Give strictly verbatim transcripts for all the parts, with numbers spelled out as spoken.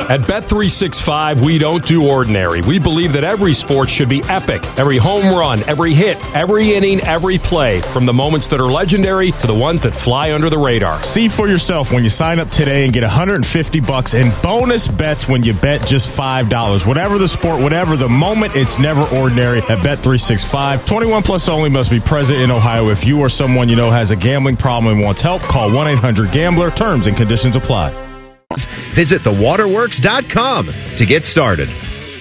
At Bet three sixty-five, we don't do ordinary. We believe that every sport should be epic. Every home run, every hit, every inning, every play. From the moments that are legendary to the ones that fly under the radar. See for yourself when you sign up today and get one hundred fifty bucks in bonus bets when you bet just five dollars. Whatever the sport, whatever the moment, it's never ordinary at Bet three sixty-five. twenty-one plus only, must be present in Ohio. If you or someone you know has a gambling problem and wants help, call one eight hundred gambler. Terms and conditions apply. Visit the waterworks dot com to get started.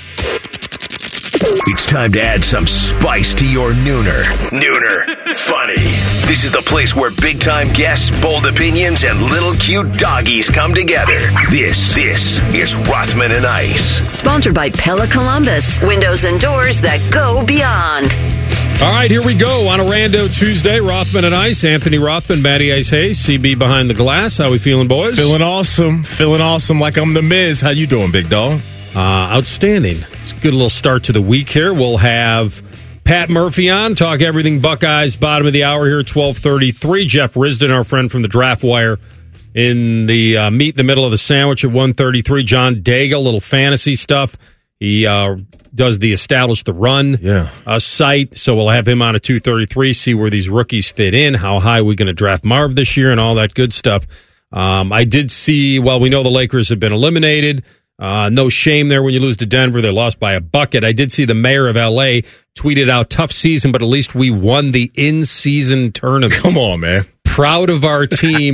It's time to add some spice to your nooner. Nooner Funny. This is the place where big-time guests, bold opinions, and little cute doggies come together. This, this is Rothman and Ice. Sponsored by Pella Columbus. Windows and doors that go beyond. All right, here we go on a Rando Tuesday. Rothman and Ice, Anthony Rothman, Matty Ice Hayes, C B behind the glass. How we feeling, boys? Feeling awesome. Feeling awesome like I'm the Miz. How you doing, big dog? Uh, outstanding. It's a good little start to the week here. We'll have Pat Murphy on, talk everything Buckeyes, bottom of the hour here at twelve thirty-three. Jeff Risdon, our friend from the Draft Wire, in the uh, meat in the middle of the sandwich at one thirty-three. John Daigle, little fantasy stuff. He uh, does the Establish the Run yeah. uh, site, so we'll have him on at two thirty-three, see where these rookies fit in, how high are we going to draft Marv this year, and all that good stuff. Um, I did see, well, we know the Lakers have been eliminated. Uh, no shame there when you lose to Denver. They lost by a bucket. I did see the mayor of L A tweeted out, tough season, but at least we won the in-season tournament. Come on, man. Proud of our team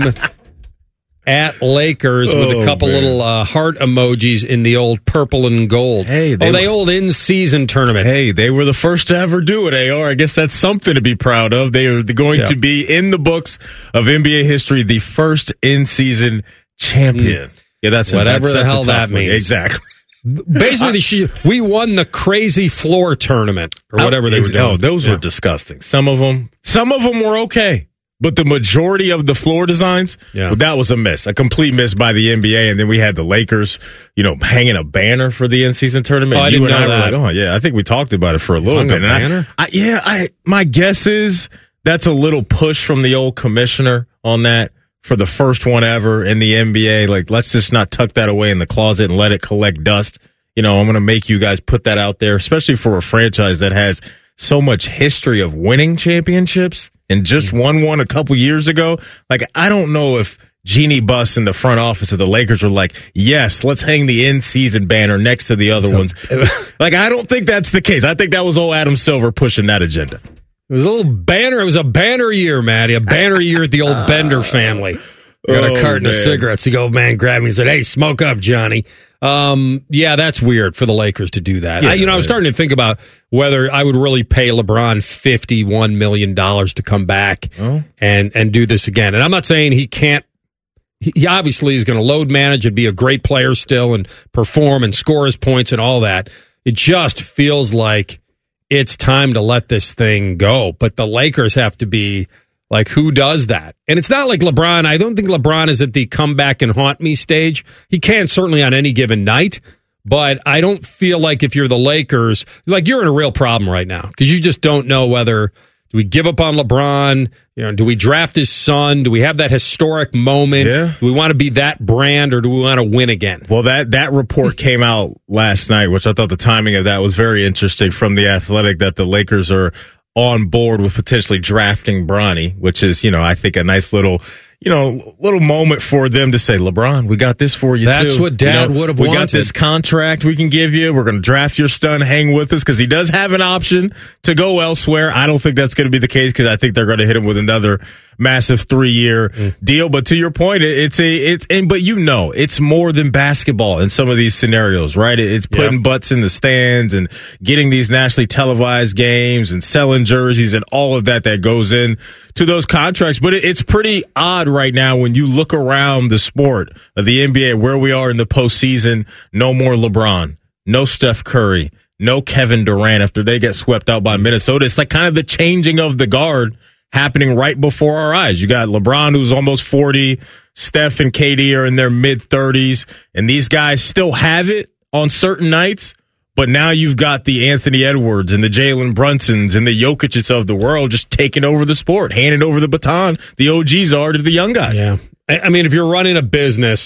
at Lakers with oh, a couple man. little uh, heart emojis in the old purple and gold. Hey, they oh, they were, old in-season tournament. Hey, they were the first to ever do it, A R. I guess that's something to be proud of. They are going yeah. to be in the books of N B A history, the first in-season champion. Mm. Yeah, that's whatever that's, the that's hell that one. means. Exactly. Basically, she, we won the crazy floor tournament or whatever they were doing. Oh, those yeah. were disgusting. Some of them, some of them were okay, but the majority of the floor designs, yeah. well, that was a miss, a complete miss by the N B A. And then we had the Lakers, you know, hanging a banner for the in-season tournament. Oh, I you didn't and know I that. were like, oh yeah, I think we talked about it for a little Hung bit. A and banner? I, I, yeah, I my guess is that's a little push from the old commissioner on that. For the first one ever in the N B A, like, let's just not tuck that away in the closet and let it collect dust. You know, I'm going to make you guys put that out there, especially for a franchise that has so much history of winning championships and just won one a couple years ago. Like, I don't know if Jeannie Buss in the front office of the Lakers were like, yes, let's hang the in-season banner next to the other so, ones. Like, I don't think that's the case. I think that was old Adam Silver pushing that agenda. It was a little banner. It was a banner year, Matty. A banner year at the old Bender family. I got oh, a carton man. of cigarettes. The old man grabbed me and said, hey, smoke up, Johnny. Um, yeah, that's weird for the Lakers to do that. Yeah, I, you know, I was starting to think about whether I would really pay LeBron fifty-one million dollars to come back oh. and, and do this again. And I'm not saying he can't. He, he obviously is going to load manage and be a great player still and perform and score his points and all that. It just feels like it's time to let this thing go. But the Lakers have to be like, who does that? And it's not like LeBron. I don't think LeBron is at the come back and haunt me stage. He can certainly on any given night. But I don't feel like if you're the Lakers, like you're in a real problem right now because you just don't know whether do we give up on LeBron? You know, do we draft his son? Do we have that historic moment? Yeah. Do we want to be that brand or do we want to win again? Well, that, that report came out last night, which I thought the timing of that was very interesting from The Athletic, that the Lakers are on board with potentially drafting Bronny, which is, you know, I think a nice little, you know, little moment for them to say, LeBron, we got this for you, That's too. That's what Dad you know, would have we wanted. We got this contract we can give you. We're going to draft your son, hang with us, because he does have an option to go elsewhere. I don't think that's going to be the case because I think they're going to hit him with another massive three-year mm. deal. But to your point, it, it's a it's and but you know, it's more than basketball in some of these scenarios, right? It, it's putting yep. butts in the stands and getting these nationally televised games and selling jerseys and all of that that goes in to those contracts. But it, it's pretty odd right now when you look around the sport of the N B A, where we are in the postseason. No more LeBron, no Steph Curry, no Kevin Durant after they get swept out by Minnesota. It's like kind of the changing of the guard happening right before our eyes. You got LeBron, who's almost forty. Steph and K D are in their mid-thirties. And these guys still have it on certain nights. But now you've got the Anthony Edwards and the Jalen Brunsons and the Jokic's of the world just taking over the sport, handing over the baton. The O Gs are to the young guys. Yeah. I mean, if you're running a business,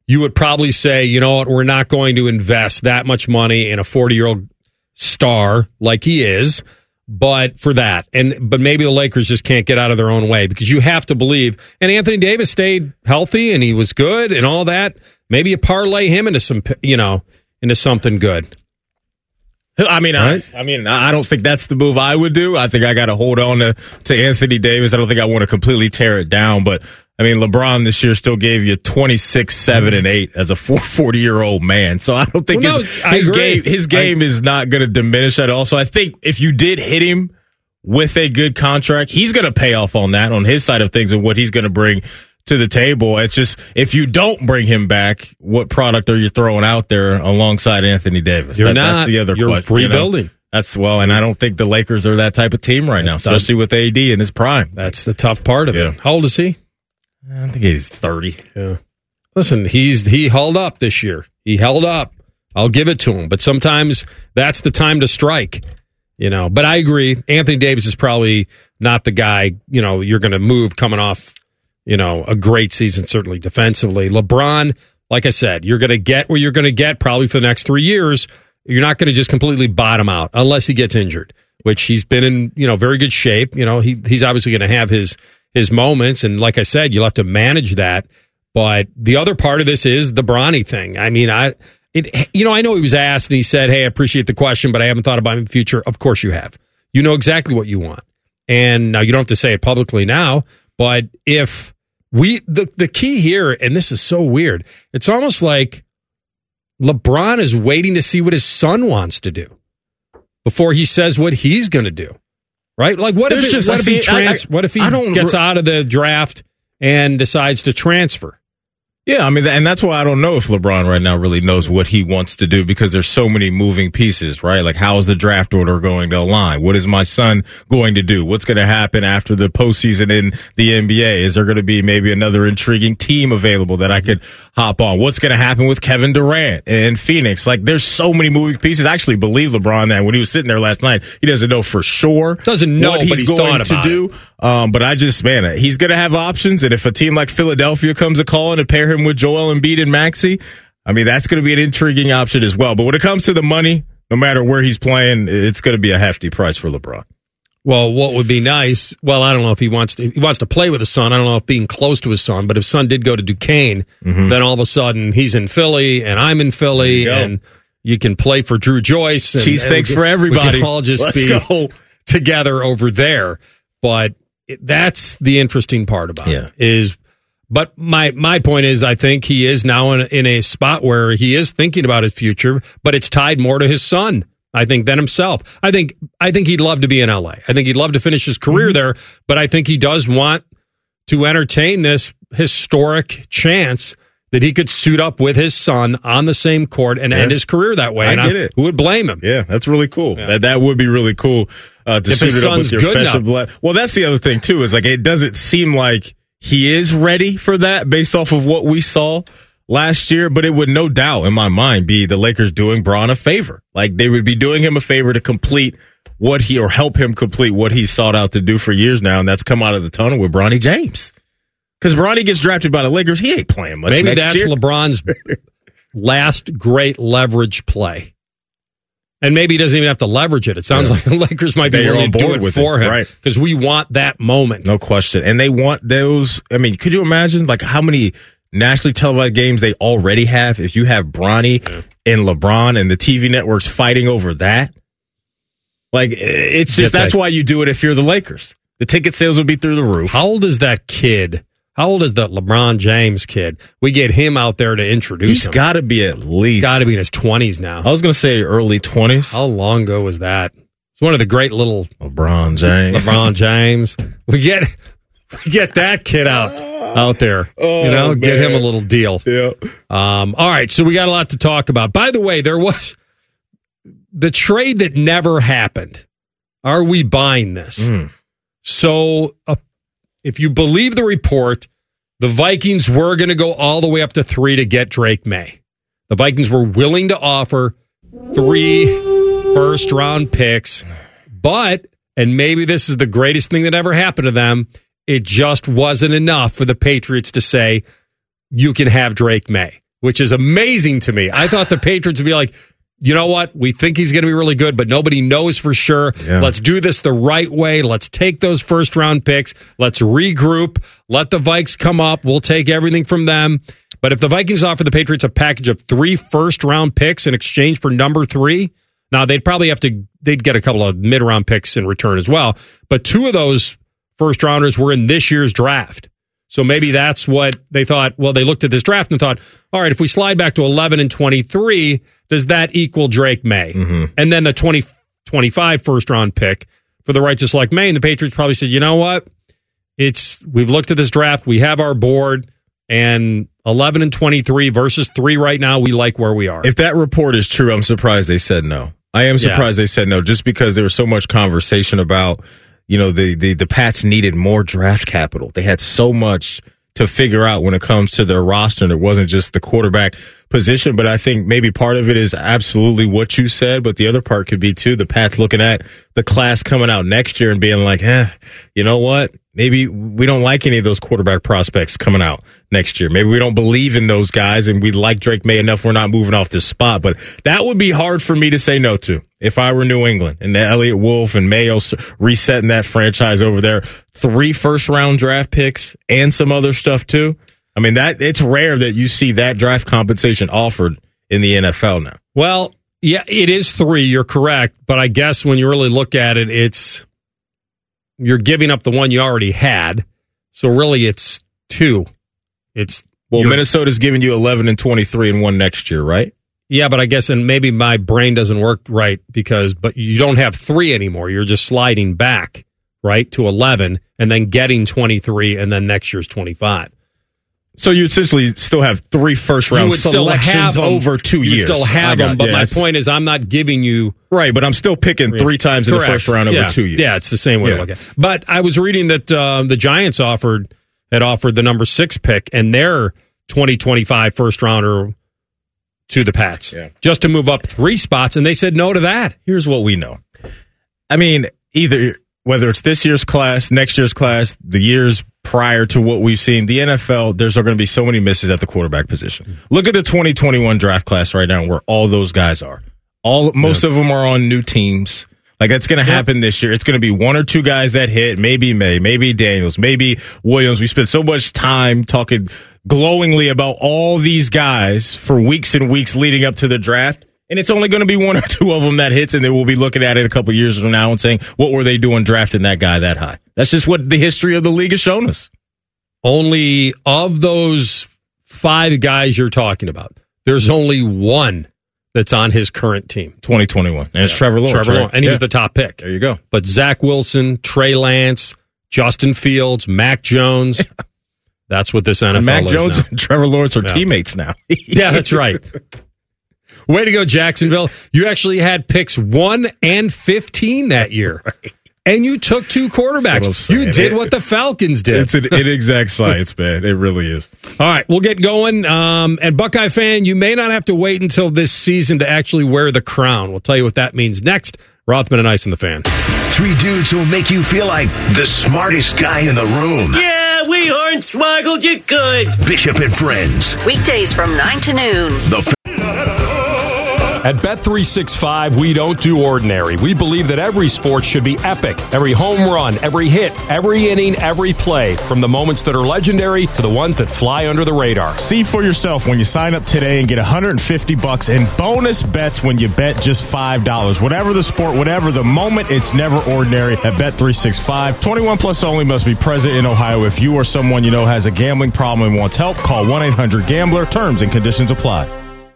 you would probably say, you know what, we're not going to invest that much money in a forty-year-old star like he is, but for that. And but maybe the Lakers just can't get out of their own way because you have to believe. And Anthony Davis stayed healthy and he was good and all that. Maybe you parlay him into some, you know, into something good. I mean, right? I, I mean, I don't think that's the move I would do. I think I got to hold on to, to Anthony Davis. I don't think I want to completely tear it down, but I mean, LeBron this year still gave you twenty-six, seven, and eight as a forty-year-old man. So I don't think well, his, no, his game his game I, is not going to diminish at all. So I think if you did hit him with a good contract, he's going to pay off on that, on his side of things and what he's going to bring to the table. It's just, if you don't bring him back, what product are you throwing out there alongside Anthony Davis? You're that, not. That's the other You're question. rebuilding. You know? That's well, and I don't think the Lakers are that type of team right now, especially with A D in his prime. That's the tough part of yeah. it. How old is he? I think he's thirty. Yeah. Listen, he's he held up this year. He held up. I'll give it to him. But sometimes that's the time to strike. You know. But I agree. Anthony Davis is probably not the guy, you know, you're going to move coming off, you know, a great season, certainly defensively. LeBron, like I said, you're going to get where you're going to get probably for the next three years. You're not going to just completely bottom out unless he gets injured, which he's been in, you know, very good shape. You know, he he's obviously going to have his his moments. And like I said, you'll have to manage that. But the other part of this is the Bronny thing. I mean, I, it, you know, I know he was asked and he said, hey, I appreciate the question, but I haven't thought about my future. Of course you have. You know exactly what you want. And now you don't have to say it publicly now, but if we, the, the key here, and this is so weird, it's almost like LeBron is waiting to see what his son wants to do before he says what he's going to do. Right? Like, what if, it, just, what, if he trans- I, I, what if he gets re- out of the draft and decides to transfer? Yeah, I mean, and that's why I don't know if LeBron right now really knows what he wants to do because there's so many moving pieces, right? Like, how is the draft order going to align? What is my son going to do? What's going to happen after the postseason in the N B A? Is there going to be maybe another intriguing team available that I could hop on? What's going to happen with Kevin Durant in Phoenix? Like, there's so many moving pieces. I actually believe LeBron that when he was sitting there last night, he doesn't know for sure doesn't know what he's, but he's going to do. It. Um, but I just, man, he's going to have options. And if a team like Philadelphia comes a call and to pair him with Joel Embiid and Maxey, I mean, that's going to be an intriguing option as well. But when it comes to the money, no matter where he's playing, it's going to be a hefty price for LeBron. Well, what would be nice, well, I don't know if he wants to, he wants to play with his son. I don't know if being close to his son, but if son did go to Duquesne, mm-hmm. then all of a sudden he's in Philly and I'm in Philly you and you can play for Drew Joyce. And, Cheesesteaks for everybody. We can all just Let's be go. together over there. But it, that's the interesting part about yeah. it is, but my, my point is I think he is now in, in a spot where he is thinking about his future, but it's tied more to his son, I think, than himself. I think I think he'd love to be in L A. I think he'd love to finish his career mm-hmm. there, but I think he does want to entertain this historic chance that he could suit up with his son on the same court and yeah. end his career that way. I and get I, it. Who would blame him? Yeah, that's really cool. Yeah. That that would be really cool uh, to if suit his it up with son's your good flesh and blood. Well, that's the other thing too. Is like it doesn't seem like he is ready for that based off of what we saw last year, but it would no doubt in my mind be the Lakers doing Bron a favor. Like they would be doing him a favor to complete what he or help him complete what he sought out to do for years now, and that's come out of the tunnel with Bronny James. Because Bronny gets drafted by the Lakers, he ain't playing much. Maybe next that's year. LeBron's last great leverage play. And maybe he doesn't even have to leverage it. It sounds yeah. like the Lakers might be They're willing to do it for it, him. Right. Because we want that moment. No question. And they want those. I mean, could you imagine like how many nationally televised games they already have if you have Bronny yeah. and LeBron and the T V networks fighting over that? Like, it's just, that's why you do it if you're the Lakers. The ticket sales would be through the roof. How old is that kid? How old is that LeBron James kid? We get him out there to introduce He's him. He's got to be at least. Got to be in his twenties now. I was going to say early twenties. How long ago was that? It's one of the great little LeBron James. LeBron James. We get we get that kid out out there. Oh, you know, man. get him a little deal. Yeah. Um, all right, so we got a lot to talk about. By the way, there was the trade that never happened. Are we buying this? Mm. So, uh, if you believe the report, the Vikings were going to go all the way up to three to get Drake May. The Vikings were willing to offer three first-round picks, but, and maybe this is the greatest thing that ever happened to them, it just wasn't enough for the Patriots to say, you can have Drake May. which is amazing to me. I thought the Patriots would be like, you know what? We think he's going to be really good, but nobody knows for sure. Yeah. Let's do this the right way. Let's take those first round picks. Let's regroup. Let the Vikes come up. We'll take everything from them. But if the Vikings offer the Patriots a package of three first round picks in exchange for number three, now they'd probably have to, they'd get a couple of mid round picks in return as well. But two of those first rounders were in this year's draft. So maybe that's what they thought. Well, they looked at this draft and thought, all right, if we slide back to eleven and twenty-three, does that equal Drake May? Mm-hmm. And then the twenty twenty-five first round pick for the right to select May. And the Patriots probably said, you know what? It's we've looked at this draft. We have our board. And eleven and twenty-three versus three right now, we like where we are. If that report is true, I'm surprised they said no. I am surprised yeah. they said no, just because there was so much conversation about, you know, the, the, the Pats needed more draft capital. They had so much to figure out when it comes to their roster. And it wasn't just the quarterback position, but I think maybe part of it is absolutely what you said, but the other part could be too, the Pats looking at the class coming out next year and being like, eh, you know what? Maybe we don't like any of those quarterback prospects coming out next year. Maybe we don't believe in those guys and we like Drake May enough we're not moving off this spot. But that would be hard for me to say no to if I were New England and Elliott Wolf and Mayo resetting that franchise over there. Three first-round draft picks and some other stuff too. I mean, that it's rare that you see that draft compensation offered in the N F L now. Well, yeah, it is three. You're correct. But I guess when you really look at it, it's you're giving up the one you already had. So really it's two. It's Well, Minnesota's giving you eleven and twenty-three and one next year, right? Yeah, but I guess, and maybe my brain doesn't work right because, but you don't have three anymore. You're just sliding back, right, to eleven and then getting twenty-three and then next year's twenty-five. So you essentially still have three first-round selections over two you years. You still have them, but yeah, my point is I'm not giving you... Right, but I'm still picking three times Correct. in the first round over yeah. two years. Yeah, it's the same way yeah. to look at it. But I was reading that uh, the Giants offered had offered the number six pick and their twenty twenty-five first-rounder to the Pats, yeah. just to move up three spots, and they said no to that. Here's what we know. I mean, either... whether it's this year's class, next year's class, the years prior to what we've seen, the N F L, there's going to be so many misses at the quarterback position. Look at the twenty twenty-one draft class right now where all those guys are. All Most yeah. of them are on new teams. Like, that's going to happen yeah. this year. It's going to be one or two guys that hit, maybe May, maybe Daniels, maybe Williams. We spent so much time talking glowingly about all these guys for weeks and weeks leading up to the draft. And it's only going to be one or two of them that hits, and then we'll be looking at it a couple years from now and saying, what were they doing drafting that guy that high? That's just what the history of the league has shown us. Only of those five guys you're talking about, there's only one that's on his current team. twenty twenty-one. And it's yeah. Trevor Lawrence. Trevor right? Lawrence. And he yeah. was the top pick. There you go. But Zach Wilson, Trey Lance, Justin Fields, Mac Jones, that's what this N F L and Mac is Jones now. and Trevor Lawrence are yeah. teammates now. yeah, that's right. Way to go, Jacksonville. You actually had picks one and fifteen that year. Right. And you took two quarterbacks. You did what the Falcons did. It's an inexact science, man. It really is. All right, we'll get going. Um, and Buckeye fan, you may not have to wait until this season to actually wear the crown. We'll tell you what that means next. Rothman and Ice and the Fan. Three dudes who'll make you feel like the smartest guy in the room. Yeah, we hornswoggled you good. Bishop and Friends. Weekdays from nine to noon. The At Bet three sixty-five, we don't do ordinary. We believe that every sport should be epic. Every home run, every hit, every inning, every play. From the moments that are legendary to the ones that fly under the radar. See for yourself when you sign up today and get one hundred fifty bucks in bonus bets when you bet just five dollars. Whatever the sport, whatever the moment, it's never ordinary at Bet three sixty-five. twenty-one plus only, must be present in Ohio. If you or someone you know has a gambling problem and wants help, call one eight hundred gambler. Terms and conditions apply.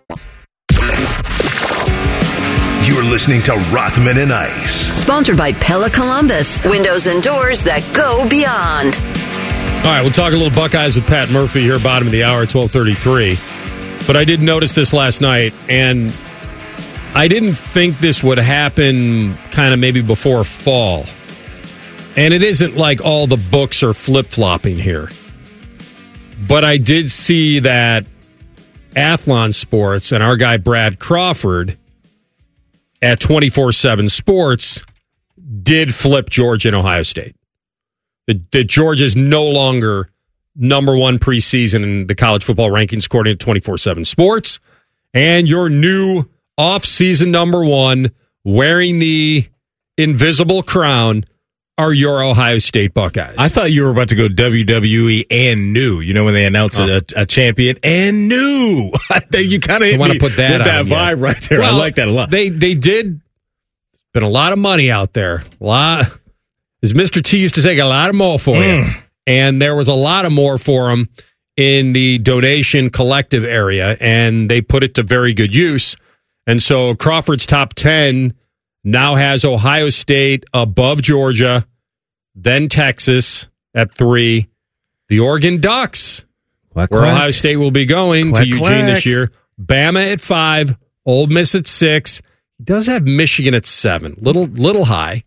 You're listening to Rothman and Ice. Sponsored by Pella Columbus. Windows and doors that go beyond. All right, we'll talk a little Buckeyes with Pat Murphy here, bottom of the hour, twelve thirty-three. But I did notice this last night, and I didn't think this would happen kind of maybe before fall. And it isn't like all the books are flip-flopping here. But I did see that Athlon Sports and our guy Brad Crawford at twenty-four seven Sports did flip Georgia and Ohio State. That Georgia is no longer number one preseason in the college football rankings according to twenty-four seven Sports. And your new off-season number one, wearing the invisible crown, are your Ohio State Buckeyes. I thought you were about to go W W E and new. You know when they announce oh. a, a champion and new. I think you kind of want to put that with on, that vibe yeah. right there. Well, I like that a lot. They they did. There's been a lot of money out there. A lot, as Mister T used to say, got a lot of more for mm. you. And there was a lot of more for them in the donation collective area, and they put it to very good use. And so Crawford's top ten now has Ohio State above Georgia, then Texas at three, the Oregon Ducks, quack, where quack. Ohio State will be going quack, to Eugene quack. this year, Bama at five, Ole Miss at six. He does have Michigan at seven, little little high,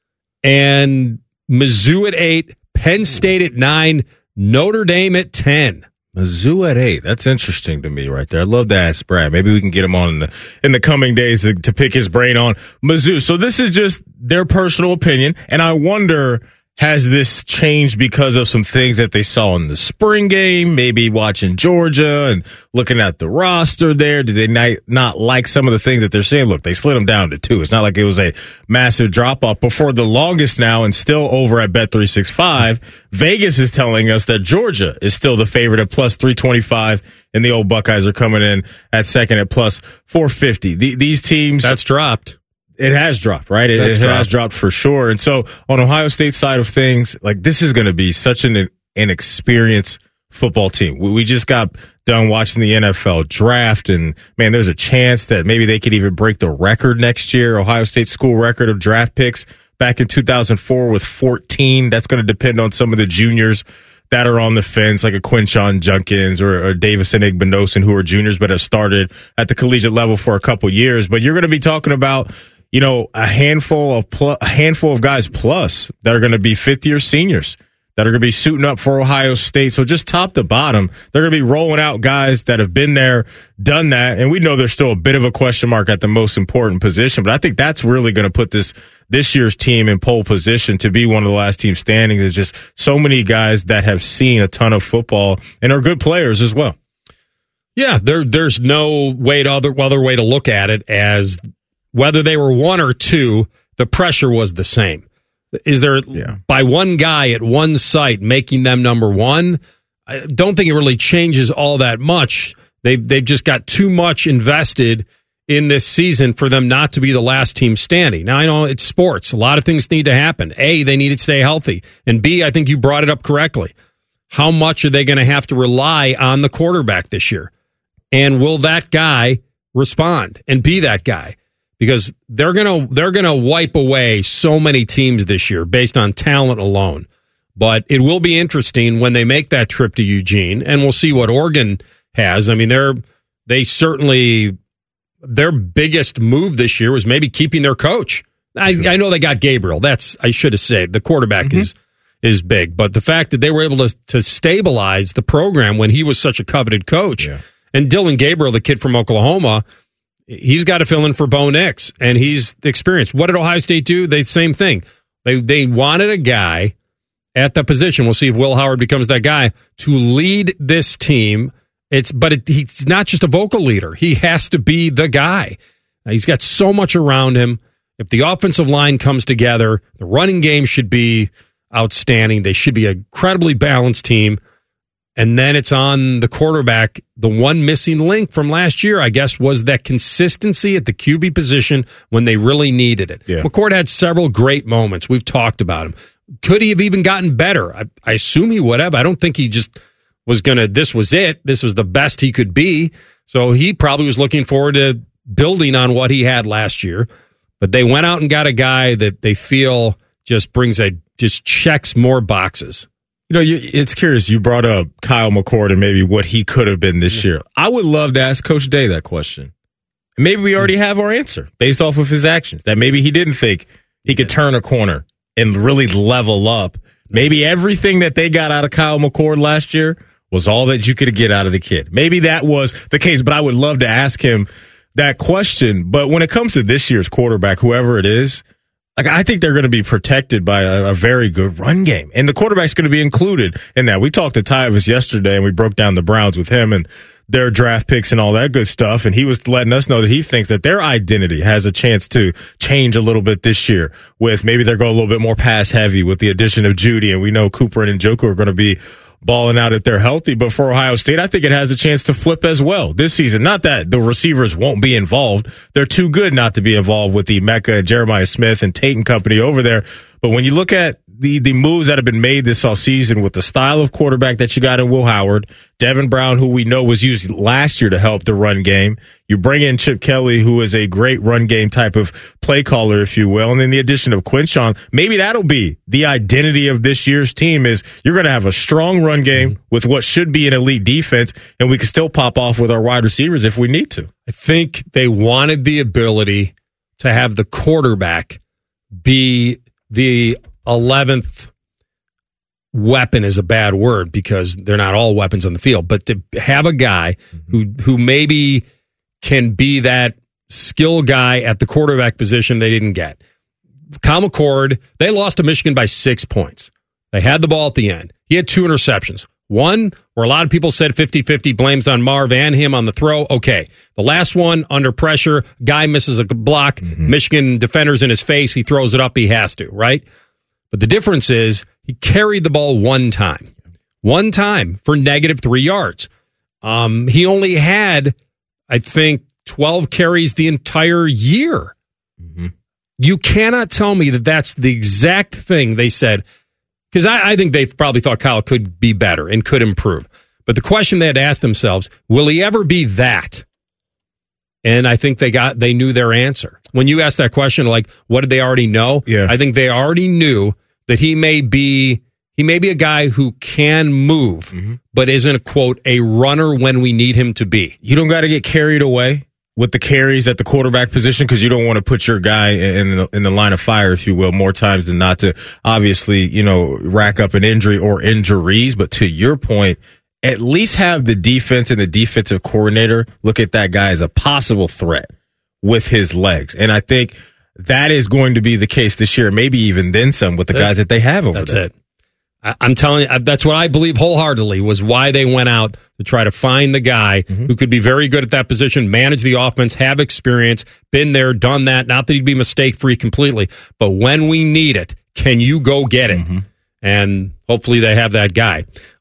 and Mizzou at eight, Penn State at nine, Notre Dame at ten. Mizzou at eight. That's interesting to me right there. I'd love to ask Brad. Maybe we can get him on in the, in the coming days to, to pick his brain on Mizzou. So this is just their personal opinion, and I wonder, has this changed because of some things that they saw in the spring game, maybe watching Georgia and looking at the roster there? Did they not, not like some of the things that they're saying? Look, they slid them down to two. It's not like it was a massive drop-off. But for the longest now and still over at Bet three sixty-five, Vegas is telling us that Georgia is still the favorite at plus three twenty-five, and the old Buckeyes are coming in at second at plus four fifty. The, these teams... That's dropped. It has dropped, right? It, it dropped. has dropped for sure. And so on Ohio State's side of things, like this is going to be such an inexperienced football team. We, we just got done watching the N F L draft, and man, there's a chance that maybe they could even break the record next year, Ohio State school record of draft picks back in two thousand four with fourteen. That's going to depend on some of the juniors that are on the fence, like a Quinshon Junkins or, or Davison Igbinosun, who are juniors but have started at the collegiate level for a couple years. But you're going to be talking about, you know, a handful of pl- a handful of guys plus that are going to be fifth year seniors that are going to be suiting up for Ohio State. So just top to bottom, they're going to be rolling out guys that have been there, done that. And we know there's still a bit of a question mark at the most important position, but I think that's really going to put this this year's team in pole position to be one of the last teams standing. There's just so many guys that have seen a ton of football and are good players as well. Yeah, there there's no way to other other way to look at it as whether they were one or two, the pressure was the same. Is there, yeah. by one guy at one site making them number one? I don't think it really changes all that much. They've, they've just got too much invested in this season for them not to be the last team standing. Now, I know it's sports. A lot of things need to happen. A, they need to stay healthy. And B, I think you brought it up correctly. How much are they going to have to rely on the quarterback this year? And will that guy respond and be that guy? Because they're gonna they're gonna wipe away so many teams this year based on talent alone. But it will be interesting when they make that trip to Eugene, and we'll see what Oregon has. I mean, they're they certainly their biggest move this year was maybe keeping their coach. I, I know they got Gabriel. That's I should have said the quarterback mm-hmm. is is big, but the fact that they were able to to stabilize the program when he was such a coveted coach, yeah. and Dylan Gabriel, the kid from Oklahoma. He's got to fill in for Bo Nix, and he's experienced. What did Ohio State do? They same thing. They they wanted a guy at the position. We'll see if Will Howard becomes that guy to lead this team. It's but it, he's not just a vocal leader. He has to be the guy. He's got so much around him. If the offensive line comes together, the running game should be outstanding. They should be an incredibly balanced team. And then it's on the quarterback. The one missing link from last year, I guess, was that consistency at the Q B position when they really needed it. Yeah. McCord had several great moments. We've talked about him. Could he have even gotten better? I, I assume he would have. I don't think he just was going to, this was it. This was the best he could be. So he probably was looking forward to building on what he had last year. But they went out and got a guy that they feel just brings a, just checks more boxes. You know, you, it's curious. You brought up Kyle McCord and maybe what he could have been this year. I would love to ask Coach Day that question. Maybe we already have our answer based off of his actions, that maybe he didn't think he could turn a corner and really level up. Maybe everything that they got out of Kyle McCord last year was all that you could get out of the kid. Maybe that was the case, but I would love to ask him that question. But when it comes to this year's quarterback, whoever it is, Like, I think they're going to be protected by a, a very good run game. And the quarterback's going to be included in that. We talked to Tyvis yesterday, and we broke down the Browns with him and their draft picks and all that good stuff. And he was letting us know that he thinks that their identity has a chance to change a little bit this year with maybe they're going a little bit more pass heavy with the addition of Judy. And we know Cooper and Njoku are going to be balling out if they're healthy. But for Ohio State, I think it has a chance to flip as well this season. Not that the receivers won't be involved. They're too good not to be involved with the Mecca and Jeremiah Smith and Tate and company over there. But when you look at the, the moves that have been made this offseason with the style of quarterback that you got in Will Howard, Devin Brown, who we know was used last year to help the run game. You bring in Chip Kelly, who is a great run game type of play caller, if you will. And then the addition of Quinshon, maybe that'll be the identity of this year's team is you're going to have a strong run game mm-hmm. with what should be an elite defense, and we can still pop off with our wide receivers if we need to. I think they wanted the ability to have the quarterback be the eleventh weapon is a bad word because they're not all weapons on the field, but to have a guy who who maybe can be that skill guy at the quarterback position they didn't get. Kyle McCord, they lost to Michigan by six points. They had the ball at the end. He had two interceptions. One, where a lot of people said fifty-fifty blames on Marv and him on the throw. Okay. The last one, under pressure, guy misses a block, mm-hmm. Michigan defender's in his face, he throws it up, he has to, right? But the difference is he carried the ball one time. One time for negative three yards. Um, he only had, I think, twelve carries the entire year. Mm-hmm. You cannot tell me that that's the exact thing they said, because I, I think they probably thought Kyle could be better and could improve. But the question they had to ask themselves, will he ever be that? And I think they got they knew their answer. When you ask that question, like, what did they already know? Yeah. I think they already knew that he may be he may be a guy who can move, mm-hmm. but isn't a quote a runner when we need him to be. You don't got to get carried away with the carries at the quarterback position because you don't want to put your guy in the in the line of fire, if you will, more times than not to obviously, you know, rack up an injury or injuries. But to your point, at least have the defense and the defensive coordinator look at that guy as a possible threat with his legs. And I think that is going to be the case this year, maybe even then some with the that's guys it. that they have over that's there. That's it. I, I'm telling you, that's what I believe wholeheartedly was why they went out to try to find the guy mm-hmm. who could be very good at that position, manage the offense, have experience, been there, done that. Not that he'd be mistake-free completely, but when we need it, can you go get it? Mm-hmm. And hopefully they have that guy.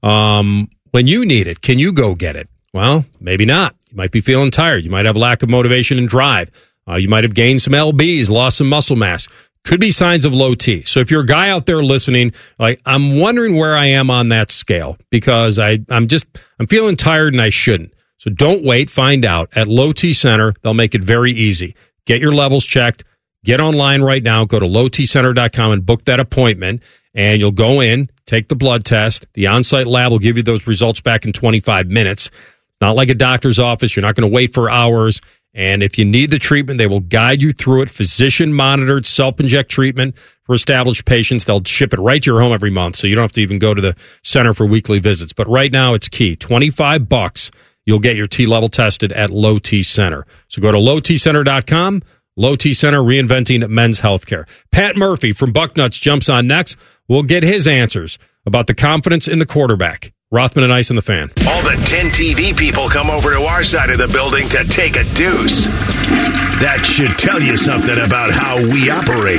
Um, when you need it, can you go get it? Well, maybe not. You might be feeling tired. You might have lack of motivation and drive. Uh, you might have gained some L Bs, lost some muscle mass. Could be signs of low T. So if you're a guy out there listening, like, I'm wondering where I am on that scale because I, I'm just, I'm feeling tired and I shouldn't. So don't wait. Find out at Low T Center. They'll make it very easy. Get your levels checked. Get online right now. Go to low t center dot com and book that appointment. And you'll go in, take the blood test. The on-site lab will give you those results back in twenty-five minutes. It's not like a doctor's office. You're not going to wait for hours. And if you need the treatment, they will guide you through it. Physician-monitored self-inject treatment for established patients. They'll ship it right to your home every month, so you don't have to even go to the center for weekly visits. But right now, it's key. twenty-five bucks, you'll get your T-level tested at Low T Center. So go to low t center dot com. Low T Center, reinventing men's healthcare. Pat Murphy from Bucknuts jumps on next. We'll get his answers about the confidence in the quarterback. Rothman and Ice and the Fan. All the ten T V people come over to our side of the building to take a deuce. That should tell you something about how we operate.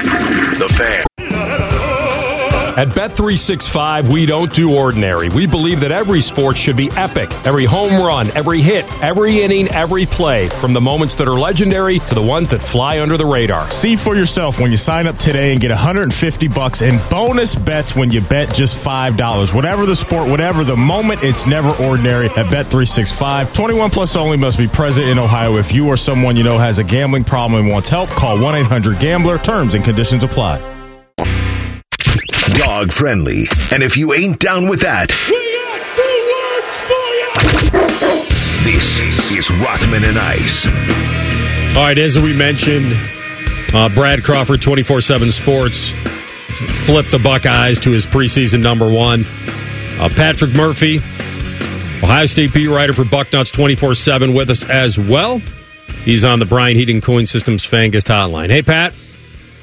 The Fan. At Bet three sixty-five, we don't do ordinary. We believe that every sport should be epic. Every home run, every hit, every inning, every play. From the moments that are legendary to the ones that fly under the radar. See for yourself when you sign up today and get one hundred fifty bucks in bonus bets when you bet just five dollars. Whatever the sport, whatever the moment, it's never ordinary at Bet three sixty-five. twenty-one plus only, must be present in Ohio. If you or someone you know has a gambling problem and wants help, call one eight hundred gambler. Terms and conditions apply. Dog friendly. And if you ain't down with that, we got two words for you. This is Rothman and Ice. All right, as we mentioned, uh, Brad Crawford, twenty-four seven Sports, flipped the Buckeyes to his preseason number one. Uh, Patrick Murphy, Ohio State beat writer for Bucknuts twenty-four seven, with us as well. He's on the Bryant Heating Cooling Systems Fan Guest Hotline. Hey, Pat.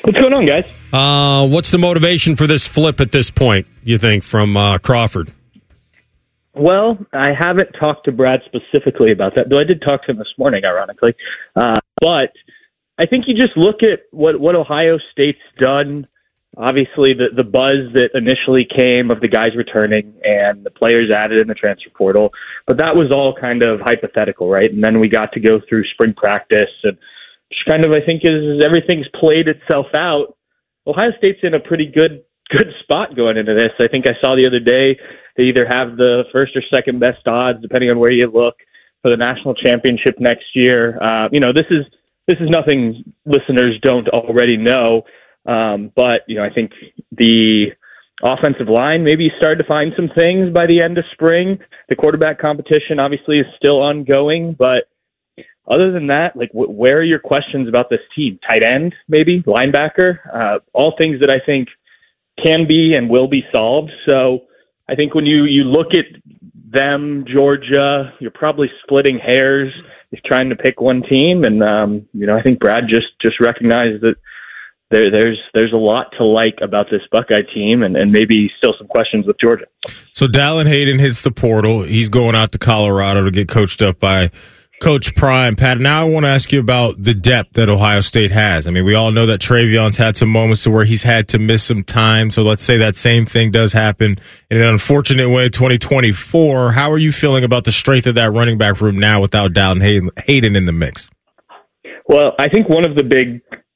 What's going on, guys? Uh, what's the motivation for this flip at this point, you think, from uh, Crawford? Well, I haven't talked to Brad specifically about that, though I did talk to him this morning, ironically. Uh, but I think you just look at what, what Ohio State's done. Obviously, the, the buzz that initially came of the guys returning and the players added in the transfer portal, but that was all kind of hypothetical, right? And then we got to go through spring practice, and just kind of, I think, as everything's played itself out, Ohio State's in a pretty good good spot going into this. I think I saw the other day they either have the first or second best odds, depending on where you look, for the national championship next year. Uh, you know, this is this is nothing listeners don't already know. Um, but, you know, I think the offensive line maybe started to find some things by the end of spring. The quarterback competition obviously is still ongoing, but other than that, like, wh- where are your questions about this team? Tight end, maybe? Linebacker? Uh, all things that I think can be and will be solved. So I think when you, you look at them, Georgia, you're probably splitting hairs. He's trying to pick one team. And, um, you know, I think Brad just, just recognized that There, there's there's a lot to like about this Buckeye team, and, and maybe still some questions with Georgia. So Dallin Hayden hits the portal. He's going out to Colorado to get coached up by Coach Prime. Pat, now I want to ask you about the depth that Ohio State has. I mean, we all know that Travion's had some moments to where he's had to miss some time. So let's say that same thing does happen in an unfortunate way in twenty twenty-four. How are you feeling about the strength of that running back room now without Dallin Hayden in the mix? Well, I think one of the big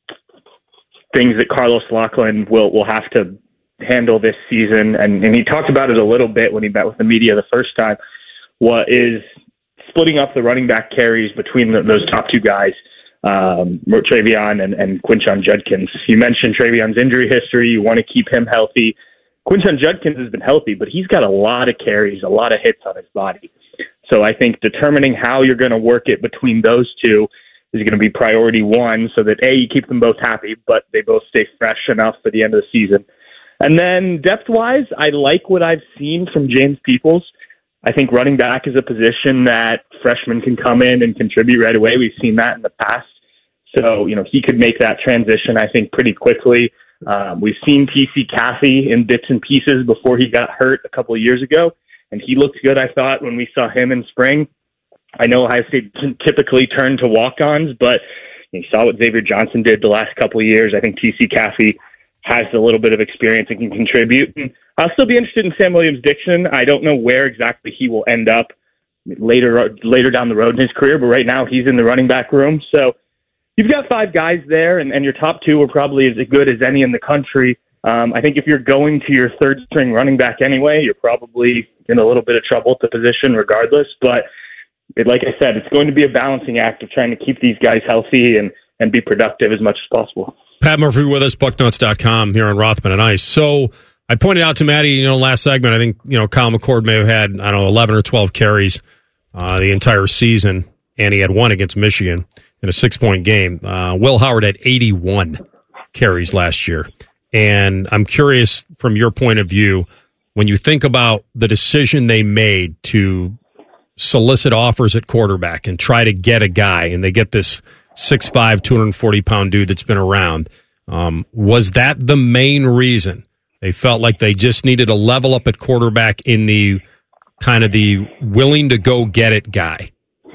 things that Carlos Loughlin will will have to handle this season, and, and he talked about it a little bit when he met with the media the first time, what is splitting up the running back carries between the, those top two guys, um, Travion and, and Quinshon Judkins. You mentioned Travion's injury history. You want to keep him healthy. Quinshon Judkins has been healthy, but he's got a lot of carries, a lot of hits on his body. So I think determining how you're going to work it between those two is going to be priority one, so that A, you keep them both happy, but they both stay fresh enough for the end of the season. And then depth-wise, I like what I've seen from James Peoples. I think running back is a position that freshmen can come in and contribute right away. We've seen that in the past. So, you know, he could make that transition, I think, pretty quickly. Um, we've seen T C Caffey in bits and pieces before he got hurt a couple of years ago, and he looked good, I thought, when we saw him in spring. I know Ohio State typically turn to walk-ons, but you saw what Xavier Johnson did the last couple of years. I think T C Caffey has a little bit of experience and can contribute. And I'll still be interested in Sam Williams-Dixon. I don't know where exactly he will end up later later down the road in his career, but right now he's in the running back room. So you've got five guys there, and, and your top two are probably as good as any in the country. Um, I think if you're going to your third-string running back anyway, you're probably in a little bit of trouble at the position regardless. But it, like I said, it's going to be a balancing act of trying to keep these guys healthy and, and be productive as much as possible. Pat Murphy with us, Bucknuts dot com here on Rothman and Ice. So I pointed out to Maddie, you know, last segment, I think, you know, Kyle McCord may have had, I don't know, eleven or twelve carries uh, the entire season, and he had one against Michigan in a six-point game. Uh, Will Howard had eighty-one carries last year. And I'm curious, from your point of view, when you think about the decision they made to solicit offers at quarterback and try to get a guy, and they get this six five, two hundred forty pound dude that's been around, um, was that the main reason? They felt like they just needed a level up at quarterback in the kind of the willing to go get it guy,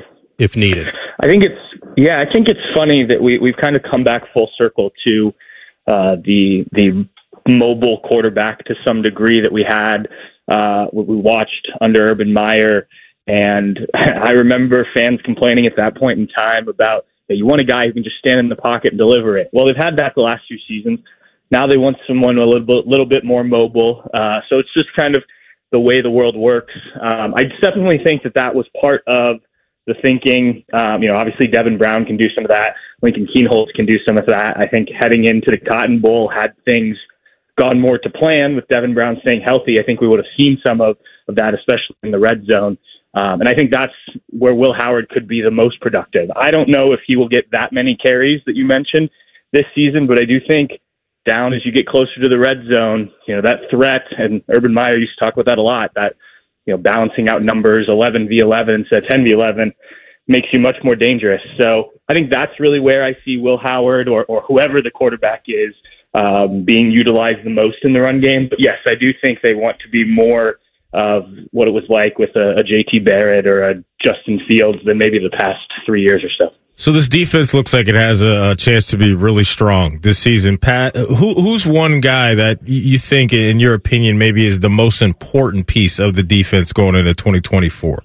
if needed. I think it's, yeah, I think it's funny that we, we've kind of come back full circle to uh, the, the mobile quarterback to some degree that we had, uh, what we watched under Urban Meyer. And I remember fans complaining at that point in time about, that you want a guy who can just stand in the pocket and deliver it. Well, they've had that the last few seasons. Now they want someone a little bit, little bit more mobile. Uh, so it's just kind of the way the world works. Um, I definitely think that that was part of the thinking. Um, you know, obviously Devin Brown can do some of that. Lincoln Keenholz can do some of that. I think heading into the Cotton Bowl, had things gone more to plan with Devin Brown staying healthy, I think we would have seen some of, of that, especially in the red zone. Um, and I think that's where Will Howard could be the most productive. I don't know if he will get that many carries that you mentioned this season, but I do think down as you get closer to the red zone, you know, that threat, and Urban Meyer used to talk about that a lot, that, you know, balancing out numbers eleven v eleven instead of ten v eleven makes you much more dangerous. So I think that's really where I see Will Howard or, or whoever the quarterback is um, being utilized the most in the run game. But yes, I do think they want to be more of what it was like with a, a J T Barrett or a Justin Fields than maybe the past three years or so. So this defense looks like it has a, a chance to be really strong this season. Pat, who, who's one guy that you think, in your opinion, maybe is the most important piece of the defense going into twenty twenty-four?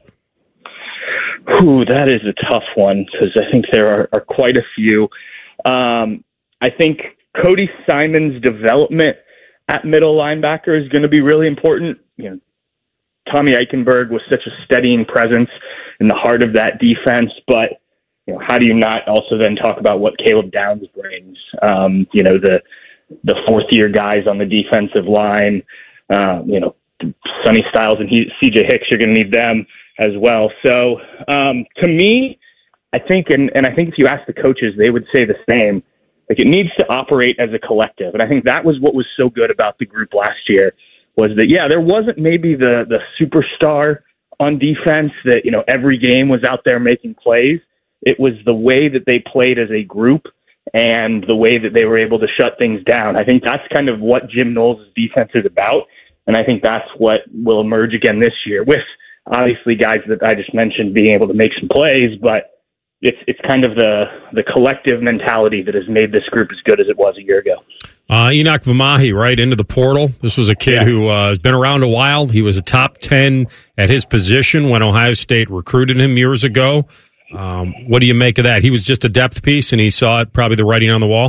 Ooh, that is a tough one because I think there are, are quite a few. Um, I think Cody Simon's development at middle linebacker is going to be really important. You know, Tommy Eichenberg was such a steadying presence in the heart of that defense, but you know, how do you not also then talk about what Caleb Downs brings? Um, you know, the the fourth year guys on the defensive line, uh, you know, Sonny Styles and he, C J Hicks, you're going to need them as well. So um, to me, I think, and, and I think if you ask the coaches, they would say the same. Like, it needs to operate as a collective. And I think that was what was so good about the group last year was that, yeah, there wasn't maybe the the superstar on defense that, you know, every game was out there making plays. It was the way that they played as a group and the way that they were able to shut things down. I think that's kind of what Jim Knowles' defense is about, and I think that's what will emerge again this year with obviously guys that I just mentioned being able to make some plays, but it's it's kind of the, the collective mentality that has made this group as good as it was a year ago. Uh, Enoch Vamahi, right, into the portal. This was a kid yeah. who uh, has been around a while. He was a top ten at his position when Ohio State recruited him years ago. Um, what do you make of that? He was just a depth piece, and he saw it, probably the writing on the wall?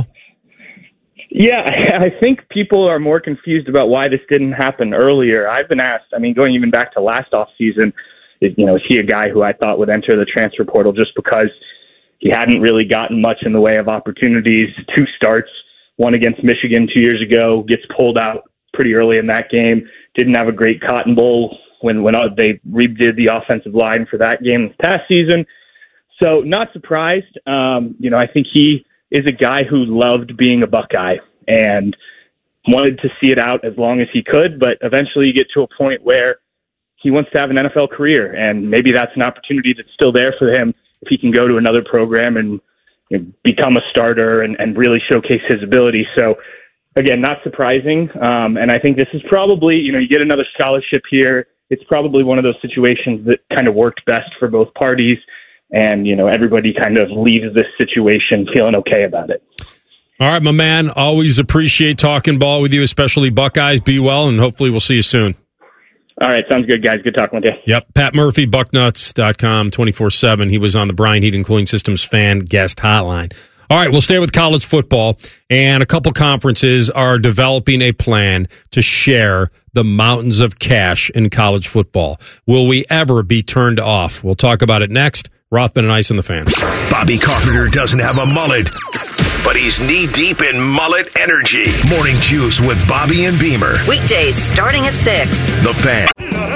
Yeah, I think people are more confused about why this didn't happen earlier. I've been asked, I mean, going even back to last offseason, you know, is he a guy who I thought would enter the transfer portal just because he hadn't really gotten much in the way of opportunities? Two starts, one against Michigan two years ago, gets pulled out pretty early in that game, didn't have a great Cotton Bowl when, when they redid the offensive line for that game this past season. So not surprised. Um, you know, I think he is a guy who loved being a Buckeye and wanted to see it out as long as he could. But eventually you get to a point where he wants to have an N F L career, and maybe that's an opportunity that's still there for him if he can go to another program and you know, become a starter and, and really showcase his ability. So again, not surprising. Um, and I think this is probably, you know, you get another scholarship here. It's probably one of those situations that kind of worked best for both parties. And, you know, everybody kind of leaves this situation feeling okay about it. All right, my man. Always appreciate talking ball with you, especially Buckeyes. Be well, and hopefully we'll see you soon. All right, sounds good, guys. Good talking with you. Yep. Pat Murphy, bucknuts dot com, twenty-four seven. He was on the Bryant Heating Cooling Systems fan guest hotline. All right, we'll stay with college football, and a couple conferences are developing a plan to share the mountains of cash in college football. Will we ever be turned off? We'll talk about it next. Rothman and Ice on the Fan. Bobby Carpenter doesn't have a mullet, but he's knee-deep in mullet energy. Morning Juice with Bobby and Beamer. Weekdays starting at six. The Fan.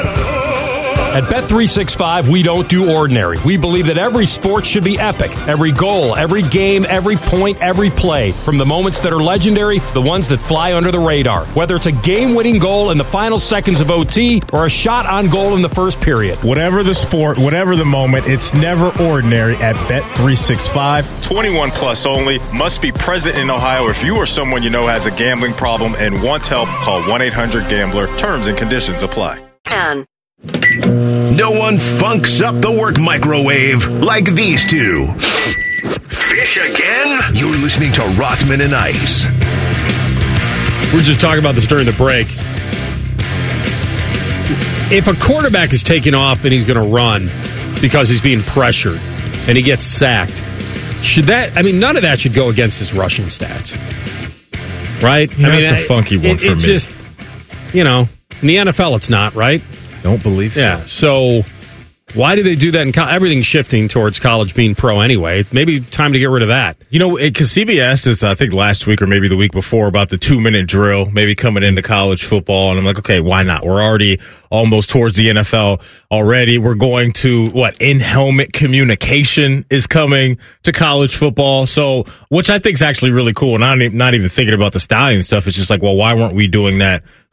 At Bet three sixty-five, we don't do ordinary. We believe that every sport should be epic. Every goal, every game, every point, every play. From the moments that are legendary to the ones that fly under the radar. Whether it's a game-winning goal in the final seconds of O T or a shot on goal in the first period. Whatever the sport, whatever the moment, it's never ordinary at Bet three sixty-five. twenty-one plus only. Must be present in Ohio. If you or someone you know has a gambling problem and wants help, call one eight hundred gambler. Terms and conditions apply. And no one funks up the work microwave like these two. Fish again? You're listening to Rothman and Ice. We were just talking about this during the break. If a quarterback is taking off and he's going to run because he's being pressured and he gets sacked, should that, I mean, none of that should go against his rushing stats. Right? Yeah, I mean, that's a funky one it, for it's me. It's just, you know, in the N F L it's not, right? Don't believe so. Yeah, so why do they do that in college? Everything's shifting towards college being pro anyway. Maybe time to get rid of that. You know, because C B S asked us, I think last week or maybe the week before, about the two-minute drill, maybe coming into college football. And I'm like, okay, why not? We're already almost towards the N F L already. We're going to, what, in-helmet communication is coming to college football. So, which I think is actually really cool. And I'm not even thinking about the Stallion stuff. It's just like, well, why weren't we doing that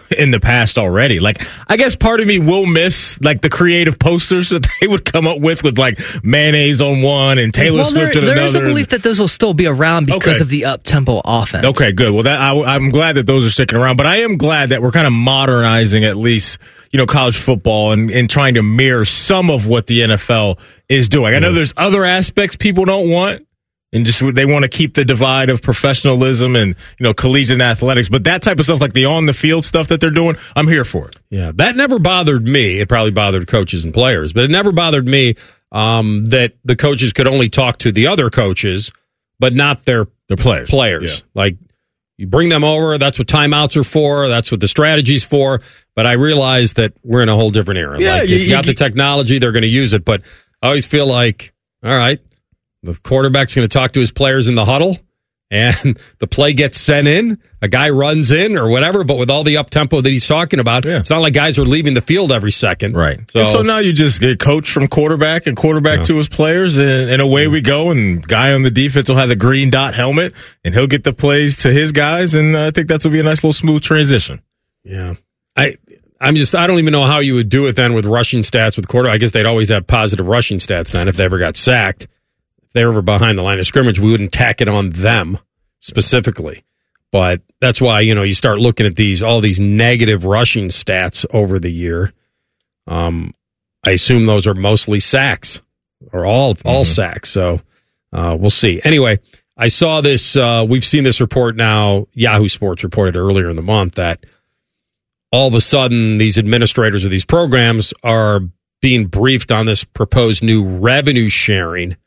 in the past already. Like, I guess part of me will miss like the creative posters that they would come up with with like mayonnaise on one and Taylor well, Swift there, on there another. There is a belief that those will still be around because okay. of the up-tempo offense. Okay, good. Well, that I, I'm glad that those are sticking around, but I am glad that we're kind of modernizing at least, you know, college football and, and trying to mirror some of what the N F L is doing. I know there's other aspects people don't want. And just they want to keep the divide of professionalism and, you know, collegiate athletics. But that type of stuff, like the on-the-field stuff that they're doing, I'm here for it. Yeah, that never bothered me. It probably bothered coaches and players. But it never bothered me um, that the coaches could only talk to the other coaches, but not their, their players. players. Yeah. Like, you bring them over. That's what timeouts are for. That's what the strategy's for. But I realize that we're in a whole different era. Yeah, like, you, you've got you, the technology. They're going to use it. But I always feel like, all right, the quarterback's going to talk to his players in the huddle, and the play gets sent in. A guy runs in or whatever, but with all the up-tempo that he's talking about, yeah. It's not like guys are leaving the field every second. Right. So, and so now you just get coach from quarterback and quarterback yeah. to his players, and, and away we go, and guy on the defense will have the green dot helmet, and he'll get the plays to his guys, and I think that's will be a nice little smooth transition. Yeah. I... I'm just, I don't even know how you would do it then with rushing stats with quarter. I guess they'd always have positive rushing stats then if they ever got sacked. If they were ever behind the line of scrimmage, we wouldn't tack it on them specifically. But that's why, you know, you start looking at these, all these negative rushing stats over the year. Um, I assume those are mostly sacks or all, all mm-hmm. sacks. So uh, we'll see. Anyway, I saw this, uh, we've seen this report now. Yahoo Sports reported earlier in the month that all of a sudden, these administrators of these programs are being briefed on this proposed new revenue sharing,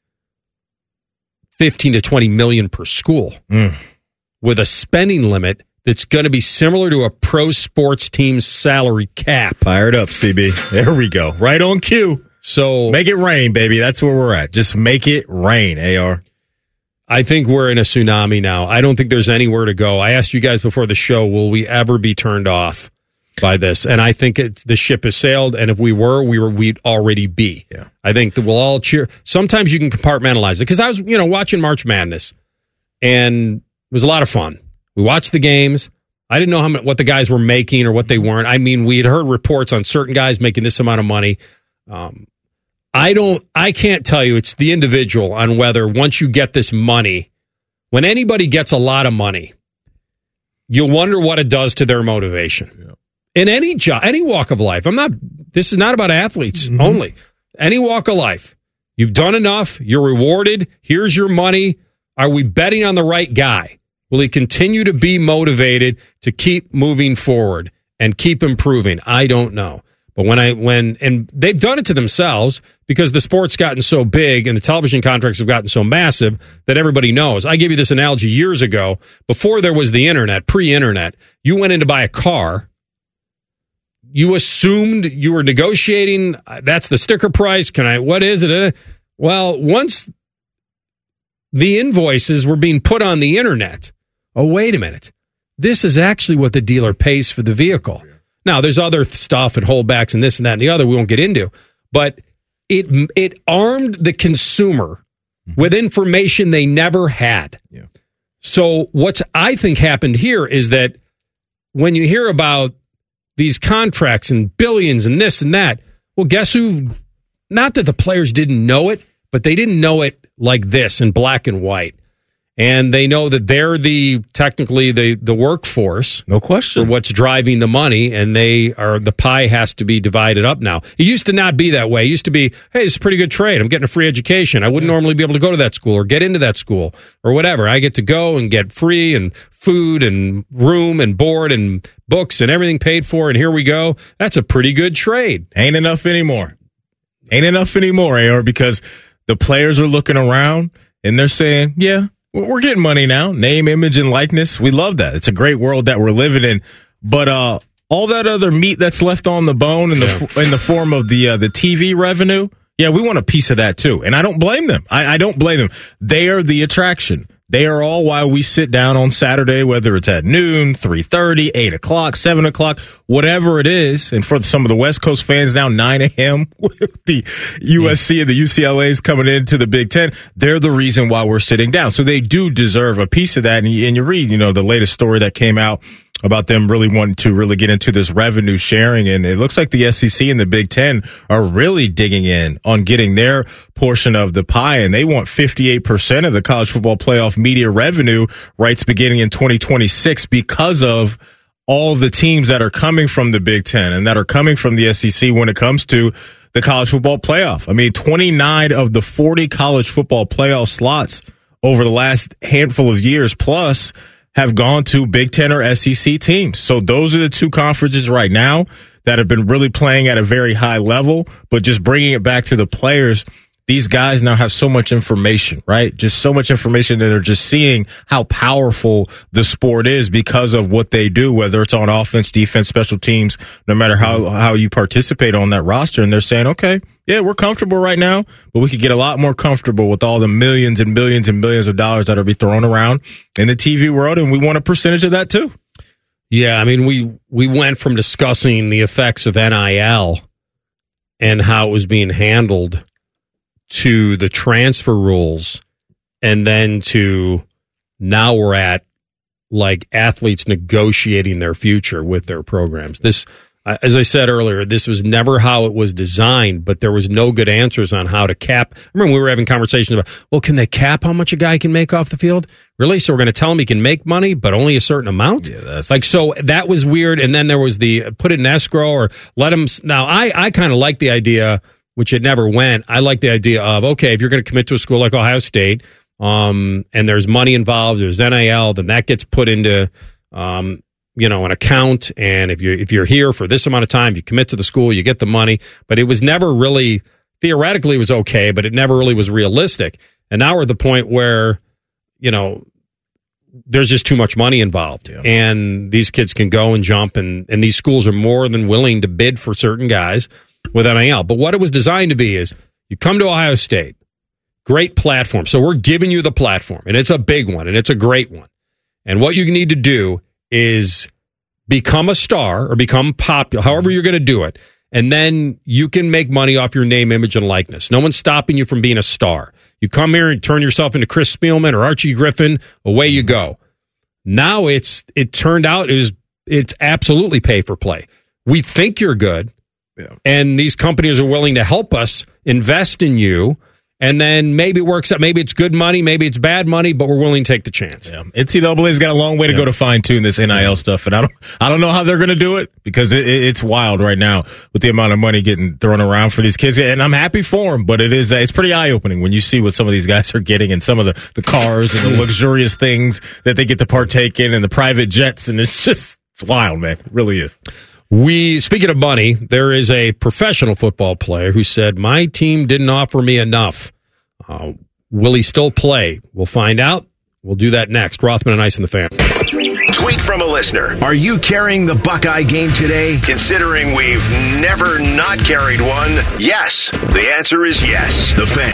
fifteen to twenty million per school, mm. with a spending limit that's going to be similar to a pro sports team's salary cap. Fired up, C B. There we go. Right on cue. So make it rain, baby. That's where we're at. Just make it rain, A R. I think we're in a tsunami now. I don't think there's anywhere to go. I asked you guys before the show, will we ever be turned off by this? And I think it's, the ship has sailed, and if we were, we were, we'd already be. Yeah. I think that we'll all cheer. Sometimes you can compartmentalize it, because I was, you know, watching March Madness, and it was a lot of fun. We watched the games. I didn't know how much, what the guys were making or what they weren't. I mean, we had heard reports on certain guys making this amount of money. Um, I don't, I can't tell you, it's the individual on whether once you get this money, when anybody gets a lot of money, you'll wonder what it does to their motivation. Yeah. In any job, any walk of life. I'm not, this is not about athletes mm-hmm. only. Any walk of life. You've done enough. You're rewarded. Here's your money. Are we betting on the right guy? Will he continue to be motivated to keep moving forward and keep improving? I don't know. But when I, when, and they've done it to themselves because the sport's gotten so big and the television contracts have gotten so massive that everybody knows. I gave you this analogy years ago. Before there was the internet, pre-internet, you went in to buy a car. You assumed you were negotiating. That's the sticker price. Can I, what is it? Well, once the invoices were being put on the internet, oh, wait a minute. This is actually what the dealer pays for the vehicle. Now, there's other stuff and holdbacks and this and that and the other we won't get into, but it it armed the consumer with information they never had. Yeah. So what's I think happened here is that when you hear about these contracts and billions and this and that, well, guess who? Not that the players didn't know it, but they didn't know it like this in black and white. And they know that they're the technically the, the workforce. No question. For what's driving the money, and they are the pie has to be divided up now. It used to not be that way. It used to be, hey, it's a pretty good trade. I'm getting a free education. I wouldn't yeah. normally be able to go to that school or get into that school or whatever. I get to go and get free and food and room and board and books and everything paid for, and here we go. That's a pretty good trade. Ain't enough anymore. Ain't enough anymore, A R, because the players are looking around and they're saying, yeah, we're getting money now. Name, image, and likeness. We love that. It's a great world that we're living in. But uh, all that other meat that's left on the bone in the yeah. in the form of the uh, the T V revenue, yeah, we want a piece of that too. And I don't blame them. I, I don't blame them. They are the attraction. They are all why we sit down on Saturday, whether it's at noon, three thirty, eight o'clock, seven o'clock, whatever it is. And for some of the West Coast fans now, nine a.m. with the U S C and the U C L A's coming into the Big Ten, they're the reason why we're sitting down. So they do deserve a piece of that. And you, and you read, you know, the latest story that came out about them really wanting to really get into this revenue sharing. And it looks like the S E C and the Big Ten are really digging in on getting their portion of the pie. And they want fifty-eight percent of the college football playoff media revenue rights beginning in twenty twenty-six because of all the teams that are coming from the Big Ten and that are coming from the S E C when it comes to the college football playoff. I mean, twenty-nine of the forty college football playoff slots over the last handful of years plus have gone to Big Ten or S E C teams. So those are the two conferences right now that have been really playing at a very high level, but just bringing it back to the players. These guys now have so much information, right? Just so much information that they're just seeing how powerful the sport is because of what they do, whether it's on offense, defense, special teams, no matter how, how you participate on that roster. And they're saying, okay, yeah, we're comfortable right now, but we could get a lot more comfortable with all the millions and millions and millions of dollars that are be thrown around in the T V world. And we want a percentage of that too. Yeah. I mean, we, we went from discussing the effects of N I L and how it was being handled to the transfer rules, and then to now we're at like athletes negotiating their future with their programs. This, uh, as I said earlier, this was never how it was designed, but there was no good answers on how to cap. I remember we were having conversations about, well, can they cap how much a guy can make off the field? Really? So we're going to tell him he can make money, but only a certain amount? Yeah, that's... Like, so that was weird. And then there was the put it in escrow or let him. Now, I, I kind of like the idea, which it never went. I like the idea of, okay, if you're going to commit to a school like Ohio State, um, and there's money involved, there's N I L, then that gets put into, um, you know, an account. And if you're, if you're here for this amount of time, you commit to the school, you get the money. But it was never really, theoretically it was okay, but it never really was realistic. And now we're at the point where, you know, there's just too much money involved. Yeah. And these kids can go and jump, and, and these schools are more than willing to bid for certain guys with N I L. But what it was designed to be is you come to Ohio State, great platform. So we're giving you the platform, and it's a big one, and it's a great one. And what you need to do is become a star or become popular, however you're going to do it. And then you can make money off your name, image, and likeness. No one's stopping you from being a star. You come here and turn yourself into Chris Spielman or Archie Griffin, away you go. Now it's it turned out it was it's absolutely pay for play. We think you're good. Yeah. And these companies are willing to help us invest in you. And then maybe it works out. Maybe it's good money. Maybe it's bad money, but we're willing to take the chance. Yeah. N C double A's got a long way to yeah. go to fine tune this N I L stuff. And I don't, I don't know how they're going to do it because it, it, it's wild right now with the amount of money getting thrown around for these kids. And I'm happy for them, but it is, it's pretty eye opening when you see what some of these guys are getting and some of the, the cars and the luxurious things that they get to partake in and the private jets. And it's just, it's wild, man. It really is. We, speaking of money, there is a professional football player who said, my team didn't offer me enough. Uh, will he still play? We'll find out. We'll do that next. Rothman and Ice in the Fan. Tweet from a listener. Are you carrying the Buckeye game today? Considering we've never not carried one, yes. The answer is yes. The Fan.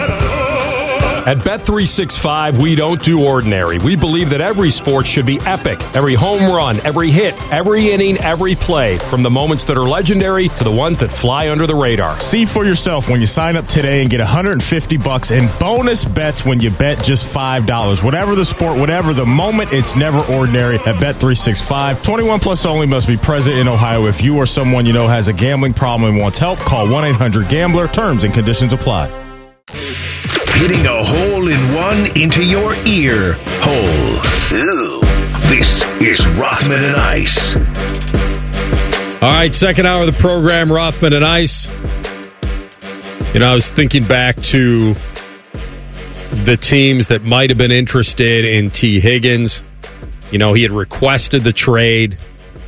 At Bet three sixty-five, we don't do ordinary. We believe that every sport should be epic. Every home run, every hit, every inning, every play. From the moments that are legendary to the ones that fly under the radar. See for yourself when you sign up today and get one hundred fifty bucks in bonus bets when you bet just five dollars. Whatever the sport, whatever the moment, it's never ordinary at Bet three sixty-five. twenty-one plus only, must be present in Ohio. If you or someone you know has a gambling problem and wants help, call one eight hundred gambler. Terms and conditions apply. Hitting a hole in one into your ear hole. Ooh. This is Rothman and Ice. All right, second hour of the program, Rothman and Ice. You know, I was thinking back to the teams that might have been interested in T. Higgins. You know, he had requested the trade.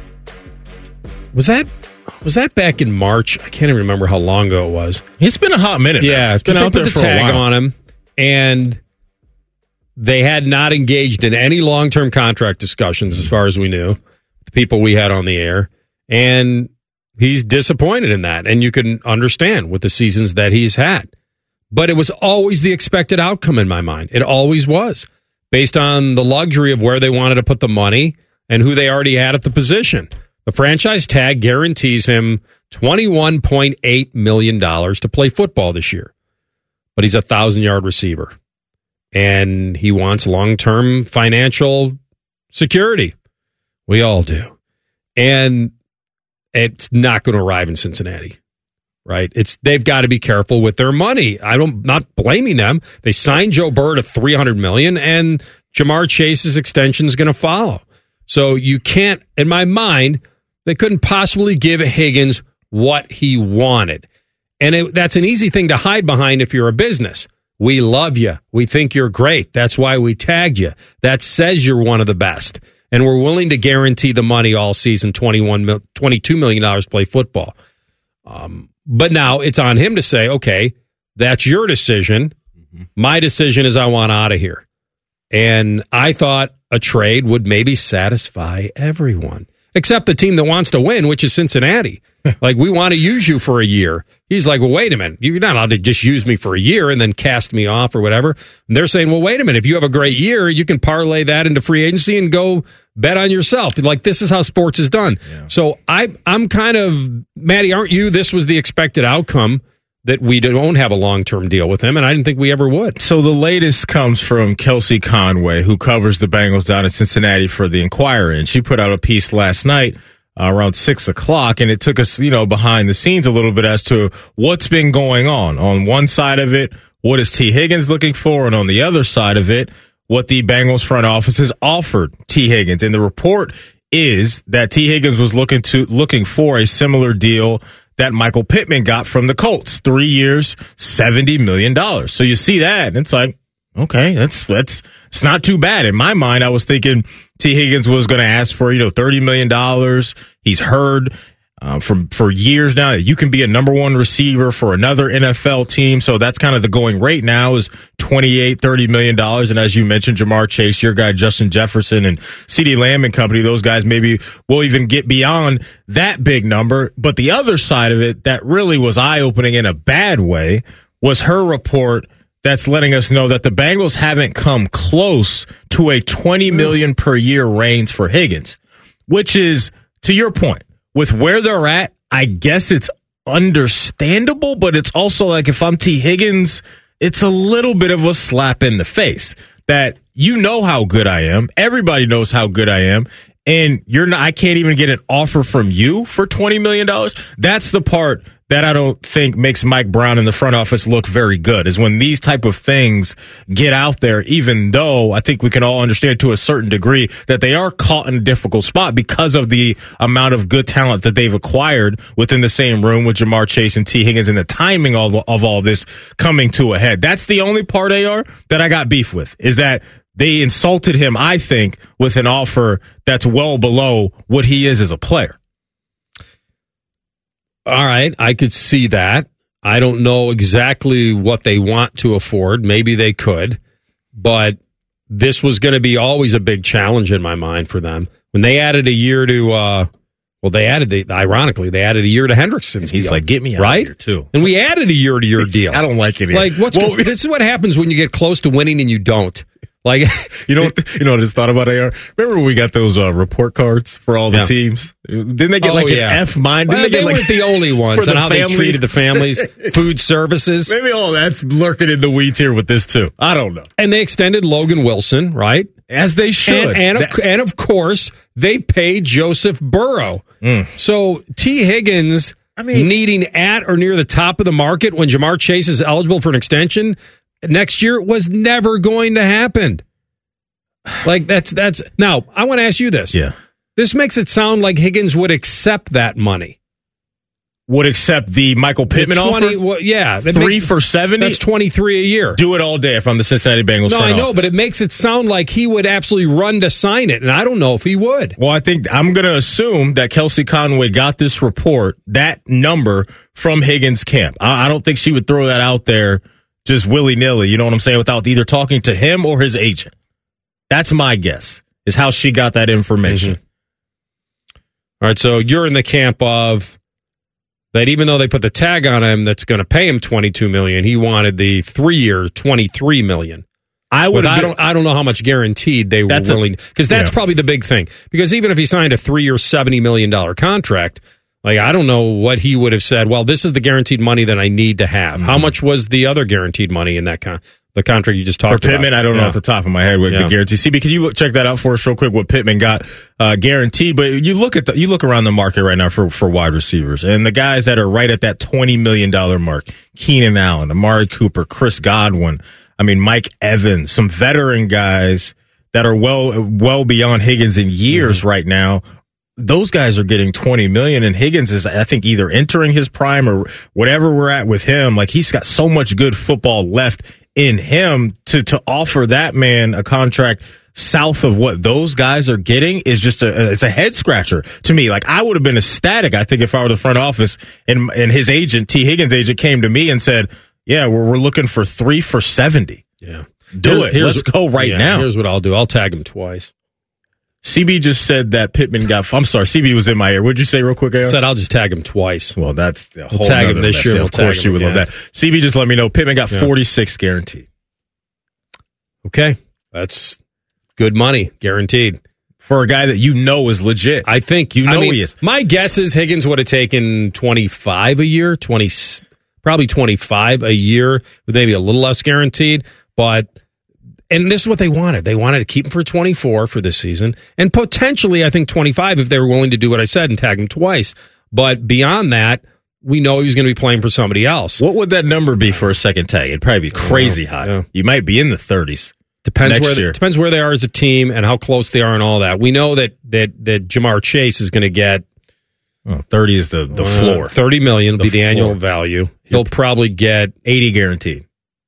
Was that was that back in March? I can't even remember how long ago it was. It's been a hot minute. Yeah, it's been out there the for tag a while. on him, and they had not engaged in any long-term contract discussions, as far as we knew. The people we had on the air, and he's disappointed in that, and you can understand with the seasons that he's had. But it was always the expected outcome in my mind. It always was, based on the luxury of where they wanted to put the money and who they already had at the position. The franchise tag guarantees him twenty-one point eight million dollars to play football this year. But he's a thousand-yard receiver. And he wants long-term financial security. We all do. And it's not going to arrive in Cincinnati, right? It's they've got to be careful with their money. I don't not blaming them. They signed Joe Burrow to three hundred million dollars, and Jamar Chase's extension is going to follow. So you can't, in my mind, they couldn't possibly give Higgins what he wanted. And it, that's an easy thing to hide behind if you're a business. We love you. We think you're great. That's why we tagged you. That says you're one of the best. And we're willing to guarantee the money all season, twenty-one, twenty-two million dollars to play football. Um, but now it's on him to say, okay, that's your decision. Mm-hmm. My decision is I want out of here. And I thought a trade would maybe satisfy everyone, except the team that wants to win, which is Cincinnati. Like, we want to use you for a year. He's like, well, wait a minute. You're not allowed to just use me for a year and then cast me off or whatever. And they're saying, well, wait a minute. If you have a great year, you can parlay that into free agency and go bet on yourself. Like, this is how sports is done. Yeah. So I, I'm kind of, Maddie, aren't you? This was the expected outcome, that we don't have a long-term deal with him, and I didn't think we ever would. So the latest comes from Kelsey Conway, who covers the Bengals down in Cincinnati for the Inquirer, and she put out a piece last night uh, around six o'clock, and it took us, you know, behind the scenes a little bit as to what's been going on. On one side of it, what is T. Higgins looking for, and on the other side of it, what the Bengals front office has offered T. Higgins. And the report is that T. Higgins was looking to looking for a similar deal that Michael Pittman got from the Colts. Three years, seventy million dollars. So you see that, and it's like, okay, that's that's it's not too bad. In my mind, I was thinking T. Higgins was going to ask for, you know, thirty million dollars. He's heard uh, from for years now that you can be a number one receiver for another N F L team. So that's kind of the going rate now is twenty-eight, thirty million dollars. And as you mentioned, Jamar Chase, your guy, Justin Jefferson, and CeeDee Lamb and company, those guys maybe will even get beyond that big number. But the other side of it that really was eye-opening in a bad way was her report that's letting us know that the Bengals haven't come close to a twenty million dollars per year range for Higgins, which is, to your point, with where they're at, I guess it's understandable, but it's also like, if I'm T. Higgins, it's a little bit of a slap in the face that you know how good I am. Everybody knows how good I am. And you're not, I can't even get an offer from you for twenty million dollars. That's the part that I don't think makes Mike Brown in the front office look very good, is when these type of things get out there, even though I think we can all understand to a certain degree that they are caught in a difficult spot because of the amount of good talent that they've acquired within the same room with Jamar Chase and T. Higgins, and the timing of, of all this coming to a head. That's the only part, A R, that I got beef with, is that they insulted him, I think, with an offer that's well below what he is as a player. All right, I could see that. I don't know exactly what they want to afford. Maybe they could, but this was going to be always a big challenge in my mind for them. When they added a year to, uh, well, they added, the, ironically, they added a year to Hendrickson's He's deal. like, get me out right? of here, too. And we added a year to your deal. I don't like it. Like, what's well, this is what happens when you get close to winning and you don't. Like, you know, what, you know what I just thought about, A R? Remember when we got those uh, report cards for all the yeah. teams? Didn't they get oh, like yeah. an F mine? Well, they, they get, weren't like, the only ones on how family? They treated the families, food services. Maybe all that's lurking in the weeds here with this too. I don't know. And they extended Logan Wilson, right? As they should. And, and, that- of, and of course, they paid Joseph Burrow. Mm. So T. Higgins, I mean, needing at or near the top of the market when Jamar Chase is eligible for an extension next year was never going to happen. Like, that's, that's, now, I want to ask you this. Yeah. This makes it sound like Higgins would accept that money. Would accept the Michael Pittman the twenty, offer? Well, yeah. Three makes, for seventy? That's twenty-three a year. Do it all day if I'm the Cincinnati Bengals. No, I know, office. but it makes it sound like he would absolutely run to sign it, and I don't know if he would. Well, I think I'm going to assume that Kelsey Conway got this report, that number, from Higgins' camp. I, I don't think she would throw that out there just willy-nilly, you know what I'm saying, without either talking to him or his agent. That's my guess, is how she got that information. Mm-hmm. All right, so you're in the camp of that even though they put the tag on him that's going to pay him twenty-two million dollars, he wanted the three-year twenty-three million dollars. I would. I don't. I don't know how much guaranteed they were willing, because that's yeah. probably the big thing. Because even if he signed a three-year, seventy million dollars contract, like, I don't know what he would have said. Well, this is the guaranteed money that I need to have. Mm-hmm. How much was the other guaranteed money in that con? the contract you just For talked about. Pittman, I don't know Yeah. off the top of my head what Yeah. the guarantee. C B, can you look, check that out for us real quick? What Pittman got uh, guaranteed? But you look at the, you look around the market right now for for wide receivers, and the guys that are right at that twenty million dollar mark: Keenan Allen, Amari Cooper, Chris Godwin. I mean, Mike Evans, some veteran guys that are well well beyond Higgins in years mm-hmm. right now. Those guys are getting twenty million, and Higgins is, I think, either entering his prime or whatever we're at with him. Like, he's got so much good football left in him to, to offer that man a contract south of what those guys are getting is just a, it's a head scratcher to me. Like, I would have been ecstatic, I think, if I were the front office and, and his agent, T. Higgins' agent, came to me and said, yeah, we're, we're looking for three for seventy. Yeah. Do Here, it. Let's go right yeah, now. Here's what I'll do. I'll tag him twice. C B just said that Pittman got. I'm sorry, C B was in my ear. What'd you say, real quick, A R? Said I'll just tag him twice. Well, that's a whole we'll tag him nother this mess. year. Yeah, We'll of course, tag you him would again. love that. C B just let me know Pittman got Yeah. forty-six guaranteed. Okay, that's good money, guaranteed for a guy that you know is legit. I think you know I mean, he is. My guess is Higgins would have taken twenty-five a year, twenty, probably twenty-five a year, with maybe a little less guaranteed, but. And this is what they wanted. They wanted to keep him for twenty-four for this season, and potentially, I think, twenty-five if they were willing to do what I said and tag him twice. But beyond that, we know he was going to be playing for somebody else. What would that number be for a second tag? It'd probably be crazy high. Yeah. You might be in the thirties. Depends next where year. depends where they are as a team and how close they are and all that. We know that that that Jamar Chase is going to get oh, thirty is the the uh, floor. thirty million will The be the floor. annual value. He'll probably get eighty guaranteed.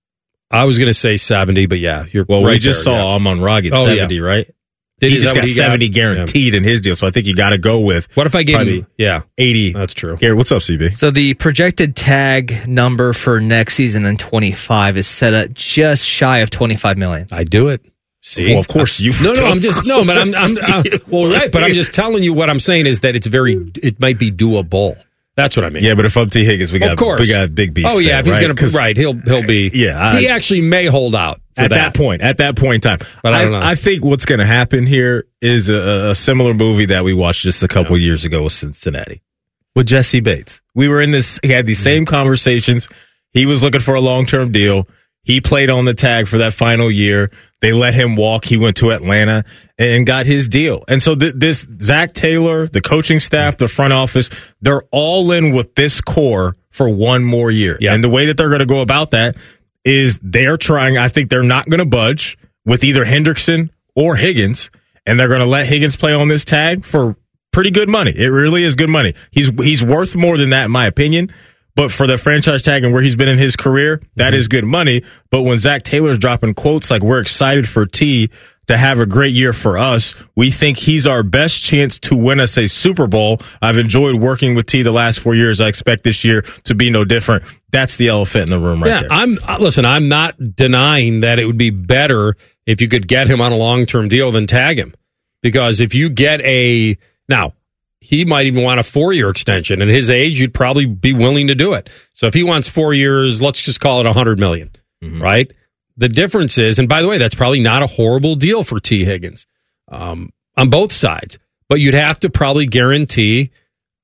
I was going to say seventy, but yeah, you're Well, right we just there, saw yeah. Amon Ra get Oh, seventy, yeah. right? Did he he- is just that got what he got? seventy guaranteed in his deal, so I think you got to go with. What if I gave probably him? Yeah, eighty. That's true. Here, what's up, C B? So the projected tag number for next season in twenty-five is set at just shy of twenty-five million. I do it. See, Well, of course you. No, no, I'm of just no, but I'm, I'm, course I'm you well, right, but I'm would. just telling you what I'm saying is that it's very, it might be doable. That's what I mean. Yeah, but if I'm T. Higgins, we got of course. we got big beef. Oh yeah, there, if he's right? going to 'Cause right, he'll he'll be. Yeah, I- he actually may hold out for at that. point. At that point in time, But I don't know. I think what's going to happen here is a, a similar movie that we watched just a couple Yeah. years ago with Cincinnati with Jesse Bates. We were in this. He had these same conversations. He was looking for a long term deal. He played on the tag for that final year. They let him walk. He went to Atlanta and got his deal. And so th- this Zach Taylor, the coaching staff, the front office, they're all in with this core for one more year. Yeah. And the way that they're going to go about that is they're trying, I think they're not going to budge with either Hendrickson or Higgins, and they're going to let Higgins play on this tag for pretty good money. It really is good money. He's he's worth more than that, in my opinion. But for the franchise tag and where he's been in his career, that is good money. But when Zach Taylor's dropping quotes like, we're excited for T to have a great year for us, we think he's our best chance to win us a Super Bowl. I've enjoyed working with T the last four years. I expect this year to be no different. That's the elephant in the room right yeah, there. I'm uh, listen. I'm not denying that it would be better if you could get him on a long term deal than tag him, because if you get a now. He might even want a four-year extension. At his age, you'd probably be willing to do it. So if he wants four years, let's just call it one hundred million dollars, mm-hmm. right? The difference is, and by the way, that's probably not a horrible deal for T. Higgins um, on both sides. But you'd have to probably guarantee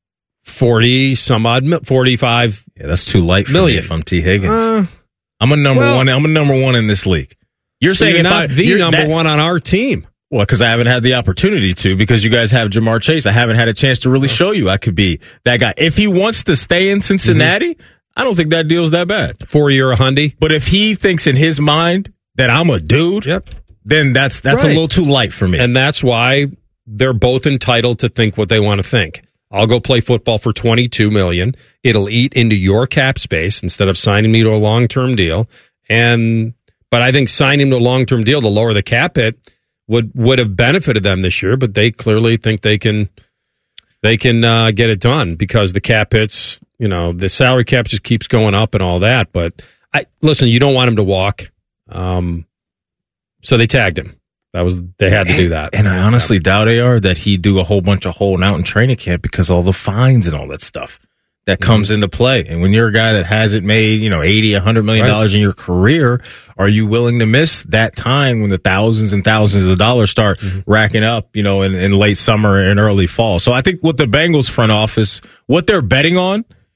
forty some odd, forty-five. Yeah, that's too light for million. me if I'm T. Higgins. Uh, I'm a number well, one. I'm a number one in this league. You're so saying you're if not I, the you're- number that- one on our team. Well, because I haven't had the opportunity to, because you guys have Jamar Chase. I haven't had a chance to really show you I could be that guy. If he wants to stay in Cincinnati, mm-hmm. I don't think that deal's that bad. Four-year a hundy. But if he thinks in his mind that I'm a dude, yep. then that's that's Right. a little too light for me. And that's why they're both entitled to think what they want to think. I'll go play football for twenty-two million dollars. It'll eat into your cap space instead of signing me to a long-term deal. And but I think signing him to a long-term deal to lower the cap hit would would have benefited them this year, but they clearly think they can they can uh, get it done because the cap hits, you know, the salary cap just keeps going up and all that. But I listen, you don't want him to walk, um, so they tagged him. That was they had to do that. And I honestly doubt, A R, that he'd do a whole bunch of holding out in training camp because all the fines and all that stuff that comes mm-hmm. into play. And when you're a guy that hasn't made, you know, eighty, a hundred million dollars right. in your career, are you willing to miss that time when the thousands and thousands of dollars start mm-hmm. racking up, you know, in, in late summer and early fall? So I think what the Bengals front office, what they're betting on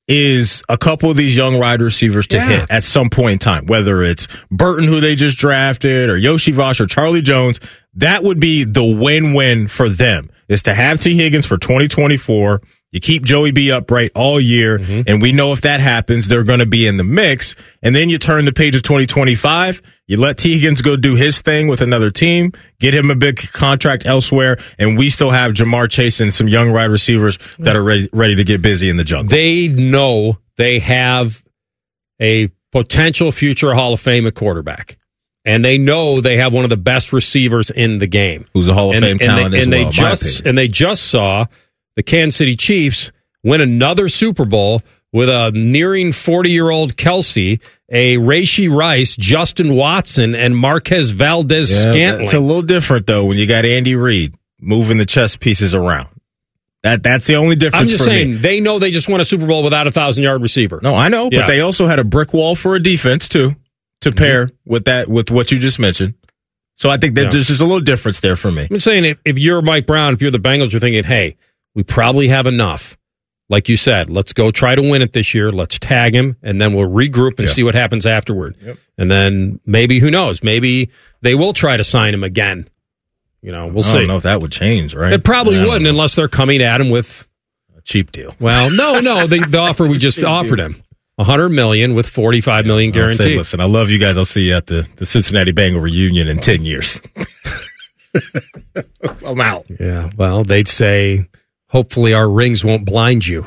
is a couple of these young wide receivers to Yeah. hit at some point in time, whether it's Burton, who they just drafted, or Yoshi Vosh or Charlie Jones. That would be the win-win for them, is to have T. Higgins for twenty twenty-four. You keep Joey B upright all year, mm-hmm. and we know if that happens, they're going to be in the mix. And then you turn the page of twenty twenty-five. You let T. Higgins go do his thing with another team, get him a big contract elsewhere, and we still have Jamar Chase and some young wide receivers that are ready, ready to get busy in the jungle. They know they have a potential future Hall of Fame at quarterback. And they know they have one of the best receivers in the game. Who's a Hall of and, Fame and talent they, as and well, they just, And they just saw the Kansas City Chiefs win another Super Bowl with a nearing forty-year-old Kelsey, a Rashee Rice, Justin Watson, and Marquez Valdez-Scantling. It's a little different, though, when you got Andy Reid moving the chess pieces around. That That's the only difference I'm just for saying, me. they know they just won a Super Bowl without a thousand-yard receiver. No, I know, but Yeah. they also had a brick wall for a defense, too, to pair mm-hmm. with that with what you just mentioned. So I think that Yeah. there's just a little difference there for me. I'm saying if, if you're Mike Brown, if you're the Bengals, you're thinking, hey, we probably have enough. Like you said, let's go try to win it this year. Let's tag him, and then we'll regroup and Yeah. see what happens afterward. Yep. And then maybe, who knows, maybe they will try to sign him again. You know, we'll I see. don't know if that would change, right? It probably I don't wouldn't know. unless they're coming at him with A cheap deal. Well, no, no, the, the offer we just offered him. one hundred million dollars with forty-five million dollars I'll say, guaranteed. listen, I love you guys. I'll see you at the, the Cincinnati Bengal reunion in ten years. I'm out. Yeah, well, they'd say, hopefully our rings won't blind you.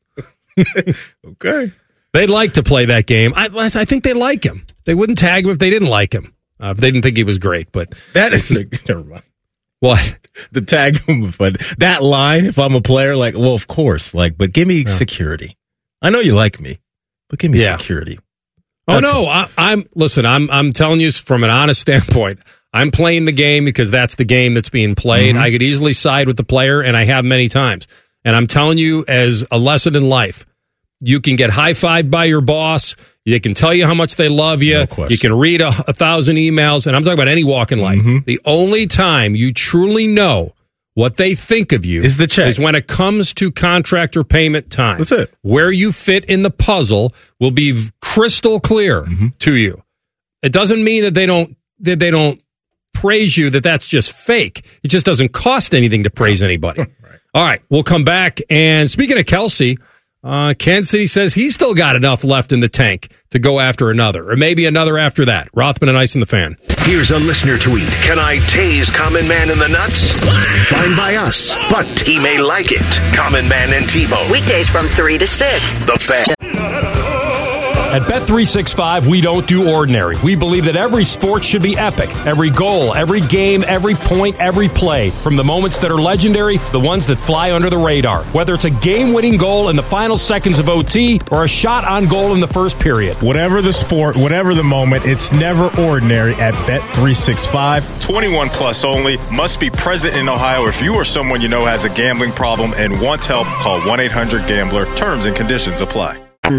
Okay. They'd like to play that game. I, I think they like him. They wouldn't tag him if they didn't like him. Uh, if they didn't think he was great. But That is, never mind. What? The tag, but that line, if I'm a player, like, well, of course, like, but give me Yeah. security. I know you like me, but give me Yeah. security. Oh That's no, I, I'm listen. I'm I'm telling you from an honest standpoint. I'm playing the game because that's the game that's being played. Mhm. I could easily side with the player, and I have many times. And I'm telling you, as a lesson in life, you can get high fived by your boss. They can tell you how much they love you. No question. You can read a, a thousand emails, and I'm talking about any walk in life. Mhm. The only time you truly know what they think of you Is the check. is when it comes to contract or payment time. That's it. Where you fit in the puzzle will be v- crystal clear Mm-hmm. to you. It doesn't mean that they don't that they don't praise you, that that's just fake. It just doesn't cost anything to praise anybody. Right. All right, we'll come back. And speaking of Kelsey, uh, Kansas City says he's still got enough left in the tank to go after another, or maybe another after that. Rothman and Ice in the Fan. Here's a listener tweet. Can I tase Common Man in the nuts? Fine by us, but he may like it. Common Man and T-Bone. Weekdays from three to six. The Fan. At Bet three sixty-five, we don't do ordinary. We believe that every sport should be epic. Every goal, every game, every point, every play. From the moments that are legendary to the ones that fly under the radar. Whether it's a game-winning goal in the final seconds of O T or a shot on goal in the first period. Whatever the sport, whatever the moment, it's never ordinary at Bet three sixty-five. twenty-one plus only. Must be present in Ohio. If you or someone you know has a gambling problem and wants help, call one eight hundred gambler. Terms and conditions apply.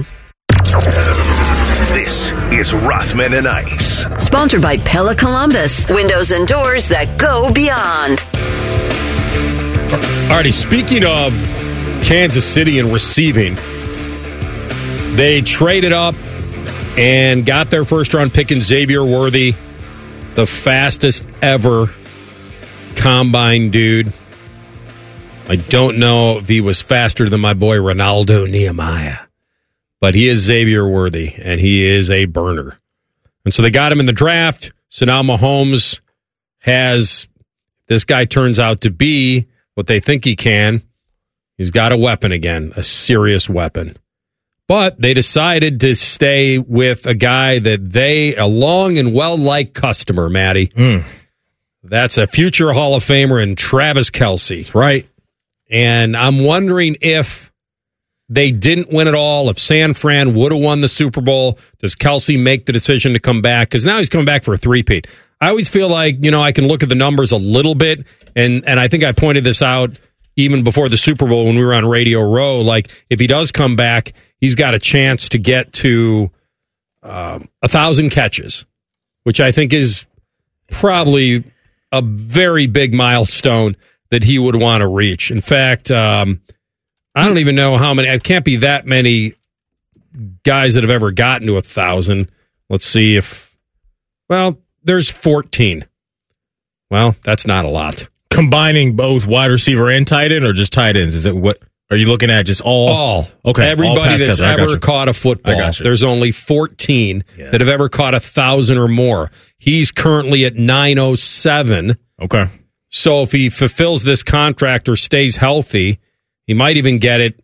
This is Rothman and Ice. Sponsored by Pella Columbus. Windows and doors that go beyond. Alrighty, speaking of Kansas City and receiving, they traded up and got their first round pick in Xavier Worthy, the fastest ever combine dude. I don't know if he was faster than my boy Ronaldo Nehemiah, but he is Xavier Worthy, and he is a burner. And so they got him in the draft. So now Mahomes has, this guy turns out to be what they think he can. He's got a weapon again, a serious weapon. But they decided to stay with a guy that they, a long and well-liked customer, Matty. Mm. That's a future Hall of Famer in Travis Kelce. Right. And I'm wondering if they didn't win it all, if San Fran would have won the Super Bowl, does Kelce make the decision to come back? Because now he's coming back for a three-peat. I always feel like, you know, I can look at the numbers a little bit, and, and I think I pointed this out even before the Super Bowl when we were on Radio Row. Like, if he does come back, he's got a chance to get to um, a thousand catches, which I think is probably a very big milestone that he would want to reach. In fact, um, I don't even know how many. It can't be that many guys that have ever gotten to a thousand. Let's see if, well, there's fourteen. Well, that's not a lot. Combining both wide receiver and tight end, or just tight ends? Is it what are you looking at? Just all? All. Okay. Everybody all that's ever caught a football. There's only fourteen yeah. that have ever caught a thousand or more. He's currently at nine oh seven. Okay. So if he fulfills this contract or stays healthy, he might even get it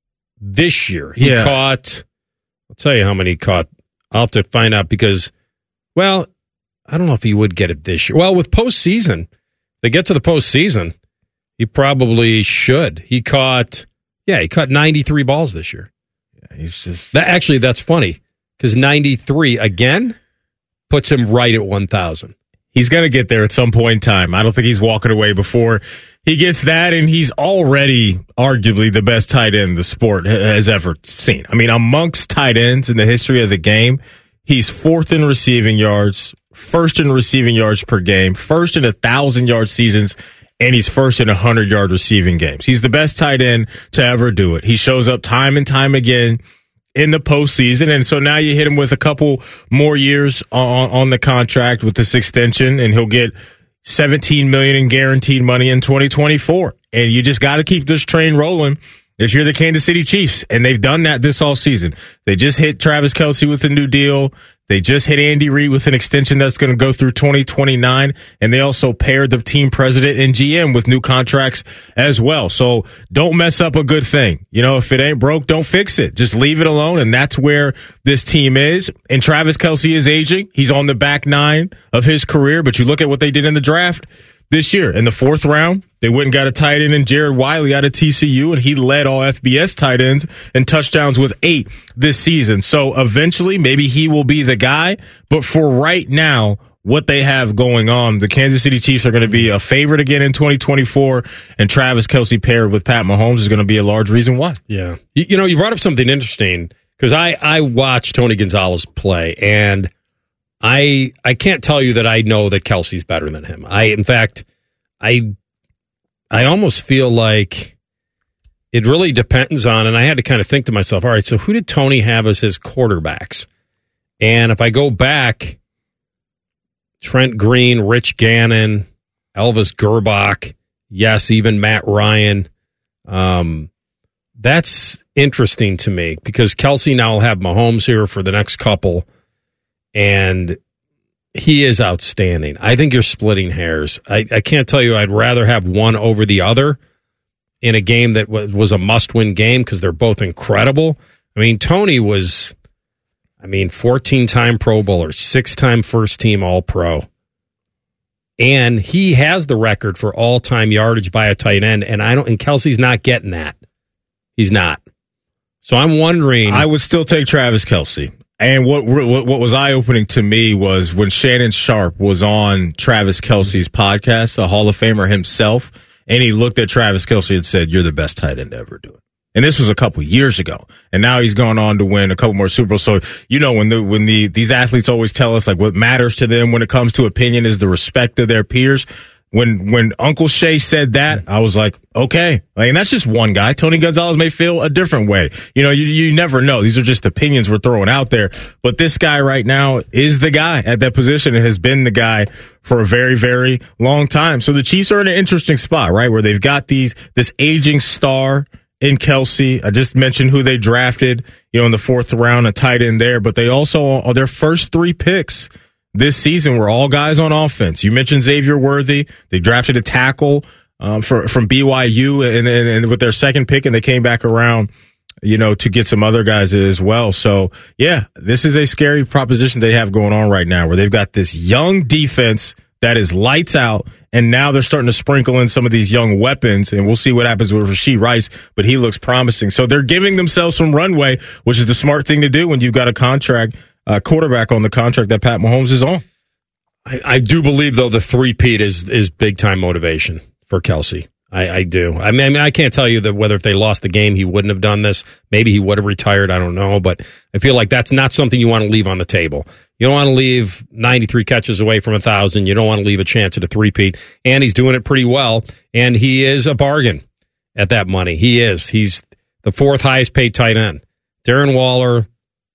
this year. He yeah. caught, I'll tell you how many he caught. I'll have to find out because, well, I don't know if he would get it this year. Well, with postseason, they get to the postseason, he probably should. He caught, yeah, he caught ninety-three balls this year. Yeah, he's just that, actually, that's funny because ninety-three again puts him right at one thousand. He's going to get there at some point in time. I don't think he's walking away before he gets that, and he's already arguably the best tight end the sport has ever seen. I mean, amongst tight ends in the history of the game, he's fourth in receiving yards, first in receiving yards per game, first in one thousand yard seasons, and he's first in one hundred yard receiving games. He's the best tight end to ever do it. He shows up time and time again in the postseason, and so now you hit him with a couple more years on, on the contract with this extension, and he'll get seventeen million dollars in guaranteed money in twenty twenty-four. And you just got to keep this train rolling if you're the Kansas City Chiefs, and they've done that this all season. They just hit Travis Kelce with a new deal. They just hit Andy Reid with an extension that's going to go through twenty twenty-nine, and they also paired the team president and G M with new contracts as well. So don't mess up a good thing. You know, if it ain't broke, don't fix it. Just leave it alone, and that's where this team is. And Travis Kelce is aging. He's on the back nine of his career, but you look at what they did in the draft this year. In the fourth round, they went and got a tight end in Jared Wiley out of T C U, and he led all F B S tight ends and touchdowns with eight this season. So eventually, maybe he will be the guy. But for right now, what they have going on, the Kansas City Chiefs are going to be a favorite again in twenty twenty-four, and Travis Kelce paired with Pat Mahomes is going to be a large reason why. Yeah. You, you know, you brought up something interesting, because I, I watched Tony Gonzalez play, and I I can't tell you that I know that Kelce's better than him. I, in fact, I I almost feel like it really depends on, and I had to kind of think to myself, all right, so who did Tony have as his quarterbacks? And if I go back, Trent Green, Rich Gannon, Elvis Gerbach, yes, even Matt Ryan. Um, that's interesting to me because Kelce now will have Mahomes here for the next couple, and he is outstanding. I think you're splitting hairs. I, I can't tell you I'd rather have one over the other in a game that was, was a must-win game because they're both incredible. I mean, Tony was, I mean, fourteen-time Pro Bowler, six-time first-team All-Pro. And he has the record for all-time yardage by a tight end, and I don't. And Kelce's not getting that. He's not. So I'm wondering. I would still take Travis Kelce. And what what, what was eye-opening to me was when Shannon Sharp was on Travis Kelce's podcast, a Hall of Famer himself, and he looked at Travis Kelce and said, "You're the best tight end to ever do it." And this was a couple years ago, and now he's gone on to win a couple more Super Bowls. So you know when the when the these athletes always tell us like what matters to them when it comes to opinion is the respect of their peers. When when Uncle Shay said that, I was like, okay, like, and that's just one guy. Tony Gonzalez may feel a different way. You know, you you never know. These are just opinions we're throwing out there. But this guy right now is the guy at that position and has been the guy for a very, very long time. So the Chiefs are in an interesting spot, right, where they've got these this aging star in Kelce. I just mentioned who they drafted, you know, in the fourth round, a tight end there. But they also, their first three picks this season were all guys on offense. You mentioned Xavier Worthy. They drafted a tackle um, for, from B Y U and, and, and with their second pick, and they came back around, you know, to get some other guys as well. So, yeah, this is a scary proposition they have going on right now where they've got this young defense that is lights out, and now they're starting to sprinkle in some of these young weapons, and we'll see what happens with Rashee Rice, but he looks promising. So they're giving themselves some runway, which is the smart thing to do when you've got a contract, uh, quarterback on the contract that Pat Mahomes is on. I, I do believe, though, the three-peat is, is big-time motivation for Kelce. I, I do. I mean, I mean, I can't tell you that whether if they lost the game, he wouldn't have done this. Maybe he would have retired. I don't know. But I feel like that's not something you want to leave on the table. You don't want to leave ninety-three catches away from one thousand. You don't want to leave a chance at a three-peat. And he's doing it pretty well. And he is a bargain at that money. He is. He's the fourth highest paid tight end. Darren Waller,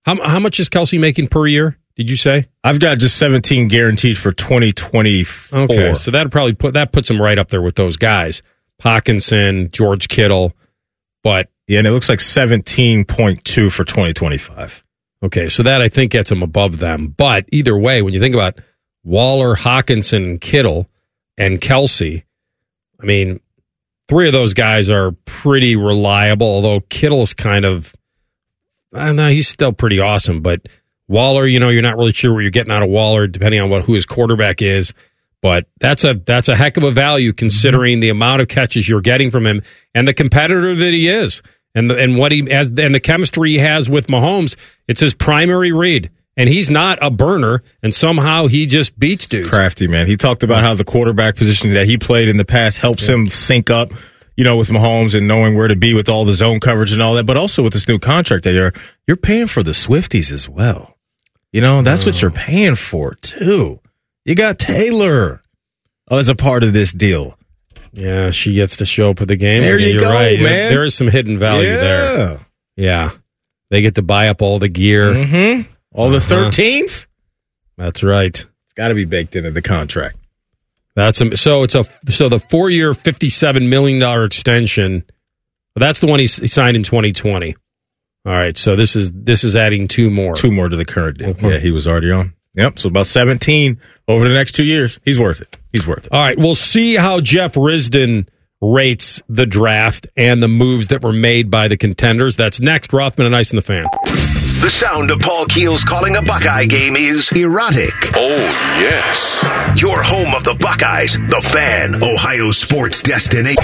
How how much is Kelsey making per year? Did you say? I've got just seventeen guaranteed for twenty twenty-four. Okay, so that probably put that puts him right up there with those guys, Hawkinson, George Kittle, but yeah, and it looks like seventeen point two for twenty twenty-five. Okay, so that I think gets him above them. But either way, when you think about Waller, Hawkinson, Kittle, and Kelsey, I mean, three of those guys are pretty reliable. Although Kittle's kind of, I don't know, he's still pretty awesome, but. Waller, you know, you're not really sure what you're getting out of Waller, depending on what who his quarterback is. But that's a that's a heck of a value considering mm-hmm. the amount of catches you're getting from him and the competitor that he is, and the, and what he has and the chemistry he has with Mahomes. It's his primary read, and he's not a burner, and somehow he just beats dudes. Crafty, man. He talked about how the quarterback position that he played in the past helps yeah. him sync up. You know, with Mahomes and knowing where to be with all the zone coverage and all that, but also with this new contract that you're you're paying for the Swifties as well. You know, that's oh. what you're paying for, too. You got Taylor as a part of this deal. Yeah, she gets to show up at the game. There you you're go, right. man. There is some hidden value yeah. there. Yeah. They get to buy up all the gear. Mm-hmm. All the uh-huh. thirteens? That's right. It's got to be baked into the contract. That's a, so it's a so the four-year, fifty-seven million dollars extension, that's the one he, he signed in twenty twenty. All right, so this is this is adding two more. Two more to the current deal. Mm-hmm. Yeah, he was already on. Yep, so about seventeen over the next two years. He's worth it. He's worth it. All right, we'll see how Jeff Risdon rates the draft and the moves that were made by the contenders. That's next. Rothman and Ice in the Fan. The sound of Paul Keels calling a Buckeye game is erotic. Oh, yes. Your home of the Buckeyes, the Fan, Ohio sports destination.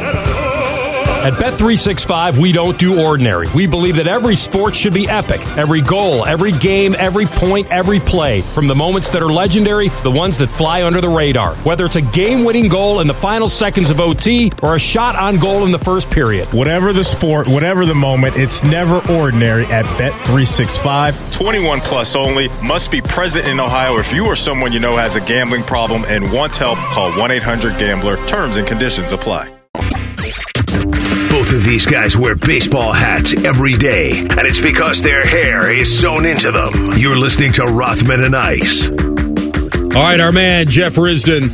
At Bet three sixty-five, we don't do ordinary. We believe that every sport should be epic. Every goal, every game, every point, every play. From the moments that are legendary to the ones that fly under the radar. Whether it's a game-winning goal in the final seconds of O T or a shot on goal in the first period. Whatever the sport, whatever the moment, it's never ordinary at Bet three sixty-five. twenty-one plus only. Must be present in Ohio. If you or someone you know has a gambling problem and wants help, call one eight hundred gambler. Terms and conditions apply. Both of these guys wear baseball hats every day, and it's because their hair is sewn into them. You're listening to Rothman and Ice. All right, our man, Jeff Risdon,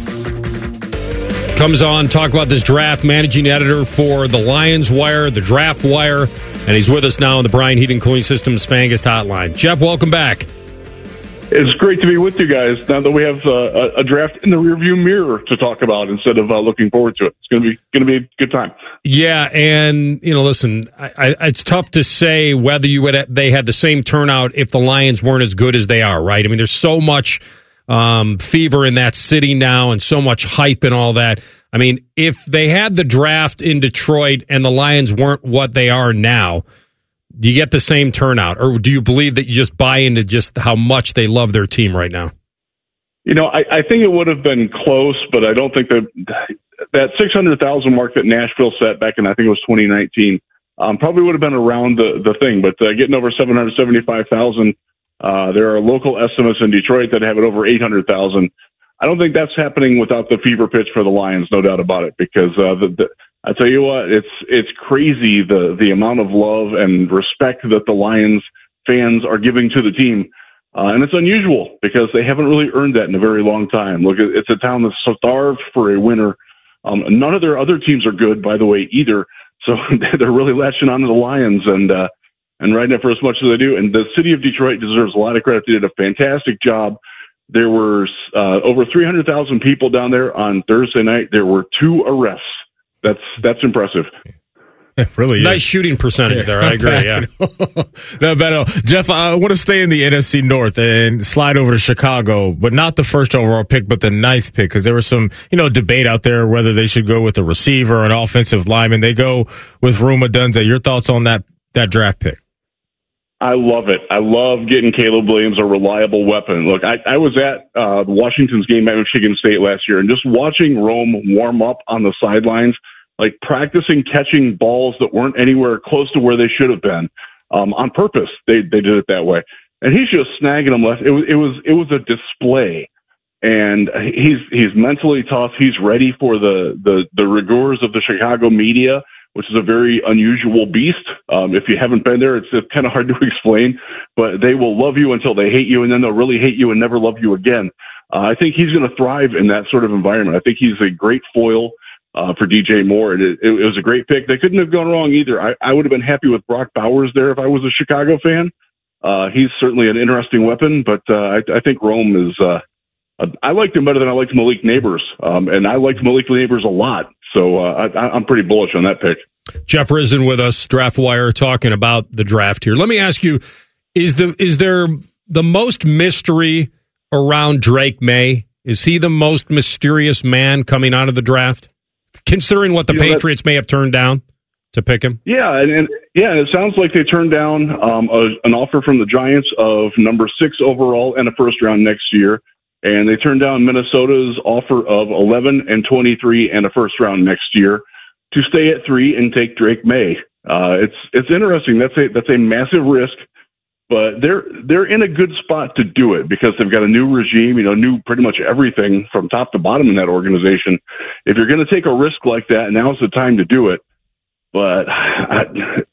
comes on, talk about this draft, managing editor for the Lions Wire, the Draft Wire, and he's with us now on the Brian Heating Cooling Systems Fangus Hotline. Jeff, welcome back. It's great to be with you guys now that we have uh, a, a draft in the rearview mirror to talk about instead of uh, looking forward to it. It's going to be going to be a good time. Yeah, and you know, listen, I, I, it's tough to say whether you would they had the same turnout if the Lions weren't as good as they are, right? I mean, there's so much um, fever in that city now, and so much hype and all that. I mean, if they had the draft in Detroit and the Lions weren't what they are now, do you get the same turnout, or do you believe that you just buy into just how much they love their team right now? You know, I, I think it would have been close, but I don't think that that six hundred thousand mark that Nashville set back in, I think it was twenty nineteen, um, probably would have been around the, the thing. But uh, getting over seven hundred seventy-five thousand, uh, there are local estimates in Detroit that have it over eight hundred thousand. I don't think that's happening without the fever pitch for the Lions, no doubt about it, because uh, the, the I tell you what, it's it's crazy the the amount of love and respect that the Lions fans are giving to the team, uh, and it's unusual because they haven't really earned that in a very long time. Look, it's a town that's starved for a winner. Um, none of their other teams are good, by the way, either. So they're really latching on to the Lions and uh, and riding it for as much as they do. And the city of Detroit deserves a lot of credit. They did a fantastic job. There were uh, over three hundred thousand people down there on Thursday night. There were two arrests. That's that's impressive. It really is. Nice shooting percentage there. I agree. Yeah. No, but Jeff, I want to stay in the N F C North and slide over to Chicago, but not the first overall pick, but the ninth pick, because there was some, you know, debate out there whether they should go with a receiver or an offensive lineman. They go with Roma Dunze. Your thoughts on that that draft pick? I love it. I love getting Caleb Williams, a reliable weapon. Look, I, I was at uh, Washington's game at Michigan State last year, and just watching Rome warm up on the sidelines, like practicing catching balls that weren't anywhere close to where they should have been, um, on purpose. They they did it that way, and he's just snagging them left. It was it was it was a display, and he's he's mentally tough. He's ready for the the the rigors of the Chicago media, which is a very unusual beast. Um, if you haven't been there, it's, it's kind of hard to explain, but they will love you until they hate you, and then they'll really hate you and never love you again. Uh, I think he's going to thrive in that sort of environment. I think he's a great foil uh, for D J Moore. It, it, it was a great pick. They couldn't have gone wrong either. I, I would have been happy with Brock Bowers there if I was a Chicago fan. Uh, he's certainly an interesting weapon, but uh, I, I think Rome is uh, – I liked him better than I liked Malik Neighbors, um, and I liked Malik Neighbors a lot. So uh, I, I'm pretty bullish on that pick. Jeff Risdon with us, Draft Wire, talking about the draft here. Let me ask you, is the is there the most mystery around Drake May? Is he the most mysterious man coming out of the draft, considering what the you know, Patriots may have turned down to pick him? Yeah, and, and yeah, it sounds like they turned down um, a, an offer from the Giants of number six overall and a first round next year. And they turned down Minnesota's offer of eleven and twenty-three and a first round next year to stay at three and take Drake May. Uh, it's it's interesting. That's a that's a massive risk, but they're they're in a good spot to do it because they've got a new regime. You know, new pretty much everything from top to bottom in that organization. If you're going to take a risk like that, now's the time to do it. But I,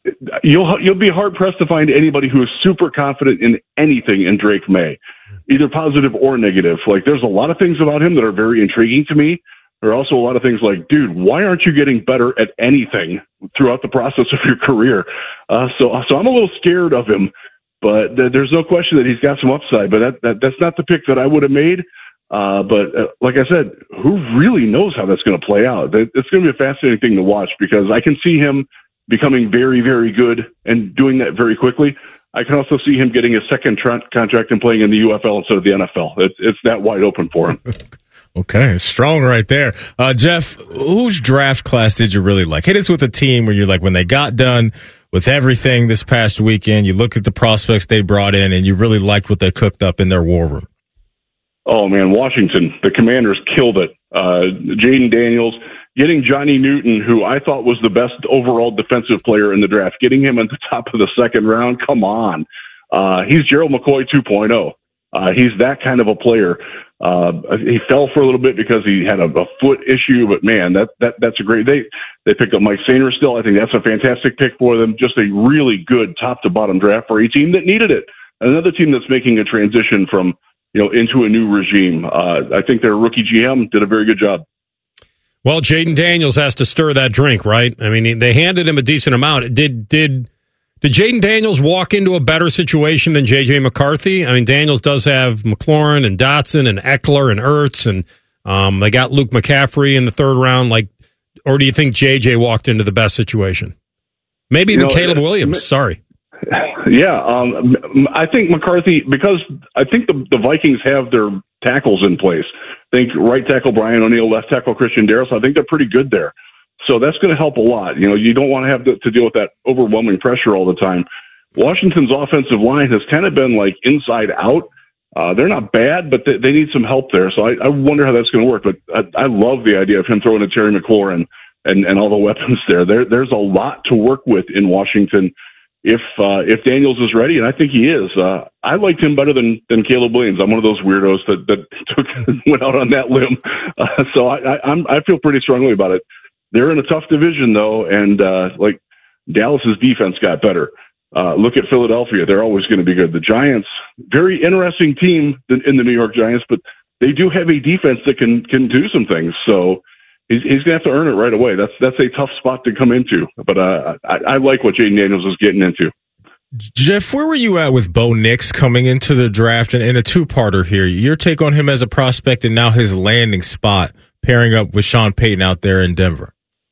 you'll you'll be hard pressed to find anybody who is super confident in anything in Drake May, either positive or negative. Like, there's a lot of things about him that are very intriguing to me. There are also a lot of things like, dude, why aren't you getting better at anything throughout the process of your career? Uh, so, so I'm a little scared of him, but th- there's no question that he's got some upside. But that, that that's not the pick that I would have made. Uh, but uh, like I said, who really knows how that's going to play out? It's going to be a fascinating thing to watch because I can see him becoming very, very good and doing that very quickly. I can also see him getting a second tra- contract and playing in the U F L instead of the N F L. It's, it's that wide open for him. Okay, strong right there. Uh, Jeff, whose draft class did you really like? Hit us with a team where you're like, when they got done with everything this past weekend, you look at the prospects they brought in and you really liked what they cooked up in their war room. Oh, man, Washington, the Commanders killed it. Uh, Jaden Daniels, getting Johnny Newton, who I thought was the best overall defensive player in the draft, getting him at the top of the second round, come on. Uh, he's Gerald McCoy two point oh. Uh, he's that kind of a player. Uh, he fell for a little bit because he had a, a foot issue, but man, that, that that's a great, they, they picked up Mike Sainer still. I think that's a fantastic pick for them. Just a really good top to bottom draft for a team that needed it. Another team that's making a transition from, you know, into a new regime. Uh, I think their rookie G M did a very good job. Well, Jaden Daniels has to stir that drink, right? I mean, they handed him a decent amount. Did did did Jaden Daniels walk into a better situation than J J McCarthy? I mean, Daniels does have McLaurin and Dotson and Eckler and Ertz, and um, they got Luke McCaffrey in the third round. Like, or do you think J J walked into the best situation? Maybe even you know, Caleb uh, Williams. Sorry. Yeah, um, I think McCarthy, because I think the, the Vikings have their tackles in place. I think right tackle Brian O'Neill, left tackle Christian Darrisaw, I think they're pretty good there. So that's going to help a lot. You know, you don't want to have to, to deal with that overwhelming pressure all the time. Washington's offensive line has kind of been like inside out. Uh, they're not bad, but they, they need some help there. So I, I wonder how that's going to work. But I, I love the idea of him throwing to Terry McLaurin and, and all the weapons there. there. There's a lot to work with in Washington. If uh, if Daniels is ready, and I think he is, uh, I liked him better than, than Caleb Williams. I'm one of those weirdos that, that took went out on that limb. Uh, so I, I, I'm, I feel pretty strongly about it. They're in a tough division, though, and uh, like Dallas's defense got better. Uh, look at Philadelphia; they're always going to be good. The Giants, very interesting team in the New York Giants, but they do have a defense that can can do some things. So he's, he's going to have to earn it right away. That's that's a tough spot to come into. But uh, I, I like what Jaden Daniels is getting into. Jeff, where were you at with Bo Nix coming into the draft? And, and a two-parter here. Your take on him as a prospect and now his landing spot, pairing up with Sean Payton out there in Denver.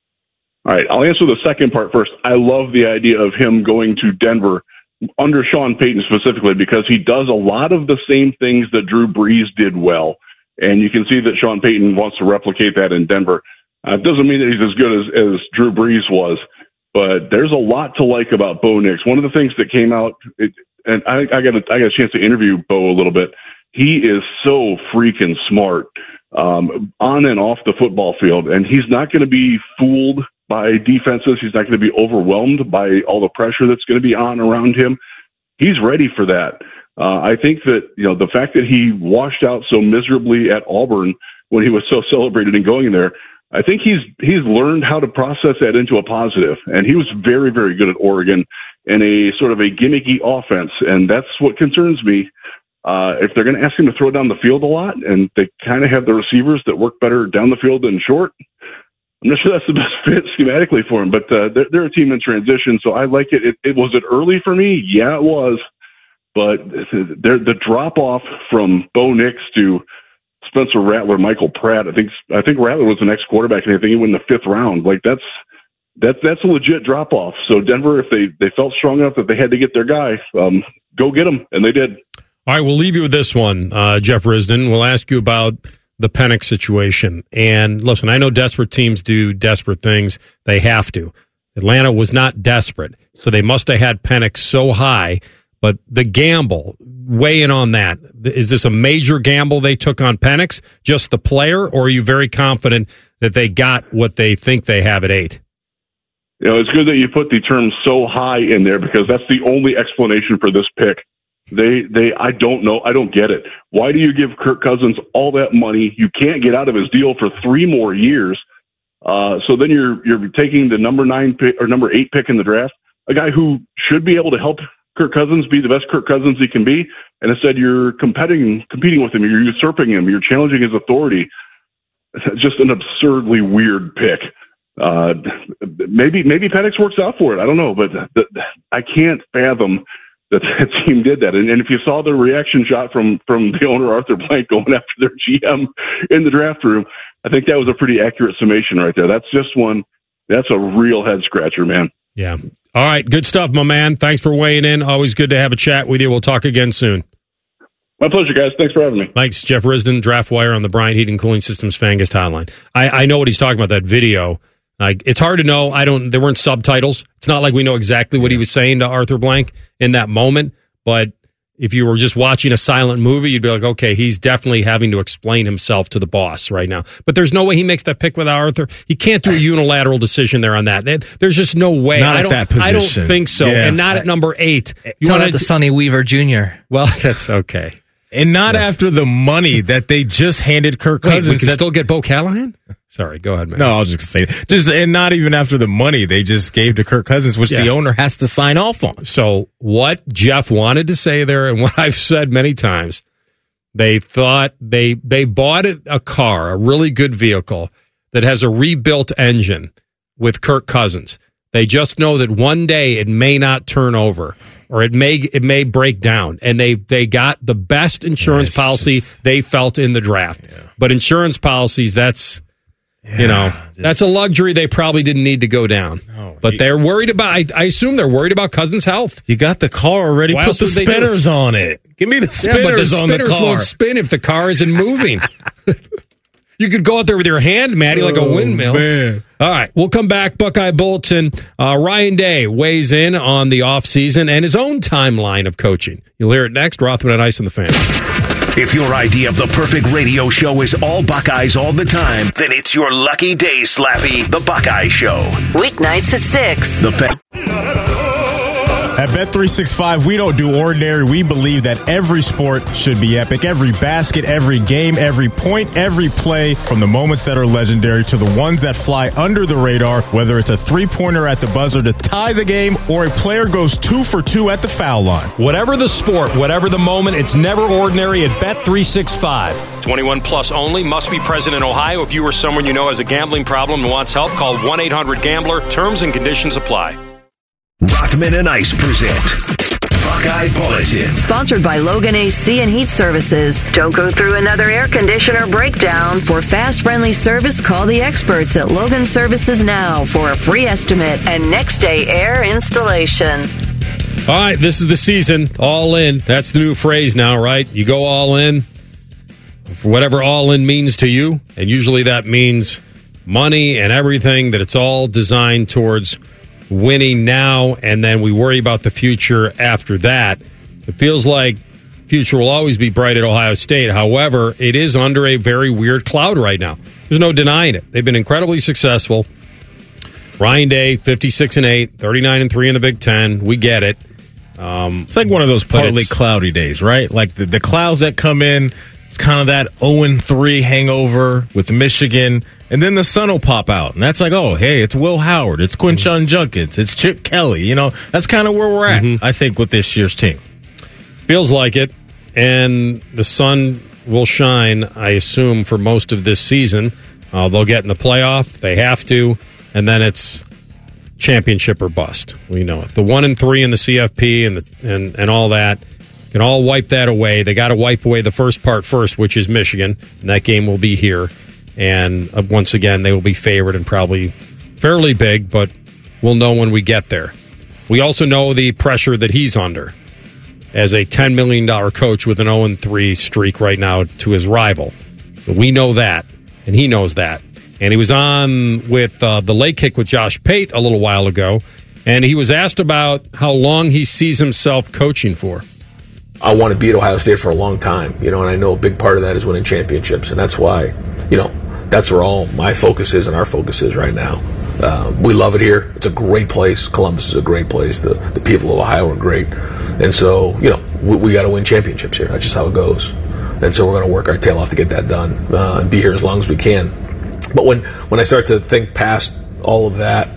All right, I'll answer the second part first. I love the idea of him going to Denver under Sean Payton specifically because he does a lot of the same things that Drew Brees did well. And you can see that Sean Payton wants to replicate that in Denver. Uh, it doesn't mean that he's as good as, as Drew Brees was, but there's a lot to like about Bo Nix. One of the things that came out, it, and I, I got a, I got a chance to interview Bo a little bit. He is so freaking smart um, on and off the football field, and he's not going to be fooled by defenses. He's not going to be overwhelmed by all the pressure that's going to be on around him. He's ready for that. Uh, I think that, you know, the fact that he washed out so miserably at Auburn when he was so celebrated in going there, I think he's he's learned how to process that into a positive, and he was very, very good at Oregon in a sort of a gimmicky offense, and that's what concerns me. Uh, if they're going to ask him to throw down the field a lot, and they kind of have the receivers that work better down the field than short, I'm not sure that's the best fit schematically for him. But uh, they're, they're a team in transition, so I like it. It, it was it early for me? Yeah, it was. But the drop off from Bo Nix to Spencer Rattler, Michael Pratt. I think I think Rattler was the next quarterback, and I think he went in the fifth round. Like that's that's that's a legit drop off. So Denver, if they, they felt strong enough that they had to get their guy, um, go get him, and they did. All right, we'll leave you with this one, uh, Jeff Risdon. We'll ask you about the Penix situation. And listen, I know desperate teams do desperate things. They have to. Atlanta was not desperate, so they must have had Penix so high. But the gamble, weigh in on that. Is this a major gamble they took on Penix, just the player, or are you very confident that they got what they think they have at eight? You know, it's good that you put the term so high in there because that's the only explanation for this pick. They, they, I don't know. I don't get it. Why do you give Kirk Cousins all that money? You can't get out of his deal for three more years. Uh, so then you're, you're taking the number nine pick or number eight pick in the draft, a guy who should be able to help Kirk Cousins be the best Kirk Cousins he can be. And instead you're competing, competing with him. You're usurping him. You're challenging his authority. It's just an absurdly weird pick. Uh, maybe, maybe Penix works out for it. I don't know, but the, the, I can't fathom that that team did that. And, and if you saw the reaction shot from, from the owner, Arthur Blank, going after their G M in the draft room, I think that was a pretty accurate summation right there. That's just one, that's a real head scratcher, man. Yeah. All right. Good stuff, my man. Thanks for weighing in. Always good to have a chat with you. We'll talk again soon. My pleasure, guys. Thanks for having me. Thanks, Jeff Risdon, Draft Wire on the Bryant Heating Cooling Systems Fangast Hotline. I, I know what he's talking about, that video. Like, it's hard to know. I don't. There weren't subtitles. It's not like we know exactly what he was saying to Arthur Blank in that moment. But if you were just watching a silent movie, you'd be like, okay, he's definitely having to explain himself to the boss right now. But there's no way he makes that pick without Arthur. He can't do a unilateral decision there on that. There's just no way. Not I at don't, that position. I don't think so. Yeah. And not at number eight. You want to Sonny Weaver Junior Well, that's okay. And not yes. after the money that they just handed Kirk Cousins. Wait, we can that, still get Bo Callahan? Sorry, go ahead, man. No, I was just going to say, just and not even after the money they just gave to Kirk Cousins, which yeah. the owner has to sign off on. So what Jeff wanted to say there, and what I've said many times, they thought they they bought a car, a really good vehicle that has a rebuilt engine with Kirk Cousins. They just know that one day it may not turn over, or it may it may break down, and they they got the best insurance yeah, policy just, they felt in the draft. Yeah. But insurance policies, that's yeah, you know just, that's a luxury they probably didn't need to go down. No, but he, they're worried about. I, I assume they're worried about Cousins' health. You got the car already. Why Put the spinners on it. Give me the spinners, yeah, but the on the car. Spinners won't spin if the car isn't moving. You could go out there with your hand, Matty, like a windmill. Man. All right, we'll come back. Buckeye Bulletin. Uh, Ryan Day weighs in on the offseason and his own timeline of coaching. You'll hear it next. Rothman and Ice on the Fan. If your idea of the perfect radio show is all Buckeyes all the time, then it's your lucky day, Slappy, the Buckeye Show. Weeknights at six. The Fan. At Bet three sixty-five, we don't do ordinary. We believe that every sport should be epic. Every basket, every game, every point, every play, from the moments that are legendary to the ones that fly under the radar, whether it's a three-pointer at the buzzer to tie the game or a player goes two for two at the foul line. Whatever the sport, whatever the moment, it's never ordinary at Bet three sixty-five. twenty-one plus only, must be present in Ohio. If you or someone you know has a gambling problem and wants help, call one eight hundred gambler. Terms and conditions apply. Rothman and Ice present Buckeye Bulletin. Sponsored by Logan A C and Heat Services. Don't go through another air conditioner breakdown. For fast, friendly service, call the experts at Logan Services now for a free estimate and next day air installation. All right, this is the season. All in. That's the new phrase now, right? You go all in for whatever all in means to you. And usually that means money and everything, that it's all designed towards winning now, and then we worry about the future after that. It feels like future will always be bright at Ohio State. However, it is under a very weird cloud right now. There's no denying it. They've been incredibly successful. Ryan Day, fifty-six and eight, thirty-nine and three in the Big Ten. We get it. Um, it's like one of those partly cloudy days, right? Like the, the clouds that come in, It's kind of that oh and three hangover with Michigan. And then the sun will pop out. And that's like, oh, hey, it's Will Howard. It's Quinshon Judkins. It's Chip Kelly. You know, that's kind of where we're at, mm-hmm. I think, with this year's team. Feels like it. And the sun will shine, I assume, for most of this season. Uh, they'll get in the playoff. They have to. And then it's championship or bust. We know it. The one and three in the C F P and, the, and, and all that can all wipe that away. They got to wipe away the first part first, which is Michigan. And that game will be here. And uh, once again, they will be favored and probably fairly big, but we'll know when we get there. We also know the pressure that he's under as a ten million dollars coach with an oh and three streak right now to his rival. So we know that, and he knows that. And he was on with uh, the Late Kick with Josh Pate a little while ago, and he was asked about how long he sees himself coaching for. I want to be at Ohio State for a long time, you know, and I know a big part of that is winning championships, and that's why, you know, that's where all my focus is and our focus is right now. Uh, we love it here. It's a great place. Columbus is a great place. The the people of Ohio are great. And so, you know, we, we got to win championships here. That's just how it goes. And so we're going to work our tail off to get that done uh, and be here as long as we can. But when, when I start to think past all of that,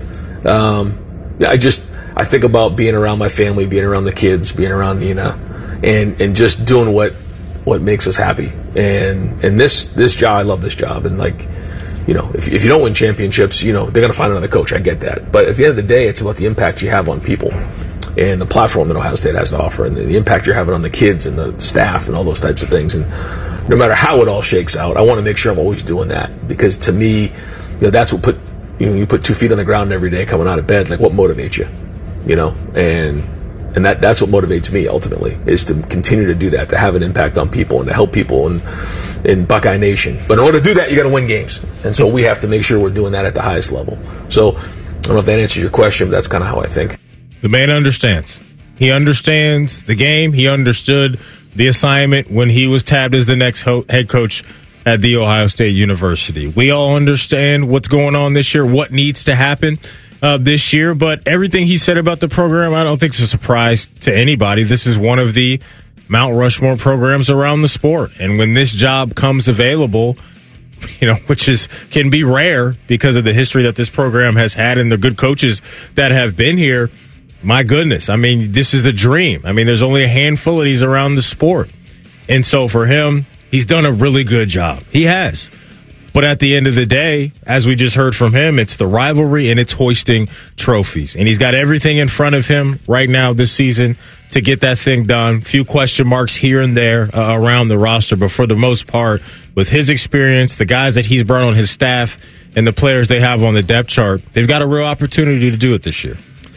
um, I just I think about being around my family, being around the kids, being around Nina, and, and just doing what what makes us happy. And and this this job, I love this job. And like, you know, if if you don't win championships, you know, they're going to find another coach. I get that. But at the end of the day, it's about the impact you have on people and the platform that Ohio State has to offer and the impact you're having on the kids and the staff and all those types of things. And no matter how it all shakes out, I want to make sure I'm always doing that, because to me, you know, that's what put, you know, you put two feet on the ground every day coming out of bed, like what motivates you, you know, and And that, that's what motivates me, ultimately, is to continue to do that, to have an impact on people and to help people in, in Buckeye Nation. But in order to do that, you got to win games. And so we have to make sure we're doing that at the highest level. So I don't know if that answers your question, but that's kind of how I think. The man understands. He understands the game. He understood the assignment when he was tabbed as the next ho- head coach at The Ohio State University. We all understand what's going on this year, what needs to happen Uh, this year, but everything he said about the program, I don't think it's a surprise to anybody. This is one of the Mount Rushmore programs around the sport, and when this job comes available, you know, which is can be rare because of the history that this program has had and the good coaches that have been here. My goodness, I mean, this is the dream. I mean, there's only a handful of these around the sport, and so for him, he's done a really good job. He has. But at the end of the day, as we just heard from him, it's the rivalry and it's hoisting trophies. And he's got everything in front of him right now this season to get that thing done. Few question marks here and there uh, around the roster, but for the most part, with his experience, the guys that he's brought on his staff, and the players they have on the depth chart, they've got a real opportunity to do it this year.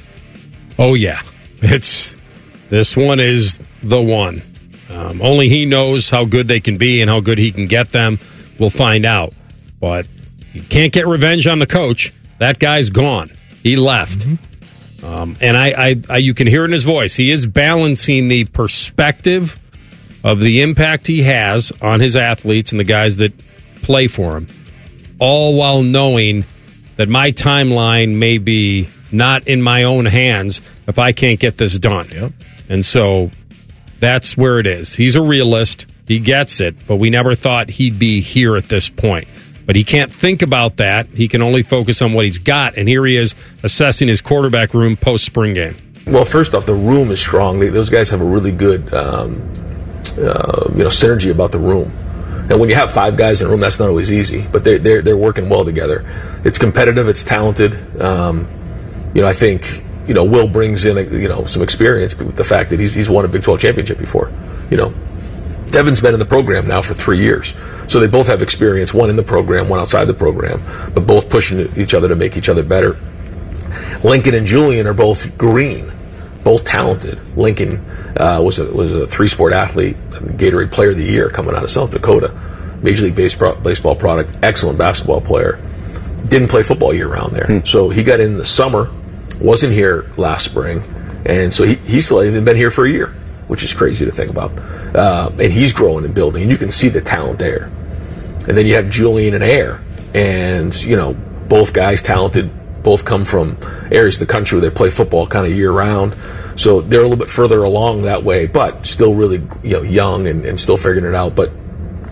Oh, yeah. It's this one is the one. Um, only he knows how good they can be and how good he can get them. We'll find out. But you can't get revenge on the coach. That guy's gone. He left. Mm-hmm. Um, and I, I, I, you can hear in his voice, he is balancing the perspective of the impact he has on his athletes and the guys that play for him, all while knowing that my timeline may be not in my own hands if I can't get this done. Yep. And so that's where it is. He's a realist. He gets it, but we never thought he'd be here at this point. But he can't think about that. He can only focus on what he's got. And here he is assessing his quarterback room post-spring game. Well, first off, the room is strong. They, those guys have a really good um, uh, you know, synergy about the room. And when you have five guys in a room, that's not always easy. But they're, they're, they're working well together. It's competitive. It's talented. Um, you know, I think, you know, Will brings in, you know, some experience with the fact that he's, he's won a Big twelve championship before, you know. Devin's been in the program now for three years. So they both have experience, one in the program, one outside the program, but both pushing each other to make each other better. Lincoln and Julian are both green, both talented. Lincoln uh, was a, was a three-sport athlete, Gatorade Player of the Year coming out of South Dakota, Major League Baseball, baseball product, excellent basketball player. Didn't play football year-round there. Hmm. So he got in the summer, wasn't here last spring, and so he, he's still even been here for a year, which is crazy to think about. Uh, and he's growing and building, and you can see the talent there. And then you have Julian and Air, and, you know, both guys talented, both come from areas of the country where they play football kind of year-round. So they're a little bit further along that way, but still really, you know, young and, and still figuring it out. But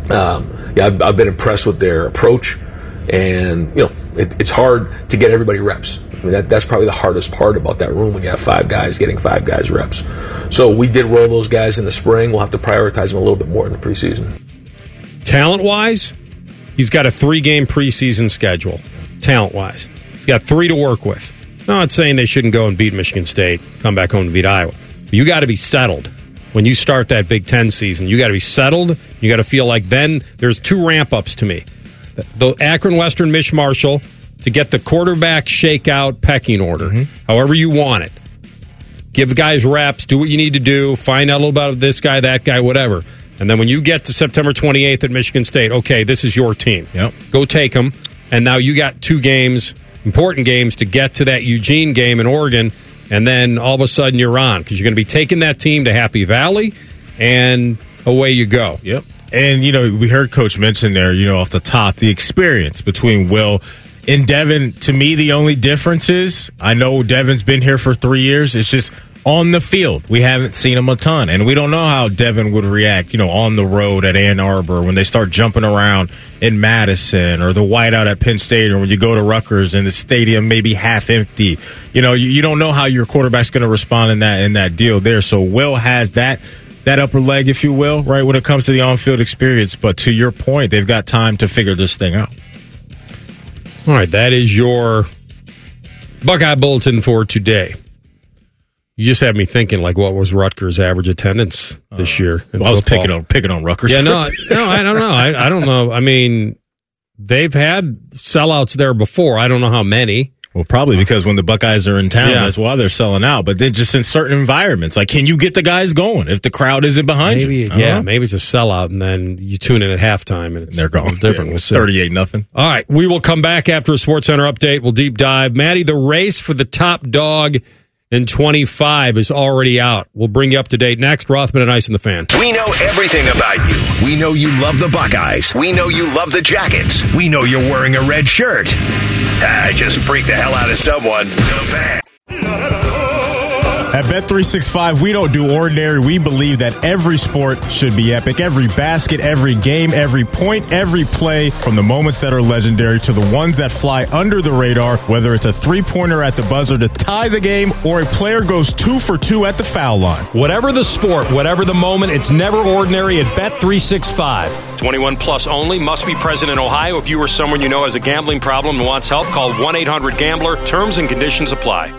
Um, yeah, I've, I've been impressed with their approach, and you know, it, it's hard to get everybody reps. I mean, that, that's probably the hardest part about that room when you have five guys getting five guys reps. So we did roll those guys in the spring. We'll have to prioritize them a little bit more in the preseason. Talent-wise, he's got a three-game preseason schedule. Talent-wise, he's got three to work with. I'm not saying they shouldn't go and beat Michigan State, come back home and beat Iowa. But you got to be settled when you start that Big Ten season. You got to be settled. You got to feel like then there's two ramp-ups to me. The Akron Western Mich Marshall to get the quarterback shakeout pecking order, mm-hmm. however you want it. Give the guys reps, do what you need to do, find out a little about this guy, that guy, whatever. And then when you get to September twenty-eighth at Michigan State, okay, this is your team. Yep. Go take them. And now you got two games, important games, to get to that Eugene game in Oregon. And then all of a sudden you're on because you're going to be taking that team to Happy Valley, and away you go. Yep. And, you know, we heard Coach mention there, you know, off the top, the experience between Will and Devin. To me, the only difference is, I know Devin's been here for three years. It's just on the field. We haven't seen him a ton. And we don't know how Devin would react, you know, on the road at Ann Arbor when they start jumping around in Madison, or the whiteout at Penn State, or when you go to Rutgers and the stadium maybe half empty. You know, you, you don't know how your quarterback's going to respond in that in that deal there. So Will has that. that upper leg, if you will, right, when it comes to the on-field experience. But to your point, they've got time to figure this thing out. All right, that is your Buckeye Bulletin for today. You just had me thinking, like, what was Rutgers' average attendance this uh, year? Well, I was picking on picking on Rutgers. Yeah, no, no, I don't know. I, I don't know. I mean, they've had sellouts there before. I don't know how many. Well, probably because when the Buckeyes are in town, Yeah. that's why they're selling out. But then just in certain environments, like, can you get the guys going if the crowd isn't behind maybe, you? Yeah, know. maybe it's a sellout, and then you tune in at halftime, and it's They're gone. different. Yeah, We'll see. thirty-eight nothing. All right, we will come back after a Sports Center update. We'll deep dive. Maddie, the race for the top dog in twenty-five is already out. We'll bring you up to date next. Rothman and Ice and the Fan. We know everything about you. We know you love the Buckeyes. We know you love the Jackets. We know you're wearing a red shirt. I just freaked the hell out of someone. The Fan. At Bet three sixty-five, we don't do ordinary. We believe that every sport should be epic. Every basket, every game, every point, every play, from the moments that are legendary to the ones that fly under the radar, whether it's a three-pointer at the buzzer to tie the game or a player goes two for two at the foul line. Whatever the sport, whatever the moment, it's never ordinary at Bet three sixty-five. twenty-one plus only, must be present in Ohio. If you or someone you know has a gambling problem and wants help, call one eight hundred gambler. Terms and conditions apply.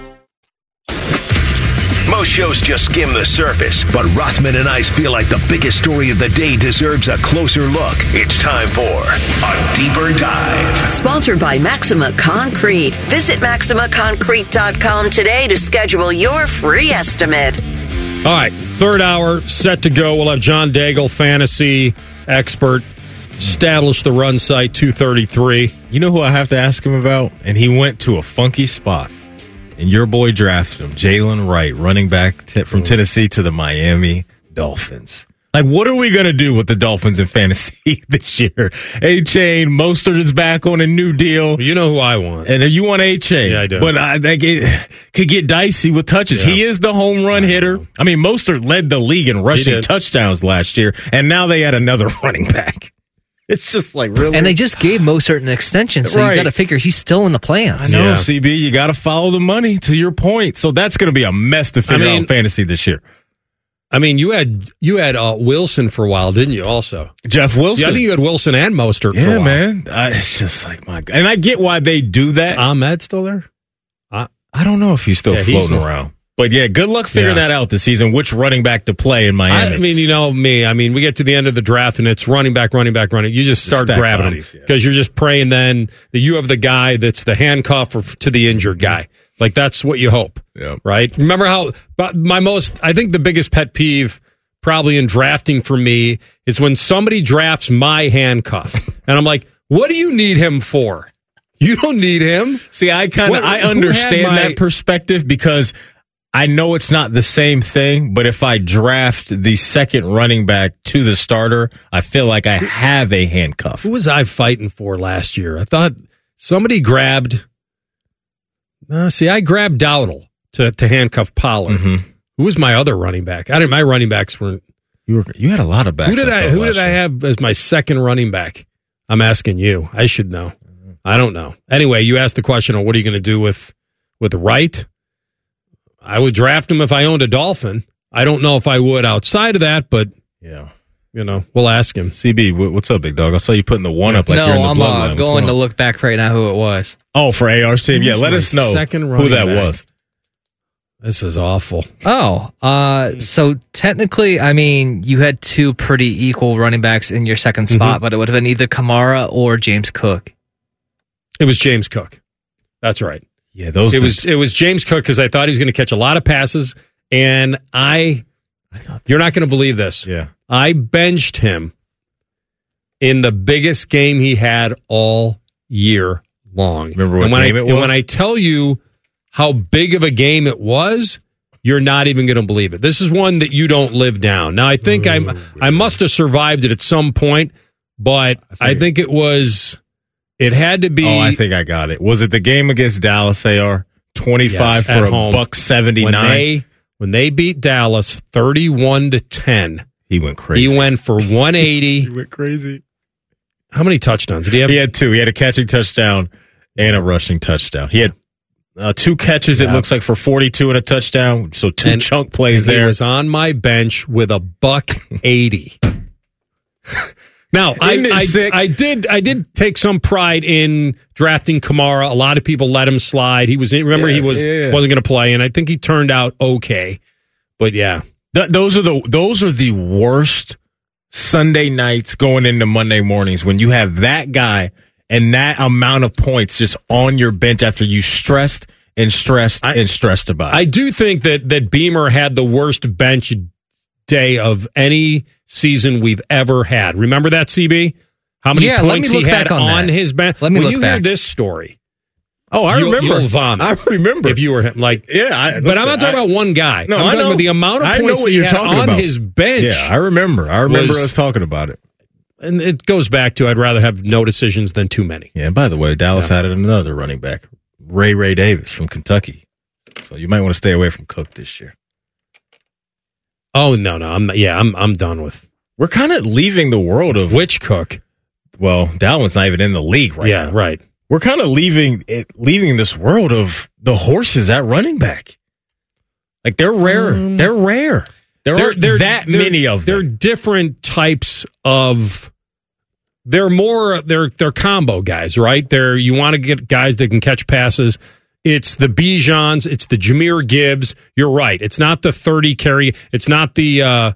Most shows just skim the surface, but Rothman and Ice feel like the biggest story of the day deserves a closer look. It's time for a deeper dive. Sponsored by Maxima Concrete. Visit maxima concrete dot com today to schedule your free estimate. All right, third hour set to go. We'll have John Daigle, fantasy expert, establish the run site two thirty-three. You know who I have to ask him about? And he went to a funky spot. And your boy drafted him, Jalen Wright, running back t- from Tennessee to the Miami Dolphins. Like, what are we going to do with the Dolphins in fantasy this year? A-Chain, Mostert is back on a new deal. You know who I want. And you want A-Chain. Yeah, I do. But I, I get, could get dicey with touches. Yeah. He is the home run I hitter. Know. I mean, Mostert led the league in rushing touchdowns last year, and now they had another running back. It's just like really. And they just gave Mostert an extension, so right. you got to figure he's still in the plans. I know, yeah. C B. You got to follow the money, to your point. So that's going to be a mess to figure I mean, out fantasy this year. I mean, you had you had uh, Wilson for a while, didn't you? Also, Jeff Wilson. Yeah, I think you had Wilson and Mostert. Yeah, for a while. man. I, it's just like my God. And I get why they do that. Is Ahmed still there? I, I don't know if he's still yeah, floating he's around. But yeah, good luck figuring yeah. that out this season. Which running back to play in Miami? I mean, you know me. I mean, we get to the end of the draft and it's running back, running back, running. You just start grabbing bodies, them because yeah. you're just praying then that you have the guy that's the handcuff or, to the injured guy. Like that's what you hope, yep. right? Remember how my most, I think the biggest pet peeve probably in drafting for me is when somebody drafts my handcuff and I'm like, what do you need him for? You don't need him. See, I kind of I understand my, that perspective because I know it's not the same thing, but if I draft the second running back to the starter, I feel like I have a handcuff. Who was I fighting for last year? I thought somebody grabbed. Uh, see, I grabbed Dowdle to, to handcuff Pollard. Mm-hmm. Who was my other running back? I didn't. My running backs weren't. You were you had a lot of backs. Who did I, I who did I year. have as my second running back? I'm asking you. I should know. I don't know. Anyway, you asked the question of what are you going to do with with Wright? I would draft him if I owned a Dolphin. I don't know if I would outside of that, but yeah, you know, we'll ask him. C B, what's up, big dog? I saw you putting the one up like no, you're in the I'm bloodline. uh, What's going going to on? look back right now who it was. Oh, for A R C, yeah. Let us know second who running that back? was. This is awful. Oh, uh, so technically, I mean, you had two pretty equal running backs in your second spot, Mm-hmm. but it would have been either Kamara or James Cook. It was James Cook. That's right. Yeah, those. It the- was it was James Cook because I thought he was going to catch a lot of passes, and I, you're not going to believe this. Yeah, I benched him in the biggest game he had all year long. Remember what and when game I, it And was? when I tell you how big of a game it was, you're not even going to believe it. This is one that you don't live down. Now, I think I I must have survived it at some point, but I think, I think it was. It had to be. Oh, I think I got it. Was it the game against Dallas? A R twenty-five Yes, at for a home. buck seventy when nine. they when they beat Dallas thirty-one to ten. He went crazy. He went for one eighty. He went crazy. How many touchdowns did he have? He had two. He had a catching touchdown and a rushing touchdown. He had uh, two catches. It Yeah. looks like for forty-two and a touchdown. So two And- chunk plays and there. He was on my bench with a buck eighty. Now, I, Isn't it I, sick? I did I did take some pride in drafting Kamara. A lot of people let him slide. He was remember Yeah, he was yeah, yeah. wasn't going to play, and I think he turned out okay. But yeah, Th- those are the those are the worst Sunday nights going into Monday mornings when you have that guy and that amount of points just on your bench after you stressed and stressed I- and stressed about it. I do think that that Beamer had the worst bench day of any season we've ever had. Remember that, C B? How many Yeah, let me points look he had back on on that. his bench? Let me when look you back. hear this story, oh, I you'll- remember. you'll vomit. I remember. if you were him, like, yeah, I, but I'm not listen, talking I- about one guy. No, I'm I talking know. about the amount of I know points what that he you're had talking on about. his bench. Yeah, I remember. I remember was- us talking about it. And it goes back to I'd rather have no decisions than too many. Yeah, and by the way, Dallas Yeah. had another running back, Ray Ray Davis from Kentucky. So you might want to stay away from Cook this year. Oh no, no, I'm not, yeah, I'm I'm done with We're kind of leaving the world of which Cook. well, Dalvin's not even in the league right yeah, now. right. We're kind of leaving it, leaving this world of the horses at running back. Like they're rare. Um, they're rare. There They're- aren't they're- that they're- many of They're them. different types of. They're more. They're they're combo guys, right? They're you want to get guys that can catch passes. It's the Bijans. It's the Jahmyr Gibbs. You're right. It's not the thirty carry. It's not the, uh,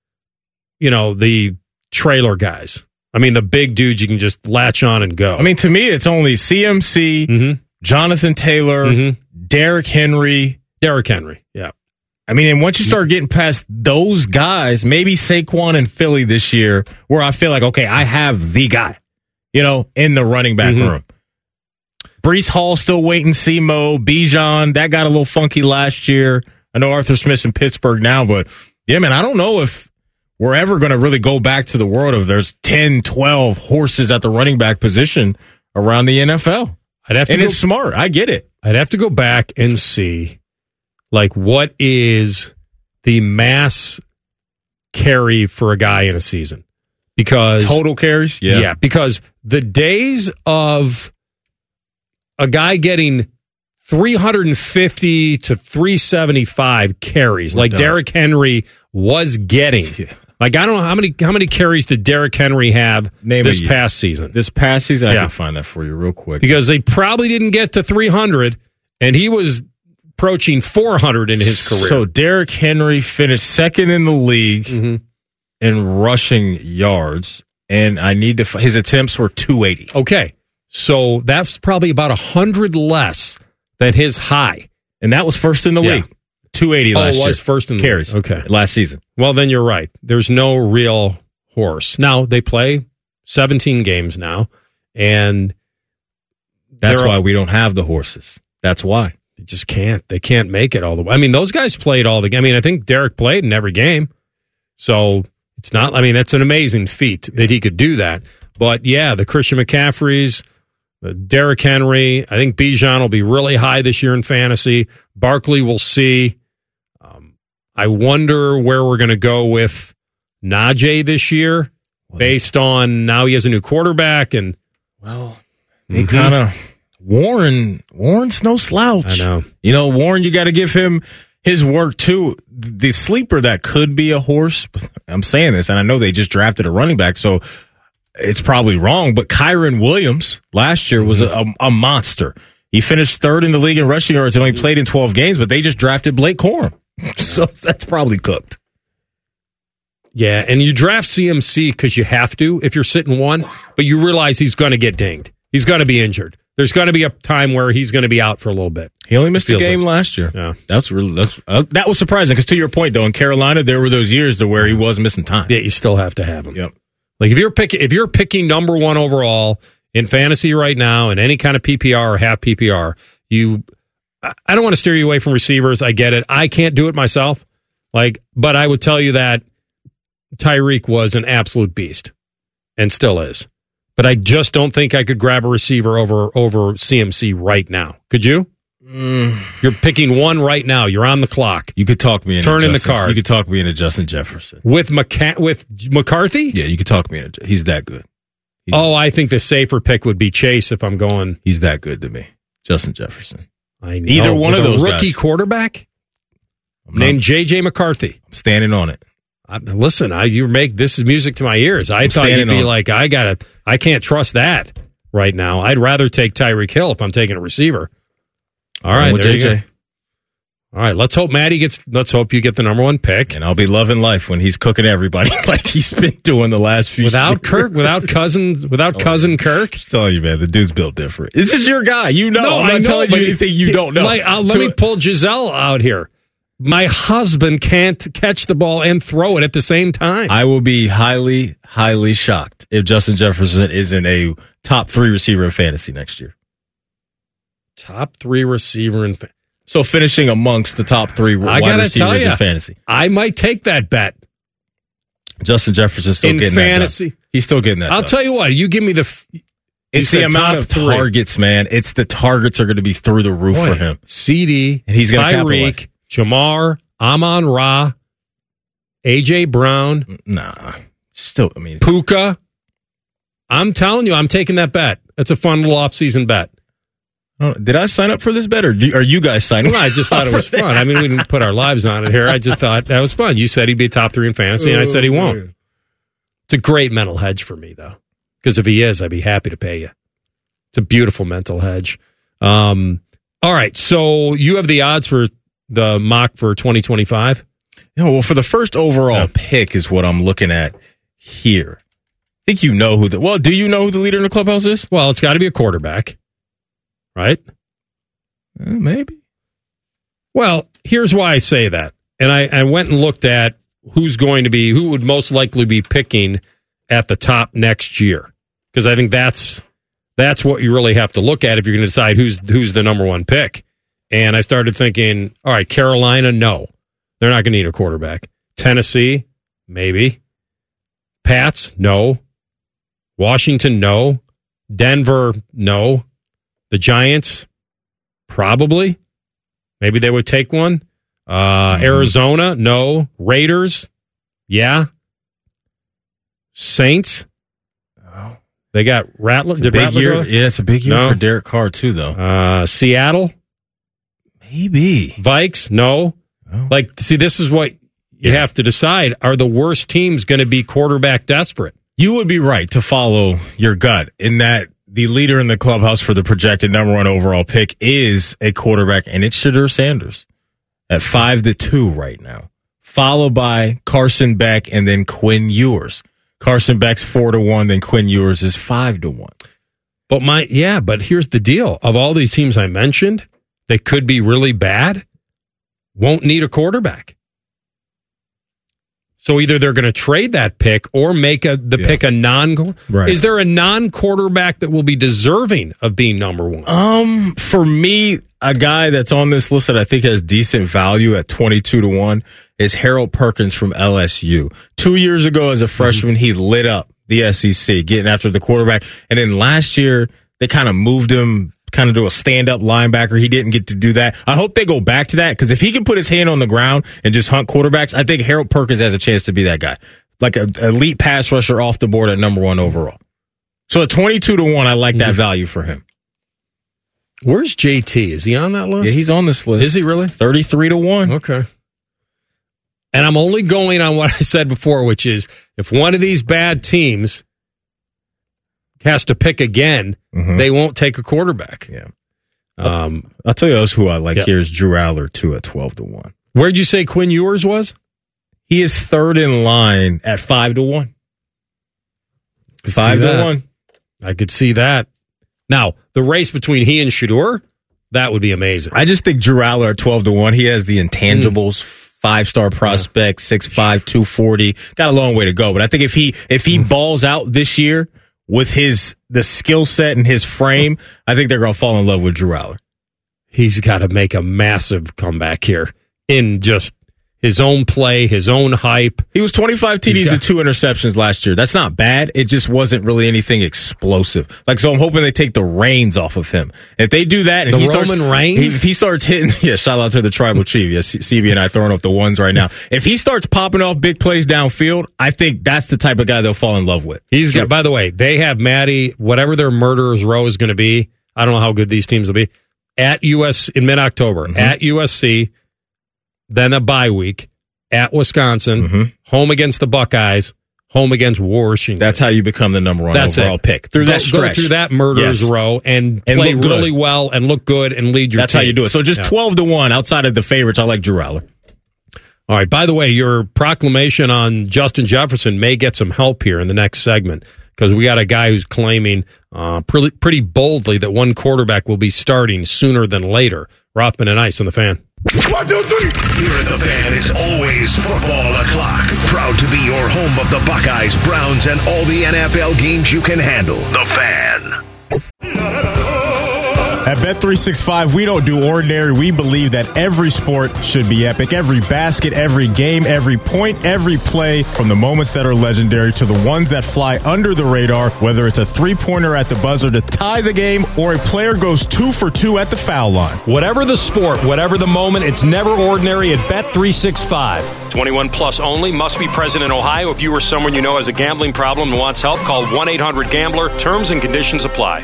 you know, the trailer guys. I mean, the big dudes you can just latch on and go. I mean, to me, it's only C M C, Mhm. Jonathan Taylor, Mhm. Derrick Henry. Derrick Henry. Yeah. I mean, and once you start getting past those guys, maybe Saquon and Philly this year, where I feel like, okay, I have the guy, you know, in the running back Mhm. room. Brees Hall still wait and see mode. Bijan, that got a little funky last year. I know Arthur Smith's in Pittsburgh now, but yeah, man, I don't know if we're ever going to really go back to the world of there's ten, twelve horses at the running back position around the N F L. I'd have to And go, it's smart. I get it. I'd have to go back and see, like, what is the mass carry for a guy in a season? Because Total carries? yeah, because the days of a guy getting three fifty to three seventy-five carries, like done. Derrick Henry was getting. Yeah. Like, I don't know how many how many carries did Derrick Henry have Name this a year. past season? This past season, I Yeah. can find that for you real quick. Because they probably didn't get to three hundred, and he was approaching four hundred in his career. So Derrick Henry finished second in the league Mhm. in rushing yards, and I need to. f- His attempts were two eighty. Okay, so that's probably about one hundred less than his high. And that was first in the Yeah. league. two eighty Oh, last it year. was first in the carries. league. Okay. last season. Well, then you're right. There's no real horse. Now, they play seventeen games now, and That's they're- why we don't have the horses. That's why. they just can't. They can't make it all the way. I mean, those guys played all the I mean, I think Derek played in every game. So it's not, I mean, that's an amazing feat that he could do that. But yeah, the Christian McCaffreys, the Derrick Henry, I think Bijan will be really high this year in fantasy. Barkley will see. Um, I wonder where we're going to go with Najee this year based on now he has a new quarterback and well, they mm-hmm. kind of Warren. Warren's no slouch. I know. You know, Warren. You got to give him his work too. The sleeper that could be a horse. I'm saying this, and I know they just drafted a running back, so it's probably wrong. But Kyron Williams last year was a, a monster. He finished third in the league in rushing yards and only played in twelve games, but they just drafted Blake Corum, so that's probably cooked. Yeah, and you draft C M C because you have to if you're sitting one, but you realize he's going to get dinged. He's going to be injured. There's going to be a time where he's going to be out for a little bit. He only missed a game like. last year. Yeah, that's really that's uh, that was surprising because to your point though, in Carolina there were those years to where he was missing time. Yeah, you still have to have him. Yep. Like if you're picking if you're picking number one overall in fantasy right now in any kind of P P R or half P P R, you I don't want to steer you away from receivers. I get it. I can't do it myself. Like, but I would tell you that Tyreek was an absolute beast and still is. But I just don't think I could grab a receiver over over C M C right now. Could you? Mm. You're picking one right now. You're on the clock. You could talk me into turn Justin, in the card. You could talk me into Justin Jefferson with McCa- with McCarthy. Yeah, you could talk me into. He's that good. He's oh, I think the safer pick would be Chase if I'm going. He's that good to me. Justin Jefferson. I know. Either one with of those rookie guys. quarterback I'm named not, J J McCarthy. I'm standing on it. I, listen, I you make this is music to my ears. I I'm thought you'd be on. like, I gotta, I can't trust that right now. I'd rather take Tyreek Hill if I'm taking a receiver. All right, with there J J. you go. All right, let's hope Maddie gets. Let's hope you get the number one pick, and I'll be loving life when he's cooking everybody like he's been doing the last few. Without years. Kirk, without cousin, without cousin Kirk. I'm telling you, man, the dude's built different. This is your guy. You know, No, I'm not I know, telling you but anything you he- don't know. Like, uh, let To- me pull Giselle out here. My husband can't catch the ball and throw it at the same time. I will be highly, highly shocked if Justin Jefferson isn't a top three receiver in fantasy next year. Top three receiver in fantasy. So finishing amongst the top three I wide gotta tell receivers ya, in fantasy. I might take that bet. Justin Jefferson's still In getting fantasy. that done. He's still getting that I'll done. tell you what. You give me the. F- It's you the said amount top of three. targets, man. It's the targets are going to be through the roof Boy, for him. C D, And he's gonna Tyreek, Jamar, Amon Ra, A J Brown, Nah. Still, I mean, Puka. I'm telling you, I'm taking that bet. That's a fun little off-season bet. oh, did I sign up for this bet, or do, are you guys signing Well, up? I just thought it was for fun. I mean, we didn't put our lives on it here. I just thought that was fun. You said he'd be top three in fantasy, and I said he won't. It's a great mental hedge for me, though, because if he is, I'd be happy to pay you. It's a beautiful mental hedge. Um, all right, so you have the odds for the mock for twenty twenty-five? You know, well, for the first overall Yeah. pick is what I'm looking at here. I think you know who the well. Do you know who the leader in the clubhouse is? Well, it's got to be a quarterback, right? Uh, maybe. Well, here's why I say that. And I, I went and looked at who's going to be, who would most likely be picking at the top next year. Because I think that's that's what you really have to look at if you're going to decide who's who's the number one pick. And I started thinking, all right, Carolina, no. They're not going to need a quarterback. Tennessee, maybe. Pats, no. Washington, no. Denver, no. The Giants, probably. Maybe they would take one. Uh, Mm-hmm. Arizona, no. Raiders, yeah. Saints, Oh, they got Rattler. it's a Did big Rattler year. go? Yeah, it's a big year No. for Derek Carr too, though. Uh, Seattle, Maybe. Vikes, no. Oh. Like, see, this is what you have to decide. Are the worst teams going to be quarterback desperate? You would be right to follow your gut in that the leader in the clubhouse for the projected number one overall pick is a quarterback, and it's Shedeur Sanders at five to two right now, followed by Carson Beck and then Quinn Ewers. Carson Beck's four to one, then Quinn Ewers is five to one. But my, yeah, but here's the deal. Of all these teams I mentioned, they could be really bad, won't need a quarterback. So either they're going to trade that pick or make a, the Yeah. pick a non. Right. Is there a non-quarterback that will be deserving of being number one? Um, for me, a guy that's on this list that I think has decent value at twenty-two to one is Harold Perkins from L S U. Two years ago as a freshman, he lit up the S E C, getting after the quarterback. And then last year, they kind of moved him kind of to a stand-up linebacker. He didn't get to do that. I hope they go back to that, because if he can put his hand on the ground and just hunt quarterbacks, I think Harold Perkins has a chance to be that guy. like an elite pass rusher off the board at number one overall. So at twenty-two to one, I like that mm-hmm. value for him. Where's J T? Is he on that list? Yeah, he's on this list. Is he really? thirty-three to one. Okay. And I'm only going on what I said before, which is if one of these bad teams has to pick again, mm-hmm. they won't take a quarterback. Yeah. Um, I'll tell you else who I like yeah. here is Drew Aller, too, at twelve to one. Where'd you say Quinn Ewers was? He is third in line at five to one. five to one. I could see that. Now, the race between he and Shedeur, that would be amazing. I just think Drew Aller at twelve to one, he has the intangibles, mm. five-star prospect, six five, two forty. Got a long way to go. But I think if he if he mm. balls out this year with his the skill set and his frame, I think they're going to fall in love with Drew Aller. He's got to make a massive comeback here in just his own play, his own hype. He was twenty-five T Ds got- and two interceptions last year. That's not bad. It just wasn't really anything explosive. Like, so I'm hoping they take the reins off of him. If they do that, and the he Roman starts, Reigns, he, if he starts hitting, yeah, shout out to the tribal chief. Yes, C B and I throwing up the ones right now. If he starts popping off big plays downfield, I think that's the type of guy they'll fall in love with. He's got. By the way, they have Maddie. Whatever their murderers row is going to be, I don't know how good these teams will be. At U S in mid-October, mm-hmm. at U S C, then a bye week. At Wisconsin, mm-hmm. home against the Buckeyes, home against Washington. That's how you become the number one That's overall it. pick. Through go, that stretch. Go through that murderers yes. row and, and play really well and look good and lead your That's team. how you do it. So just yeah. twelve to one outside of the favorites. I like Drew Aller. All right. By the way, your proclamation on Justin Jefferson may get some help here in the next segment because we got a guy who's claiming uh, pretty, pretty boldly that one quarterback will be starting sooner than later. Rothman and Ice on the Fan. One, two, three. Here at the Fan is always football o'clock. Proud to be your home of the Buckeyes, Browns, and all the N F L games you can handle. The Fan. At Bet three sixty-five, we don't do ordinary. We believe that every sport should be epic. Every basket, every game, every point, every play, from the moments that are legendary to the ones that fly under the radar, whether it's a three-pointer at the buzzer to tie the game or a player goes two for two at the foul line. Whatever the sport, whatever the moment, it's never ordinary at Bet three sixty-five. twenty-one plus only, must be present in Ohio. If you or someone you know has a gambling problem and wants help, call one eight hundred gambler. Terms and conditions apply.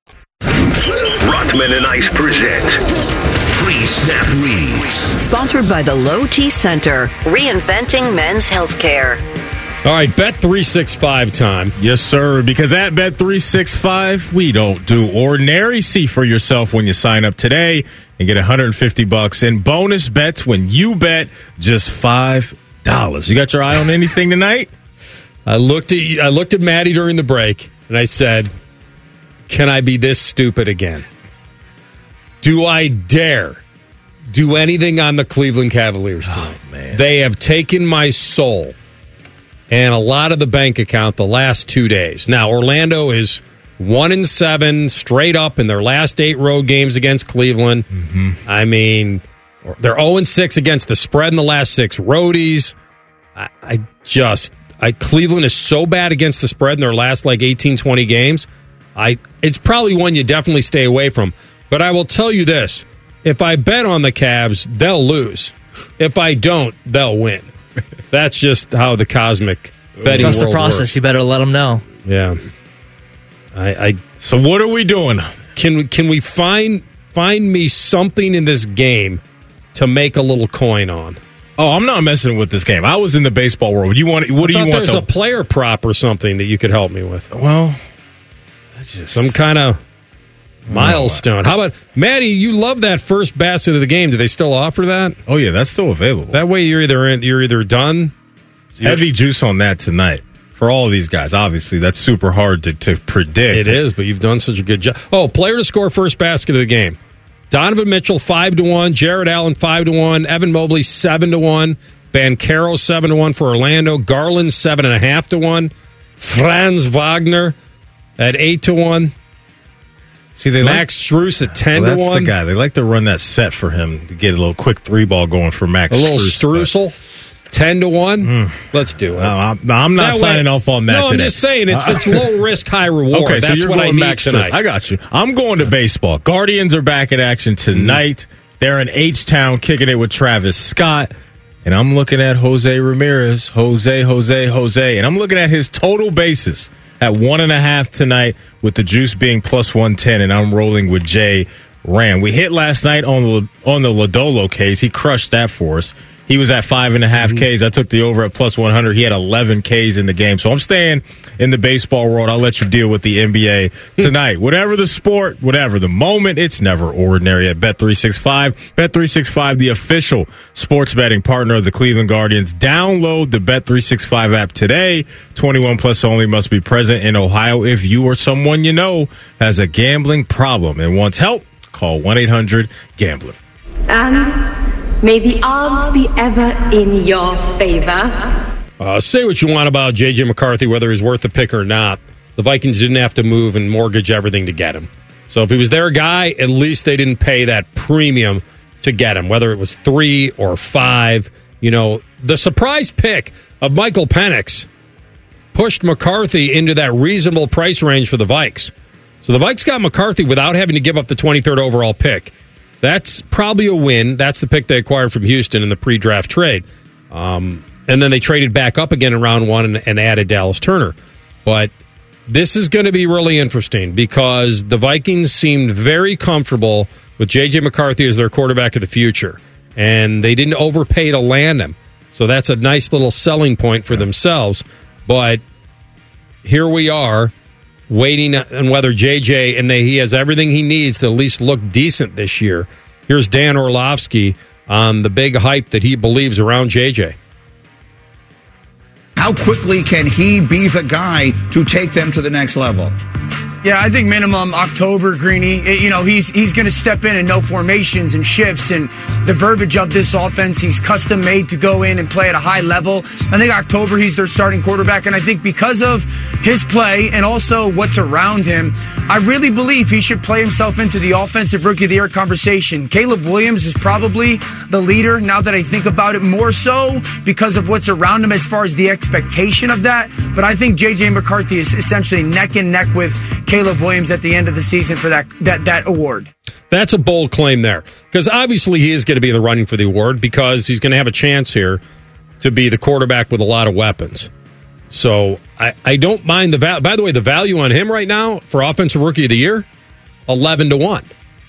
Rothman and Ice present Pre-Snap Reads. Sponsored by the Low T Center, reinventing men's healthcare. All right, Bet three sixty-five time. Yes, sir, because at Bet three sixty-five, we don't do ordinary. See for yourself when you sign up today and get one hundred fifty bucks in bonus bets when you bet just five dollars. You got your eye on anything tonight? I looked at I looked at Maddie during the break, and I said, can I be this stupid again? Do I dare do anything on the Cleveland Cavaliers tonight? Oh, man. They have taken my soul and a lot of the bank account the last two days. Now, Orlando is one and seven straight up in their last eight road games against Cleveland. Mm-hmm. I mean, they're oh and six against the spread in the last six roadies. I, I just, I Cleveland is so bad against the spread in their last like eighteen, twenty games. I It's probably one you definitely stay away from. But I will tell you this. If I bet on the Cavs, they'll lose. If I don't, they'll win. That's just how the cosmic betting Trust world the process. works. You better let them know. Yeah. I, I So what are we doing? Can we, can we find find me something in this game to make a little coin on? Oh, I'm not messing with this game. I was in the baseball world. You want? What I do you want? There's the- a player prop or something that you could help me with. Well, just, some kind of milestone. How about Maddie? You love that first basket of the game. Do they still offer that? Oh yeah, that's still available. That way, you're either in, you're either done. Heavy juice on that tonight for all of these guys. Obviously, that's super hard to, to predict. It is, but you've done such a good job. Oh, player to score first basket of the game: Donovan Mitchell five to one, Jared Allen five to one, Evan Mobley seven to one, Banchero seven to one for Orlando, Garland seven and a half to one, Franz Wagner at eight to one. See, they Max like, Strus at ten well, to one. That's the guy. They like to run that set for him to get a little quick three ball going for Max. A little Strus, Strusel, ten to one. Mm. Let's do it. No, I'm, no, I'm not that signing way, off on that. No, today. I'm just saying it's, it's low risk, high reward. Okay, That's so you're what going I need Max tonight. Strus. I got you. I'm going to baseball. Guardians are back in action tonight. Mm. They're in H-Town kicking it with Travis Scott. and I'm looking at Jose Ramirez, Jose, Jose, Jose, and I'm looking at his total bases at one and a half tonight with the juice being plus one ten, and I'm rolling with Jay Ram. We hit last night on the, on the Lodolo case. He crushed that for us. He was at five and a half mm-hmm. Ks. I took the over at plus one hundred. He had eleven Ks in the game. So I'm staying in the baseball world. I'll let you deal with the N B A tonight. Whatever the sport, whatever the moment, it's never ordinary at Bet three sixty-five. Bet three sixty-five, the official sports betting partner of the Cleveland Guardians. Download the Bet three sixty-five app today. twenty-one plus only, must be present in Ohio. If you or someone you know has a gambling problem and wants help, call one eight hundred gambler. And may the odds be ever in your favor. Uh, say what you want about J J McCarthy, whether he's worth the pick or not. The Vikings didn't have to move and mortgage everything to get him. So if he was their guy, at least they didn't pay that premium to get him, whether it was three or five. You know, the surprise pick of Michael Penix pushed McCarthy into that reasonable price range for the Vikes. So the Vikes got McCarthy without having to give up the twenty-third overall pick. That's probably a win. That's the pick they acquired from Houston in the pre-draft trade. Um, and then they traded back up again in round one and, and added Dallas Turner. But this is going to be really interesting because the Vikings seemed very comfortable with J J McCarthy as their quarterback of the future. And they didn't overpay to land him. So that's a nice little selling point for themselves. But here we are, waiting on whether J J, and they, he has everything he needs to at least look decent this year. Here's Dan Orlovsky on the big hype that he believes around J J. How quickly can he be the guy to take them to the next level? Yeah, I think minimum October, Greeny. You know, he's he's going to step in and know formations and shifts and the verbiage of this offense. He's custom made to go in and play at a high level. I think October he's their starting quarterback, and I think because of his play and also what's around him, I really believe he should play himself into the offensive rookie of the year conversation. Caleb Williams is probably the leader now that I think about it, more so because of what's around him as far as the expectation of that. But I think J J McCarthy is essentially neck and neck with Caleb Williams at the end of the season for that that, that award. That's a bold claim there, because obviously he is going to be in the running for the award because he's going to have a chance here to be the quarterback with a lot of weapons. So I, I don't mind the value. By the way, the value on him right now for Offensive Rookie of the Year, eleven to one.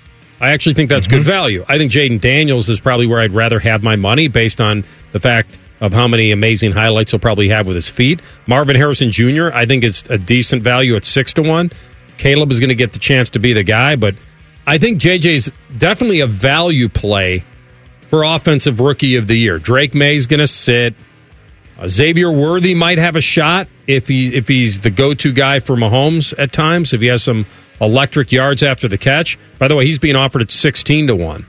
I actually think that's mm-hmm. good value. I think Jaden Daniels is probably where I'd rather have my money based on the fact of how many amazing highlights he'll probably have with his feet. Marvin Harrison Junior, I think, is a decent value at six to one. Caleb is going to get the chance to be the guy, but I think J J's definitely a value play for Offensive Rookie of the Year. Drake May's going to sit. Uh, Xavier Worthy might have a shot if he if he's the go-to guy for Mahomes at times, if he has some electric yards after the catch. By the way, he's being offered at sixteen to one.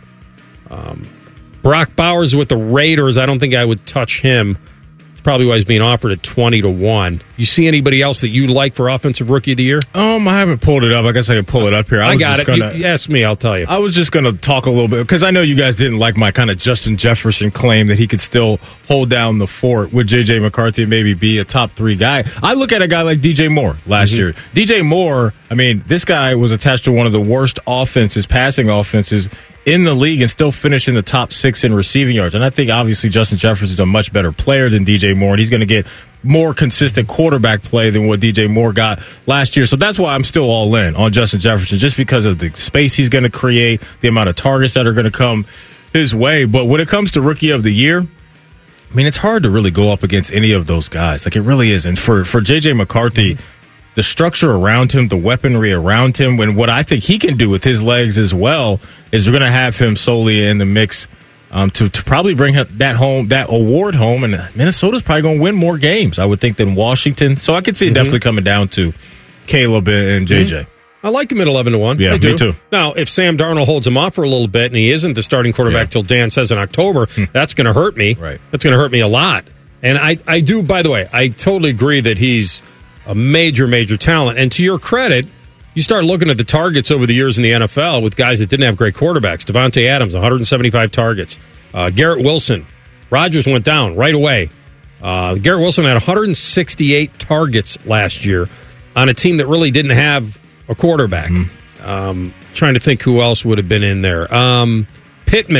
Um, Brock Bowers with the Raiders, I don't think I would touch him. It's probably why he's being offered at twenty to one. You see anybody else that you like for Offensive Rookie of the Year? Um, I haven't pulled it up. I guess I can pull it up here. I, I was got just it. Gonna, you ask me, I'll tell you. I was just going to talk a little bit, because I know you guys didn't like my kind of Justin Jefferson claim that he could still hold down the fort with J J McCarthy and maybe be a top three guy. I look at a guy like D J Moore last mm-hmm. year. D J Moore, I mean, this guy was attached to one of the worst offenses, passing offenses in the league, and still finish in the top six in receiving yards. And I think obviously Justin Jefferson is a much better player than D J Moore, and he's going to get more consistent quarterback play than what D J Moore got last year. So that's why I'm still all in on Justin Jefferson, just because of the space he's going to create, the amount of targets that are going to come his way. But when it comes to Rookie of the Year, I mean, it's hard to really go up against any of those guys. Like, it really is. And for, for J J McCarthy, the structure around him, the weaponry around him, and what I think he can do with his legs as well, is we're going to have him solely in the mix um, to, to probably bring that home, that award home. And Minnesota's probably going to win more games, I would think, than Washington. So I could see it mm-hmm. definitely coming down to Caleb and J J. Mm-hmm. I like him at eleven to one. Yeah, I do. me too. Now, if Sam Darnold holds him off for a little bit and he isn't the starting quarterback yeah. till Dan says in October, hmm. that's going to hurt me. Right. That's going to hurt me a lot. And I, I do, by the way, I totally agree that he's a major, major talent. And to your credit, you start looking at the targets over the years in the N F L with guys that didn't have great quarterbacks. Devontae Adams, one hundred seventy-five targets. Uh, Garrett Wilson. Rodgers went down right away. Uh, Garrett Wilson had one hundred sixty-eight targets last year on a team that really didn't have a quarterback. Mm-hmm. Um, trying to think who else would have been in there. Um, Pittman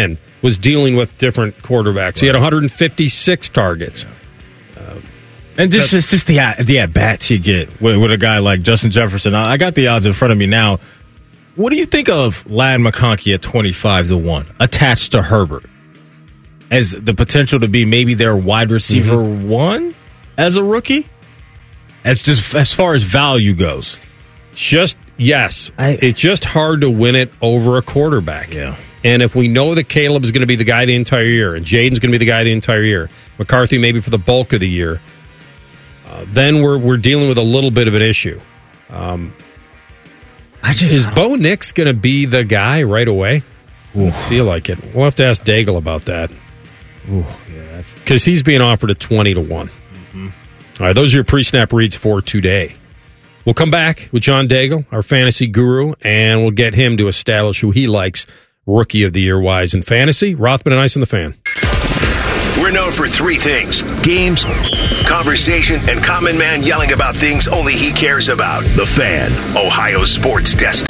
was dealing with different quarterbacks. Right. He had one hundred fifty-six targets. Um, and just, just, just the, the at-bats you get with, with a guy like Justin Jefferson. I, I got the odds in front of me now. What do you think of Ladd McConkey at twenty-five to one, attached to Herbert, as the potential to be maybe their wide receiver mm-hmm. one as a rookie? As just as far as value goes. Just, yes. I, it's just hard to win it over a quarterback. Yeah. And if we know that Caleb is going to be the guy the entire year, and Jaden's going to be the guy the entire year, McCarthy maybe for the bulk of the year, uh, then we're we're dealing with a little bit of an issue. Um, I just is Bo Nix going to be the guy right away? Ooh. I feel like it. We'll have to ask Daigle about that. Because yeah, he's being offered at twenty to one. Mm-hmm. All right, those are your pre-snap reads for today. We'll come back with John Daigle, our fantasy guru, and we'll get him to establish who he likes Rookie of the Year wise in fantasy. Rothman and Ice on the Fan. We're known for three things: games, conversation, and common man yelling about things only he cares about. The Fan, Ohio sports desk.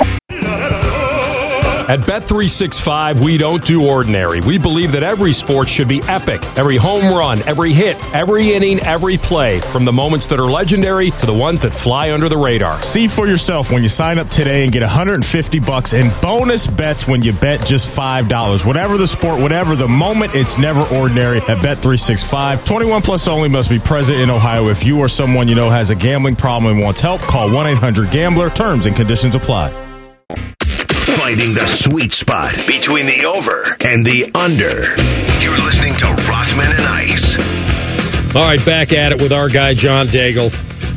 At Bet three sixty-five, we don't do ordinary. We believe that every sport should be epic. Every home run, every hit, every inning, every play. From the moments that are legendary to the ones that fly under the radar. See for yourself when you sign up today and get one hundred fifty bucks in bonus bets when you bet just five dollars. Whatever the sport, whatever the moment, it's never ordinary at Bet three sixty-five. twenty-one plus only, must be present in Ohio. If you or someone you know has a gambling problem and wants help, call one eight hundred gambler. Terms and conditions apply. Finding the sweet spot between the over and the under. You're listening to Rothman and Ice. All right, back at it with our guy, John Daigle.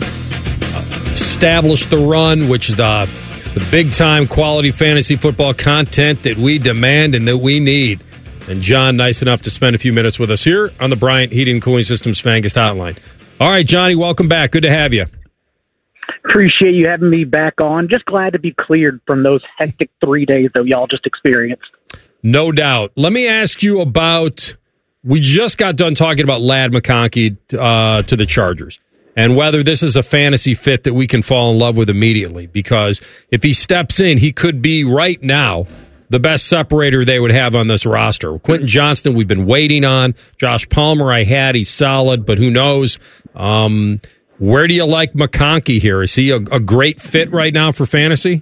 Establish the Run, which is the, the big-time quality fantasy football content that we demand and that we need. And John, nice enough to spend a few minutes with us here on the Bryant Heating and Cooling Systems Fangast Hotline. All right, Johnny, welcome back. Good to have you. Appreciate you having me back on. Just glad to be cleared from those hectic three days that y'all just experienced. No doubt. Let me ask you about, we just got done talking about Ladd McConkey uh, to the Chargers, and whether this is a fantasy fit that we can fall in love with immediately, because if he steps in, he could be right now the best separator they would have on this roster. Quentin Johnston, we've been waiting on. Josh Palmer, I had. He's solid, but who knows? Um... Where do you like McConkey here? Is he a, a great fit right now for fantasy?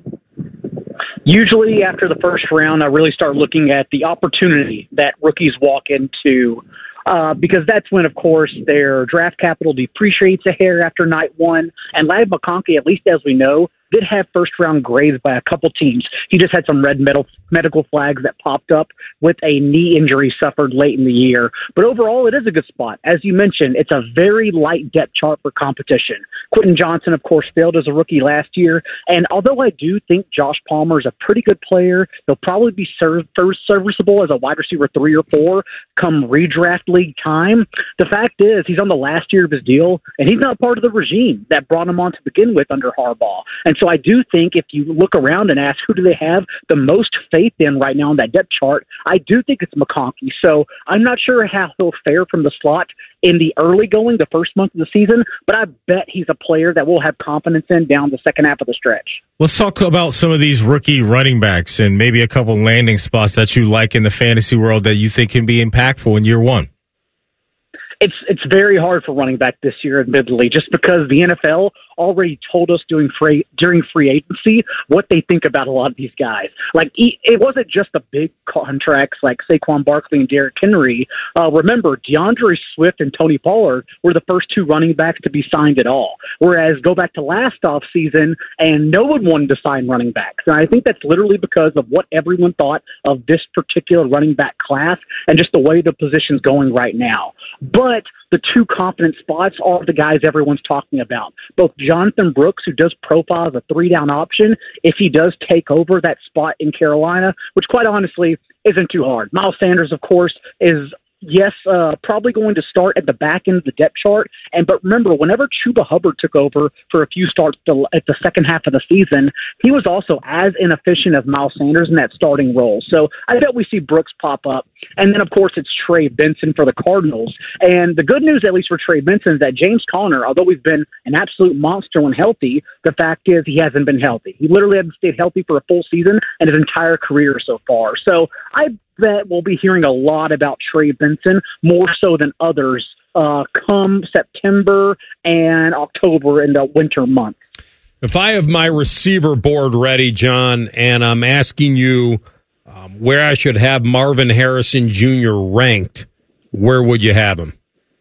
Usually after the first round, I really start looking at the opportunity that rookies walk into, uh, because that's when, of course, their draft capital depreciates a hair after night one. And Ladd McConkey, at least as we know, did have first-round grades by a couple teams. He just had some red metal, medical flags that popped up with a knee injury suffered late in the year. But overall, it is a good spot. As you mentioned, it's a very light depth chart for competition. Quentin Johnston, of course, failed as a rookie last year. And although I do think Josh Palmer is a pretty good player, he'll probably be serv- serviceable as a wide receiver three or four come redraft league time. The fact is, he's on the last year of his deal, and he's not part of the regime that brought him on to begin with under Harbaugh. And so I do think if you look around and ask who do they have the most faith in right now on that depth chart, I do think it's McConkey. So I'm not sure how he'll fare from the slot in the early going, the first month of the season, but I bet he's a player that we'll have confidence in down the second half of the stretch. Let's talk about some of these rookie running backs and maybe a couple landing spots that you like in the fantasy world that you think can be impactful in year one. It's it's very hard for running back this year, admittedly, just because the N F L already told us during free, during free agency what they think about a lot of these guys. Like, it wasn't just the big contracts like Saquon Barkley and Derrick Henry. Uh, remember, DeAndre Swift and Tony Pollard were the first two running backs to be signed at all. Whereas go back to last offseason, and no one wanted to sign running backs. And I think that's literally because of what everyone thought of this particular running back class and just the way the position's going right now. But the two confident spots are the guys everyone's talking about. Both Jonathan Brooks, who does profile as a three-down option, if he does take over that spot in Carolina, which quite honestly isn't too hard. Miles Sanders, of course, is yes, uh, probably going to start at the back end of the depth chart. And but remember, whenever Chuba Hubbard took over for a few starts to, at the second half of the season, he was also as inefficient as Miles Sanders in that starting role. So I bet we see Brooks pop up. And then, of course, it's Trey Benson for the Cardinals. And the good news, at least for Trey Benson, is that James Conner, although he's been an absolute monster when healthy, the fact is he hasn't been healthy. He literally hasn't stayed healthy for a full season and his entire career so far. So I bet we'll be hearing a lot about Trey Benson, more so than others, uh, come September and October in the winter months. If I have my receiver board ready, John, and I'm asking you um, where I should have Marvin Harrison Junior ranked, where would you have him?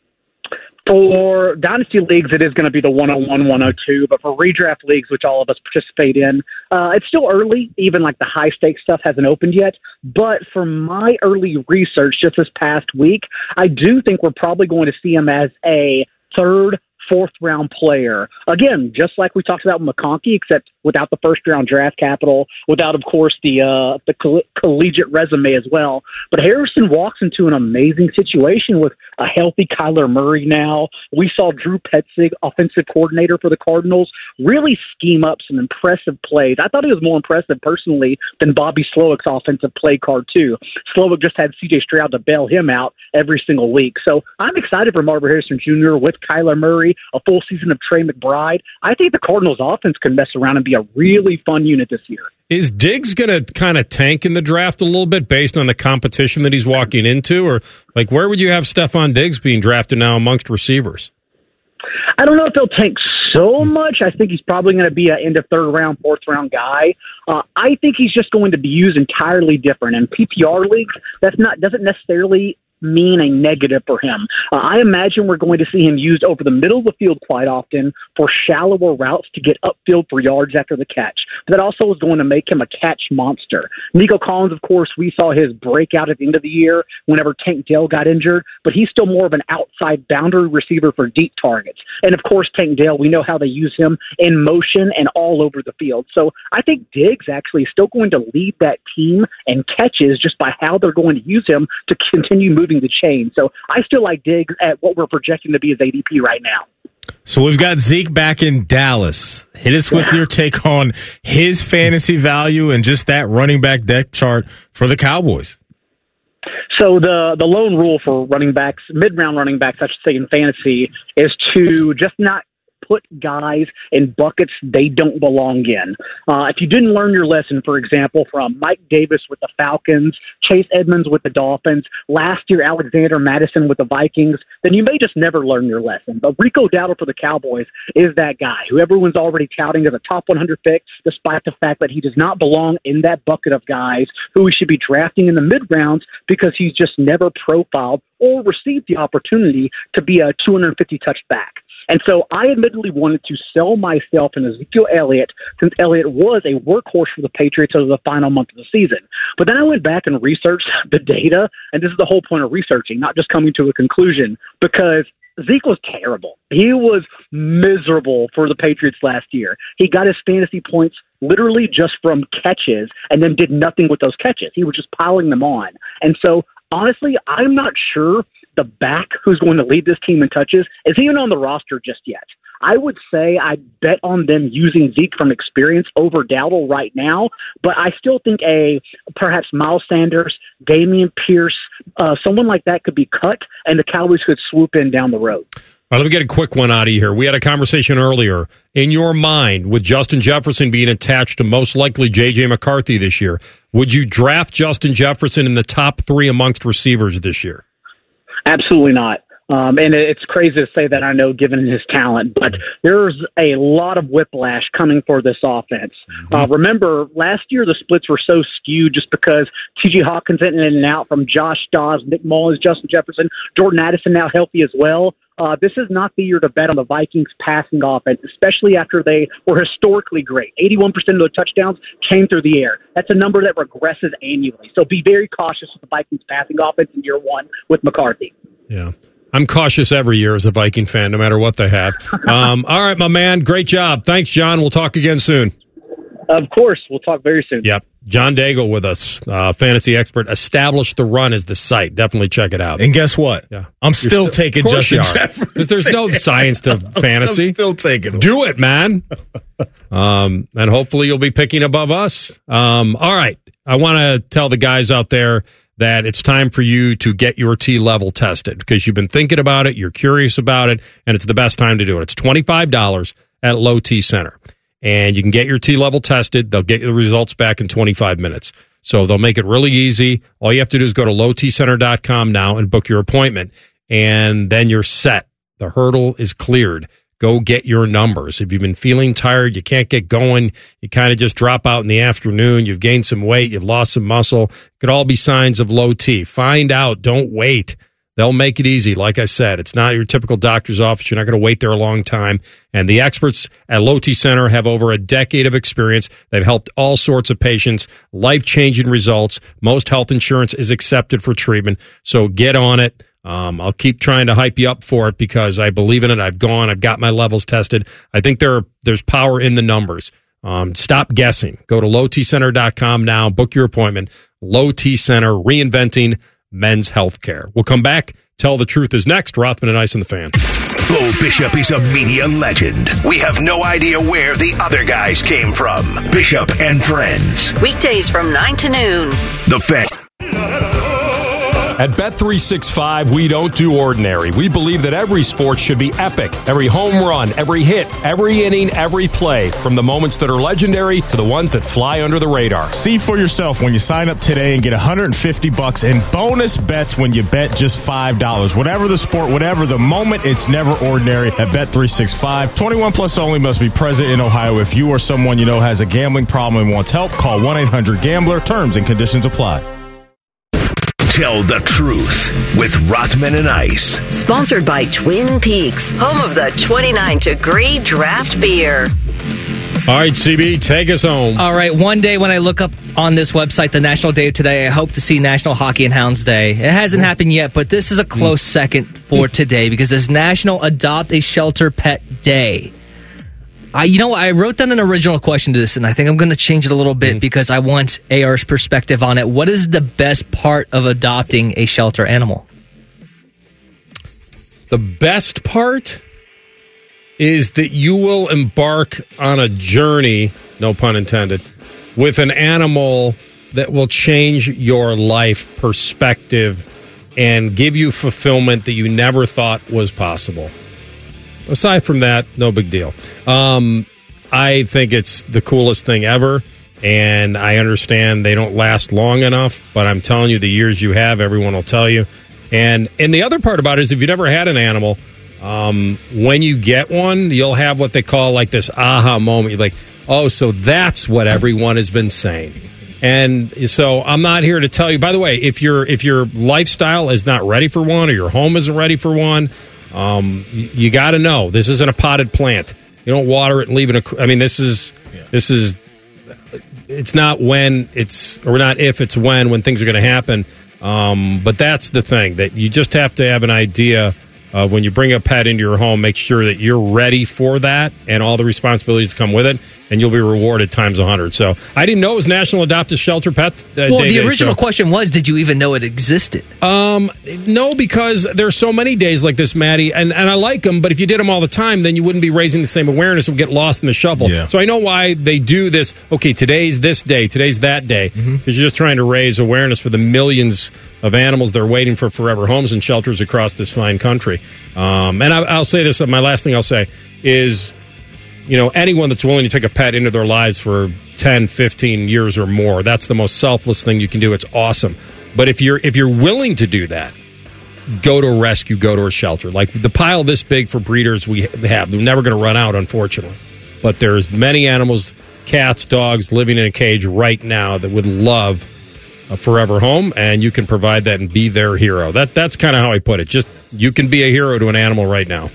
For Dynasty Leagues, it is going to be the one oh one, one oh two, but for redraft leagues, which all of us participate in, uh, it's still early. Even like the high-stakes stuff hasn't opened yet. But for my early research just this past week, I do think we're probably going to see him as a third, fourth-round player. Again, just like we talked about with McConkey, except without the first-round draft capital, without, of course, the uh, the coll- collegiate resume as well. But Harrison walks into an amazing situation with a healthy Kyler Murray now. We saw Drew Petzing, offensive coordinator for the Cardinals, really scheme up some impressive plays. I thought it was more impressive, personally, than Bobby Slowick's offensive play card, too. Slowick just had C J Stroud to bail him out every single week. So I'm excited for Marvin Harrison Junior with Kyler Murray, a full season of Trey McBride. I think the Cardinals offense can mess around and be a really fun unit this year. Is Diggs going to kind of tank in the draft a little bit based on the competition that he's walking into? Or, like, where would you have Stephon Diggs being drafted now amongst receivers? I don't know if he'll tank so much. I think he's probably going to be an end of third round, fourth round guy. Uh, I think he's just going to be used entirely different. In P P R leagues, that's not doesn't necessarily mean a negative for him. Uh, I imagine we're going to see him used over the middle of the field quite often for shallower routes to get upfield for yards after the catch. But that also is going to make him a catch monster. Nico Collins, of course, we saw his breakout at the end of the year whenever Tank Dell got injured, but he's still more of an outside boundary receiver for deep targets. And of course, Tank Dell, we know how they use him in motion and all over the field. So I think Diggs actually is still going to lead that team in catches just by how they're going to use him to continue moving the chain. So I still like Diggs at what we're projecting to be his A D P right now. So we've got Zeke back in Dallas. Hit us with your take on his fantasy value and just that running back depth chart for the Cowboys. So the the lone rule for running backs, mid-round running backs, I should say, in fantasy, is to just not put guys in buckets they don't belong in. Uh, if you didn't learn your lesson, for example, from Mike Davis with the Falcons, Chase Edmonds with the Dolphins, last year Alexander Madison with the Vikings, then you may just never learn your lesson. But Rico Dowdle for the Cowboys is that guy who everyone's already touting as a top one hundred pick, despite the fact that he does not belong in that bucket of guys who we should be drafting in the mid-rounds because he's just never profiled or received the opportunity to be a two hundred fifty touch back. And so I admittedly wanted to sell myself in Ezekiel Elliott since Elliott was a workhorse for the Patriots over the final month of the season. But then I went back and researched the data, and this is the whole point of researching, not just coming to a conclusion, because Zeke was terrible. He was miserable for the Patriots last year. He got his fantasy points literally just from catches and then did nothing with those catches. He was just piling them on. And so, honestly, I'm not sure the back who's going to lead this team in touches is even on the roster just yet. I would say I bet on them using Zeke from experience over Dowdle right now, but I still think a perhaps Miles Sanders, Dameon Pierce, uh, someone like that could be cut, and the Cowboys could swoop in down the road. All right, let me get a quick one out of here. We had a conversation earlier. In your mind, with Justin Jefferson being attached to most likely J J McCarthy this year, would you draft Justin Jefferson in the top three amongst receivers this year? Absolutely not. Um, and it's crazy to say that, I know, given his talent, but there's a lot of whiplash coming for this offense. Mm-hmm. Uh, remember, last year the splits were so skewed just because T J Hawkins in and out from Josh Dobbs, Nick Mullins, Justin Jefferson, Jordan Addison now healthy as well. Uh, this is not the year to bet on the Vikings passing offense, especially after they were historically great. eighty-one percent of the touchdowns came through the air. That's a number that regresses annually. So be very cautious with the Vikings passing offense in year one with McCarthy. Yeah. I'm cautious every year as a Viking fan, no matter what they have. Um, all right, my man. Great job. Thanks, John. We'll talk again soon. Of course. We'll talk very soon. Yep. John Daigle with us, uh, fantasy expert. Establish the Run is the site. Definitely check it out. And guess what? Yeah. I'm still, still taking Justin Jefferson. Because there's no science to fantasy. I'm still taking him. Do it, man. um, and hopefully you'll be picking above us. Um, all right. I want to tell the guys out there, that it's time for you to get your T level tested because you've been thinking about it, you're curious about it, and it's the best time to do it. It's twenty-five dollars at Low T Center. And you can get your T level tested. They'll get you the results back in twenty-five minutes. So they'll make it really easy. All you have to do is go to low t center dot com now and book your appointment. And then you're set. The hurdle is cleared. Go get your numbers. If you've been feeling tired, you can't get going, you kind of just drop out in the afternoon, you've gained some weight, you've lost some muscle, it could all be signs of low T. Find out. Don't wait. They'll make it easy. Like I said, it's not your typical doctor's office. You're not going to wait there a long time. And the experts at Low T Center have over a decade of experience. They've helped all sorts of patients, life-changing results. Most health insurance is accepted for treatment. So get on it. Um, I'll keep trying to hype you up for it because I believe in it. I've gone. I've got my levels tested. I think there are, there's power in the numbers. Um, stop guessing. Go to low t center dot com now. Book your appointment. Low T Center, reinventing men's health care. We'll come back. Tell the Truth is next. Rothman and Ice on the Fan. Bo Bishop is a media legend. We have no idea where the other guys came from. Bishop and Friends. Weekdays from nine to noon. The Fan. At Bet three sixty-five, we don't do ordinary. We believe that every sport should be epic. Every home run, every hit, every inning, every play. From the moments that are legendary to the ones that fly under the radar. See for yourself when you sign up today and get one hundred fifty bucks in bonus bets when you bet just five dollars. Whatever the sport, whatever the moment, it's never ordinary at Bet three sixty-five. twenty-one plus only, must be present in Ohio. If you or someone you know has a gambling problem and wants help, call one eight hundred gambler. Terms and conditions apply. Tell the Truth with Rothman and Ice. Sponsored by Twin Peaks, home of the twenty-nine degree draft beer. All right, C B, take us home. All right, one day when I look up on this website, the National Day of Today, I hope to see National Hockey and Hounds Day. It hasn't mm. happened yet, but this is a close mm. second for today because it's National Adopt a Shelter Pet Day. I, you know, I wrote down an original question to this, and I think I'm going to change it a little bit mm. because I want A R's perspective on it. What is the best part of adopting a shelter animal? The best part is that you will embark on a journey, no pun intended, with an animal that will change your life perspective and give you fulfillment that you never thought was possible. Aside from that, no big deal. Um, I think it's the coolest thing ever, and I understand they don't last long enough, but I'm telling you, the years you have, everyone will tell you. And and the other part about it is if you've never had an animal, um, when you get one, you'll have what they call like this aha moment. You're like, oh, so that's what everyone has been saying. And so I'm not here to tell you, by the way, if your if your lifestyle is not ready for one or your home isn't ready for one, Um, you, you got to know this isn't a potted plant. You don't water it and leave it. A, I mean, this is yeah. this is. It's not when it's or not if it's when when things are going to happen. Um, but that's the thing that you just have to have an idea of when you bring a pet into your home. Make sure that you're ready for that and all the responsibilities that come with it, and you'll be rewarded times a hundred. So I didn't know it was National Adopt a Shelter Pet uh, Well, Day the Day original show. question was, did you even know it existed? Um, no, because there's so many days like this, Maddie, and, and I like them, but if you did them all the time, then you wouldn't be raising the same awareness and get lost in the shuffle. Yeah. So I know why they do this. Okay, today's this day, today's that day, because mm-hmm. you're just trying to raise awareness for the millions of animals that are waiting for forever homes and shelters across this fine country. Um, and I, I'll say this, my last thing I'll say is, you know, anyone that's willing to take a pet into their lives for ten, fifteen years or more, that's the most selfless thing you can do. It's awesome. But if you're if you're willing to do that, go to a rescue, go to a shelter. Like the pile this big for breeders we have, they're never going to run out, unfortunately. But there's many animals, cats, dogs, living in a cage right now that would love a forever home, and you can provide that and be their hero. That That's kind of how I put it. Just you can be a hero to an animal right now.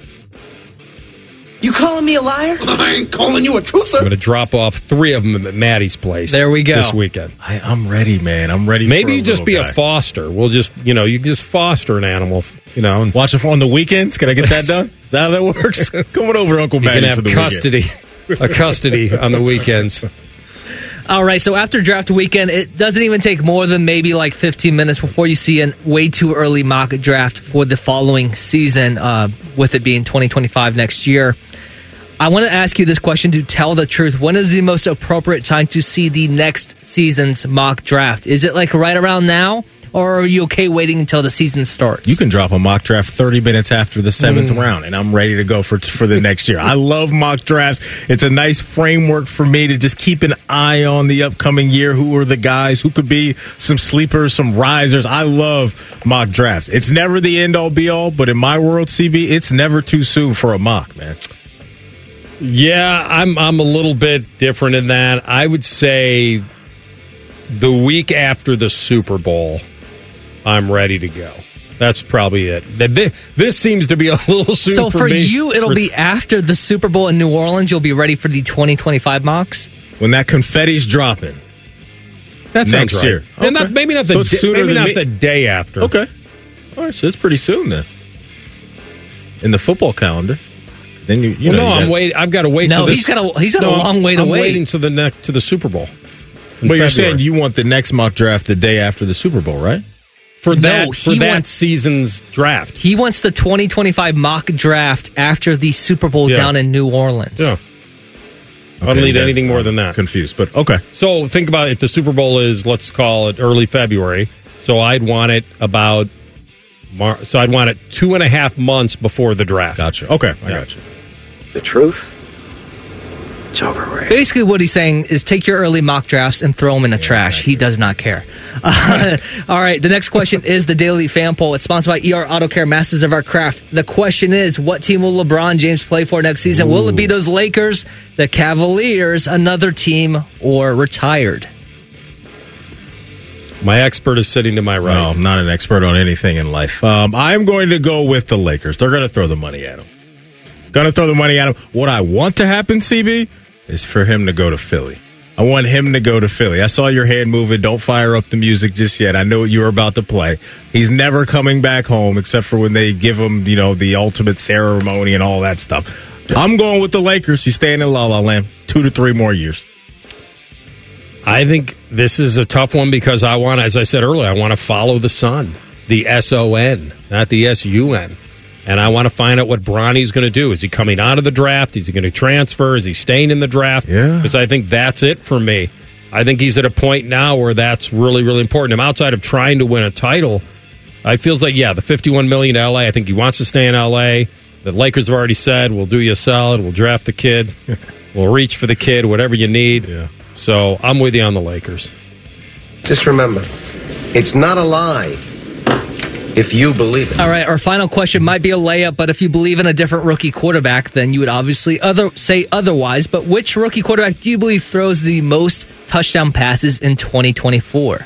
You calling me a liar? I ain't calling you a truther. I'm going to drop off three of them at Maddie's place. There we go. This weekend. I, I'm ready, man. I'm ready. Maybe for you just be guy. a foster. We'll just, you know, you can just foster an animal, you know. And watch it on the weekends. Can I get that done? Is that how that works? Coming over, Uncle Maddie, you can have for the custody, a custody on the weekends. All right, so after draft weekend, it doesn't even take more than maybe like fifteen minutes before you see a way too early mock draft for the following season, uh, with it being twenty twenty-five next year. I want to ask you this question to tell the truth. When is the most appropriate time to see the next season's mock draft? Is it like right around now, or are you okay waiting until the season starts? You can drop a mock draft thirty minutes after the seventh Mm. round, and I'm ready to go for for the next year. I love mock drafts. It's a nice framework for me to just keep an eye on the upcoming year. Who are the guys? Who could be some sleepers, some risers? I love mock drafts. It's never the end all be all, but in my world, C B, it's never too soon for a mock, man. Yeah, I'm I'm a little bit different in that. I would say the week after the Super Bowl, I'm ready to go. That's probably it. This, this seems to be a little soon so for, for me. you, it'll For- be after the Super Bowl in New Orleans. You'll be ready for the twenty twenty-five mocks? When that confetti's dropping. That sounds next right. year. And not- maybe not the So it's da- sooner maybe than not me. the day after. Okay. All right, so it's pretty soon then. In the football calendar. Then you, you well, know, no, you I'm got- wait. I've got to wait. No, till this, he's got a- he's got a no, long way to I'm wait. waiting to the next to the Super Bowl. in But you're February. saying you want the next mock draft the day after the Super Bowl, right? for No, that for he that wants- season's draft. He wants the twenty twenty-five mock draft after the Super Bowl Yeah. down in New Orleans. Yeah. I don't Okay, need that's- anything more than that. Confused, but okay. So think about it. If the Super Bowl is, let's call it early February, so I'd want it about, Mar- so I'd want it two and a half months before the draft. Gotcha. Okay, I got you. The truth? It's overrated. Basically, what he's saying is take your early mock drafts and throw them in the trash. He does not care. Uh, all right, the next question is the Daily Fan Poll. It's sponsored by E R Auto Care, Masters of Our Craft. The question is, what team will LeBron James play for next season? Will it be those Lakers, the Cavaliers, another team, or retired? My expert is sitting to my right. No, I'm not an expert on anything in life. Um, I'm going to go with the Lakers. They're going to throw the money at him. Going to throw the money at him. What I want to happen, C B, is for him to go to Philly. I want him to go to Philly. I saw your hand moving. Don't fire up the music just yet. I know what you were about to play. He's never coming back home except for when they give him, you know, the ultimate ceremony and all that stuff. I'm going with the Lakers. He's staying in La La Land. Two to three more years. I think this is a tough one because I want, as I said earlier, I want to follow the sun, the S O N, not the S U N. And I want to find out what Bronny's going to do. Is he coming out of the draft? Is he going to transfer? Is he staying in the draft? Yeah. Because I think that's it for me. I think he's at a point now where that's really, really important. I'm outside of trying to win a title. I feels like, yeah, the fifty-one million dollars to L A, I think he wants to stay in L A. The Lakers have already said, we'll do you a solid. We'll draft the kid. We'll reach for the kid, whatever you need. Yeah. So I'm with you on the Lakers. Just remember, it's not a lie if you believe it. All right, our final question might be a layup, but if you believe in a different rookie quarterback, then you would obviously other say otherwise. But which rookie quarterback do you believe throws the most touchdown passes in twenty twenty-four?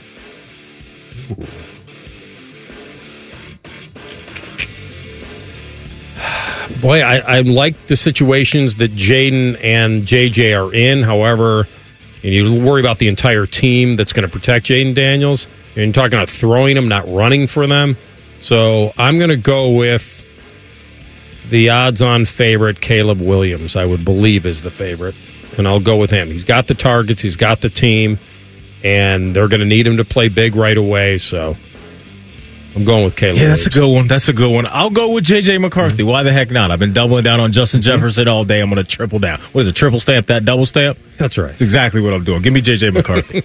Boy, I, I like the situations that Jaden and J J are in. However, and you worry about the entire team that's going to protect Jaden Daniels. And you're talking about throwing them, not running for them. So I'm going to go with the odds-on favorite, Caleb Williams, I would believe is the favorite. And I'll go with him. He's got the targets. He's got the team. And they're going to need him to play big right away. So I'm going with Caleb Yeah, Williams. that's a good one. That's a good one. I'll go with J J McCarthy. Mm-hmm. Why the heck not? I've been doubling down on Justin Jefferson all day. I'm going to triple down. What is it, triple stamp that, double stamp? That's right. That's exactly what I'm doing. Give me J J McCarthy.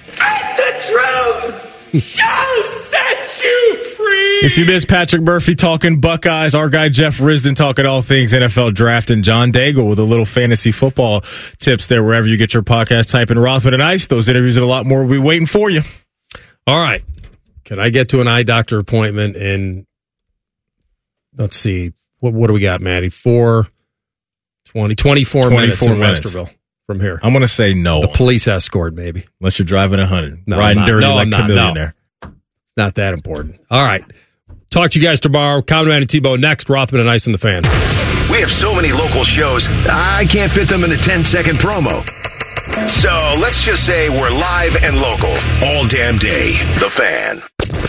The truth shall set you free. If you miss Patrick Murphy talking Buckeyes, our guy Jeff Risdon talking all things N F L draft, and John Daigle with a little fantasy football tips there wherever you get your podcast. Type in Rothman and Ice. Those interviews and a lot more will be waiting for you. All right. Can I get to an eye doctor appointment in, let's see, what what do we got, Maddie? Four, twenty, twenty-four, minutes in minutes. Westerville from here. I'm going to say no. The police escort, maybe. Unless you're driving one hundred. No, riding I'm not. dirty No, like I'm not. Chameleon No. there. It's not that important. All right. Talk to you guys tomorrow. Common Man and Tebow next. Rothman and Ice in the Fan. We have so many local shows, I can't fit them in a ten-second promo. So let's just say we're live and local all damn day. The Fan.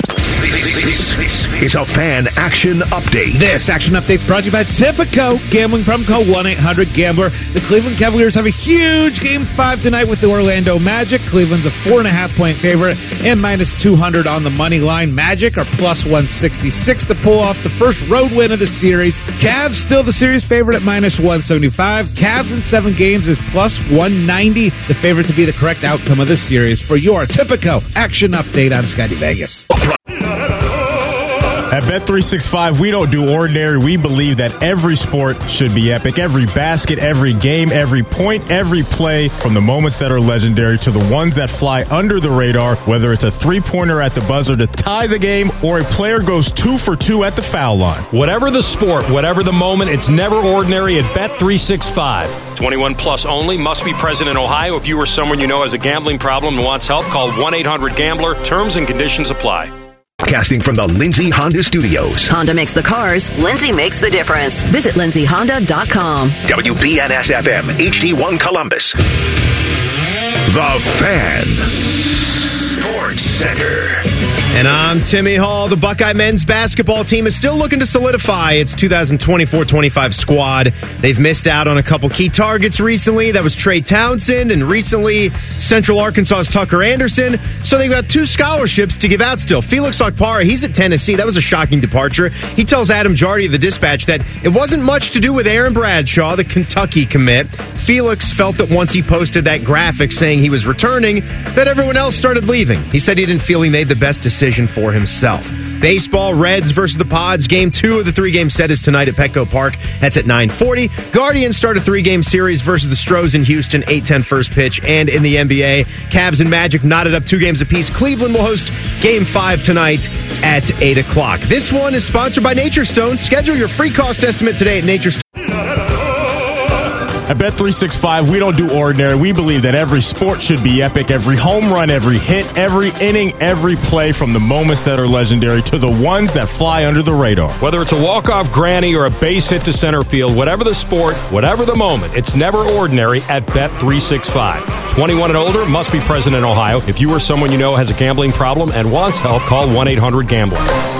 It's a Fan Action Update. This action update is brought to you by Tipico. Gambling problem, call one eight hundred gambler. The Cleveland Cavaliers have a huge game five tonight with the Orlando Magic. Cleveland's a four and a half point favorite and minus two hundred on the money line. Magic are plus one sixty-six to pull off the first road win of the series. Cavs still the series favorite at minus one seventy-five. Cavs in seven games is plus one ninety. The favorite to be the correct outcome of this series for your Tipico action update. I'm Scotty Vegas. At Bet three sixty-five, we don't do ordinary. We believe that every sport should be epic. Every basket, every game, every point, every play, from the moments that are legendary to the ones that fly under the radar, whether it's a three-pointer at the buzzer to tie the game or a player goes two for two at the foul line. Whatever the sport, whatever the moment, it's never ordinary at Bet three sixty-five. twenty-one plus only, must be present in Ohio. If you or someone you know has a gambling problem and wants help, call one eight hundred gambler. Terms and conditions apply. Casting from the Lindsay Honda Studios. Honda makes the cars. Lindsay makes the difference. Visit lindsay honda dot com. W B N S F M, H D one Columbus. The Fan. Sports Center. And I'm Timmy Hall. The Buckeye men's basketball team is still looking to solidify its two thousand twenty-four twenty-five squad. They've missed out on a couple key targets recently. That was Trey Townsend, and recently Central Arkansas's Tucker Anderson. So they've got two scholarships to give out still. Felix Okpara, he's at Tennessee. That was a shocking departure. He tells Adam Jardy of the Dispatch that it wasn't much to do with Aaron Bradshaw, the Kentucky commit. Felix felt that once he posted that graphic saying he was returning, that everyone else started leaving. He said he didn't feel he made the best decision for himself. Baseball, Reds versus the Pods. Game two of the three-game set is tonight at Petco Park. That's at nine forty. Guardians start a three-game series versus the Stros in Houston, eight ten first pitch. And in the N B A, Cavs and Magic knotted up two games apiece. Cleveland will host Game five tonight at eight o'clock. This one is sponsored by Nature Stone. Schedule your free cost estimate today at Nature Stone. At Bet three sixty-five, we don't do ordinary. We believe that every sport should be epic. Every home run, every hit, every inning, every play, from the moments that are legendary to the ones that fly under the radar. Whether it's a walk-off granny or a base hit to center field, whatever the sport, whatever the moment, it's never ordinary at Bet three sixty-five. twenty-one and older, must be present in Ohio. If you or someone you know has a gambling problem and wants help, call one eight hundred gambler.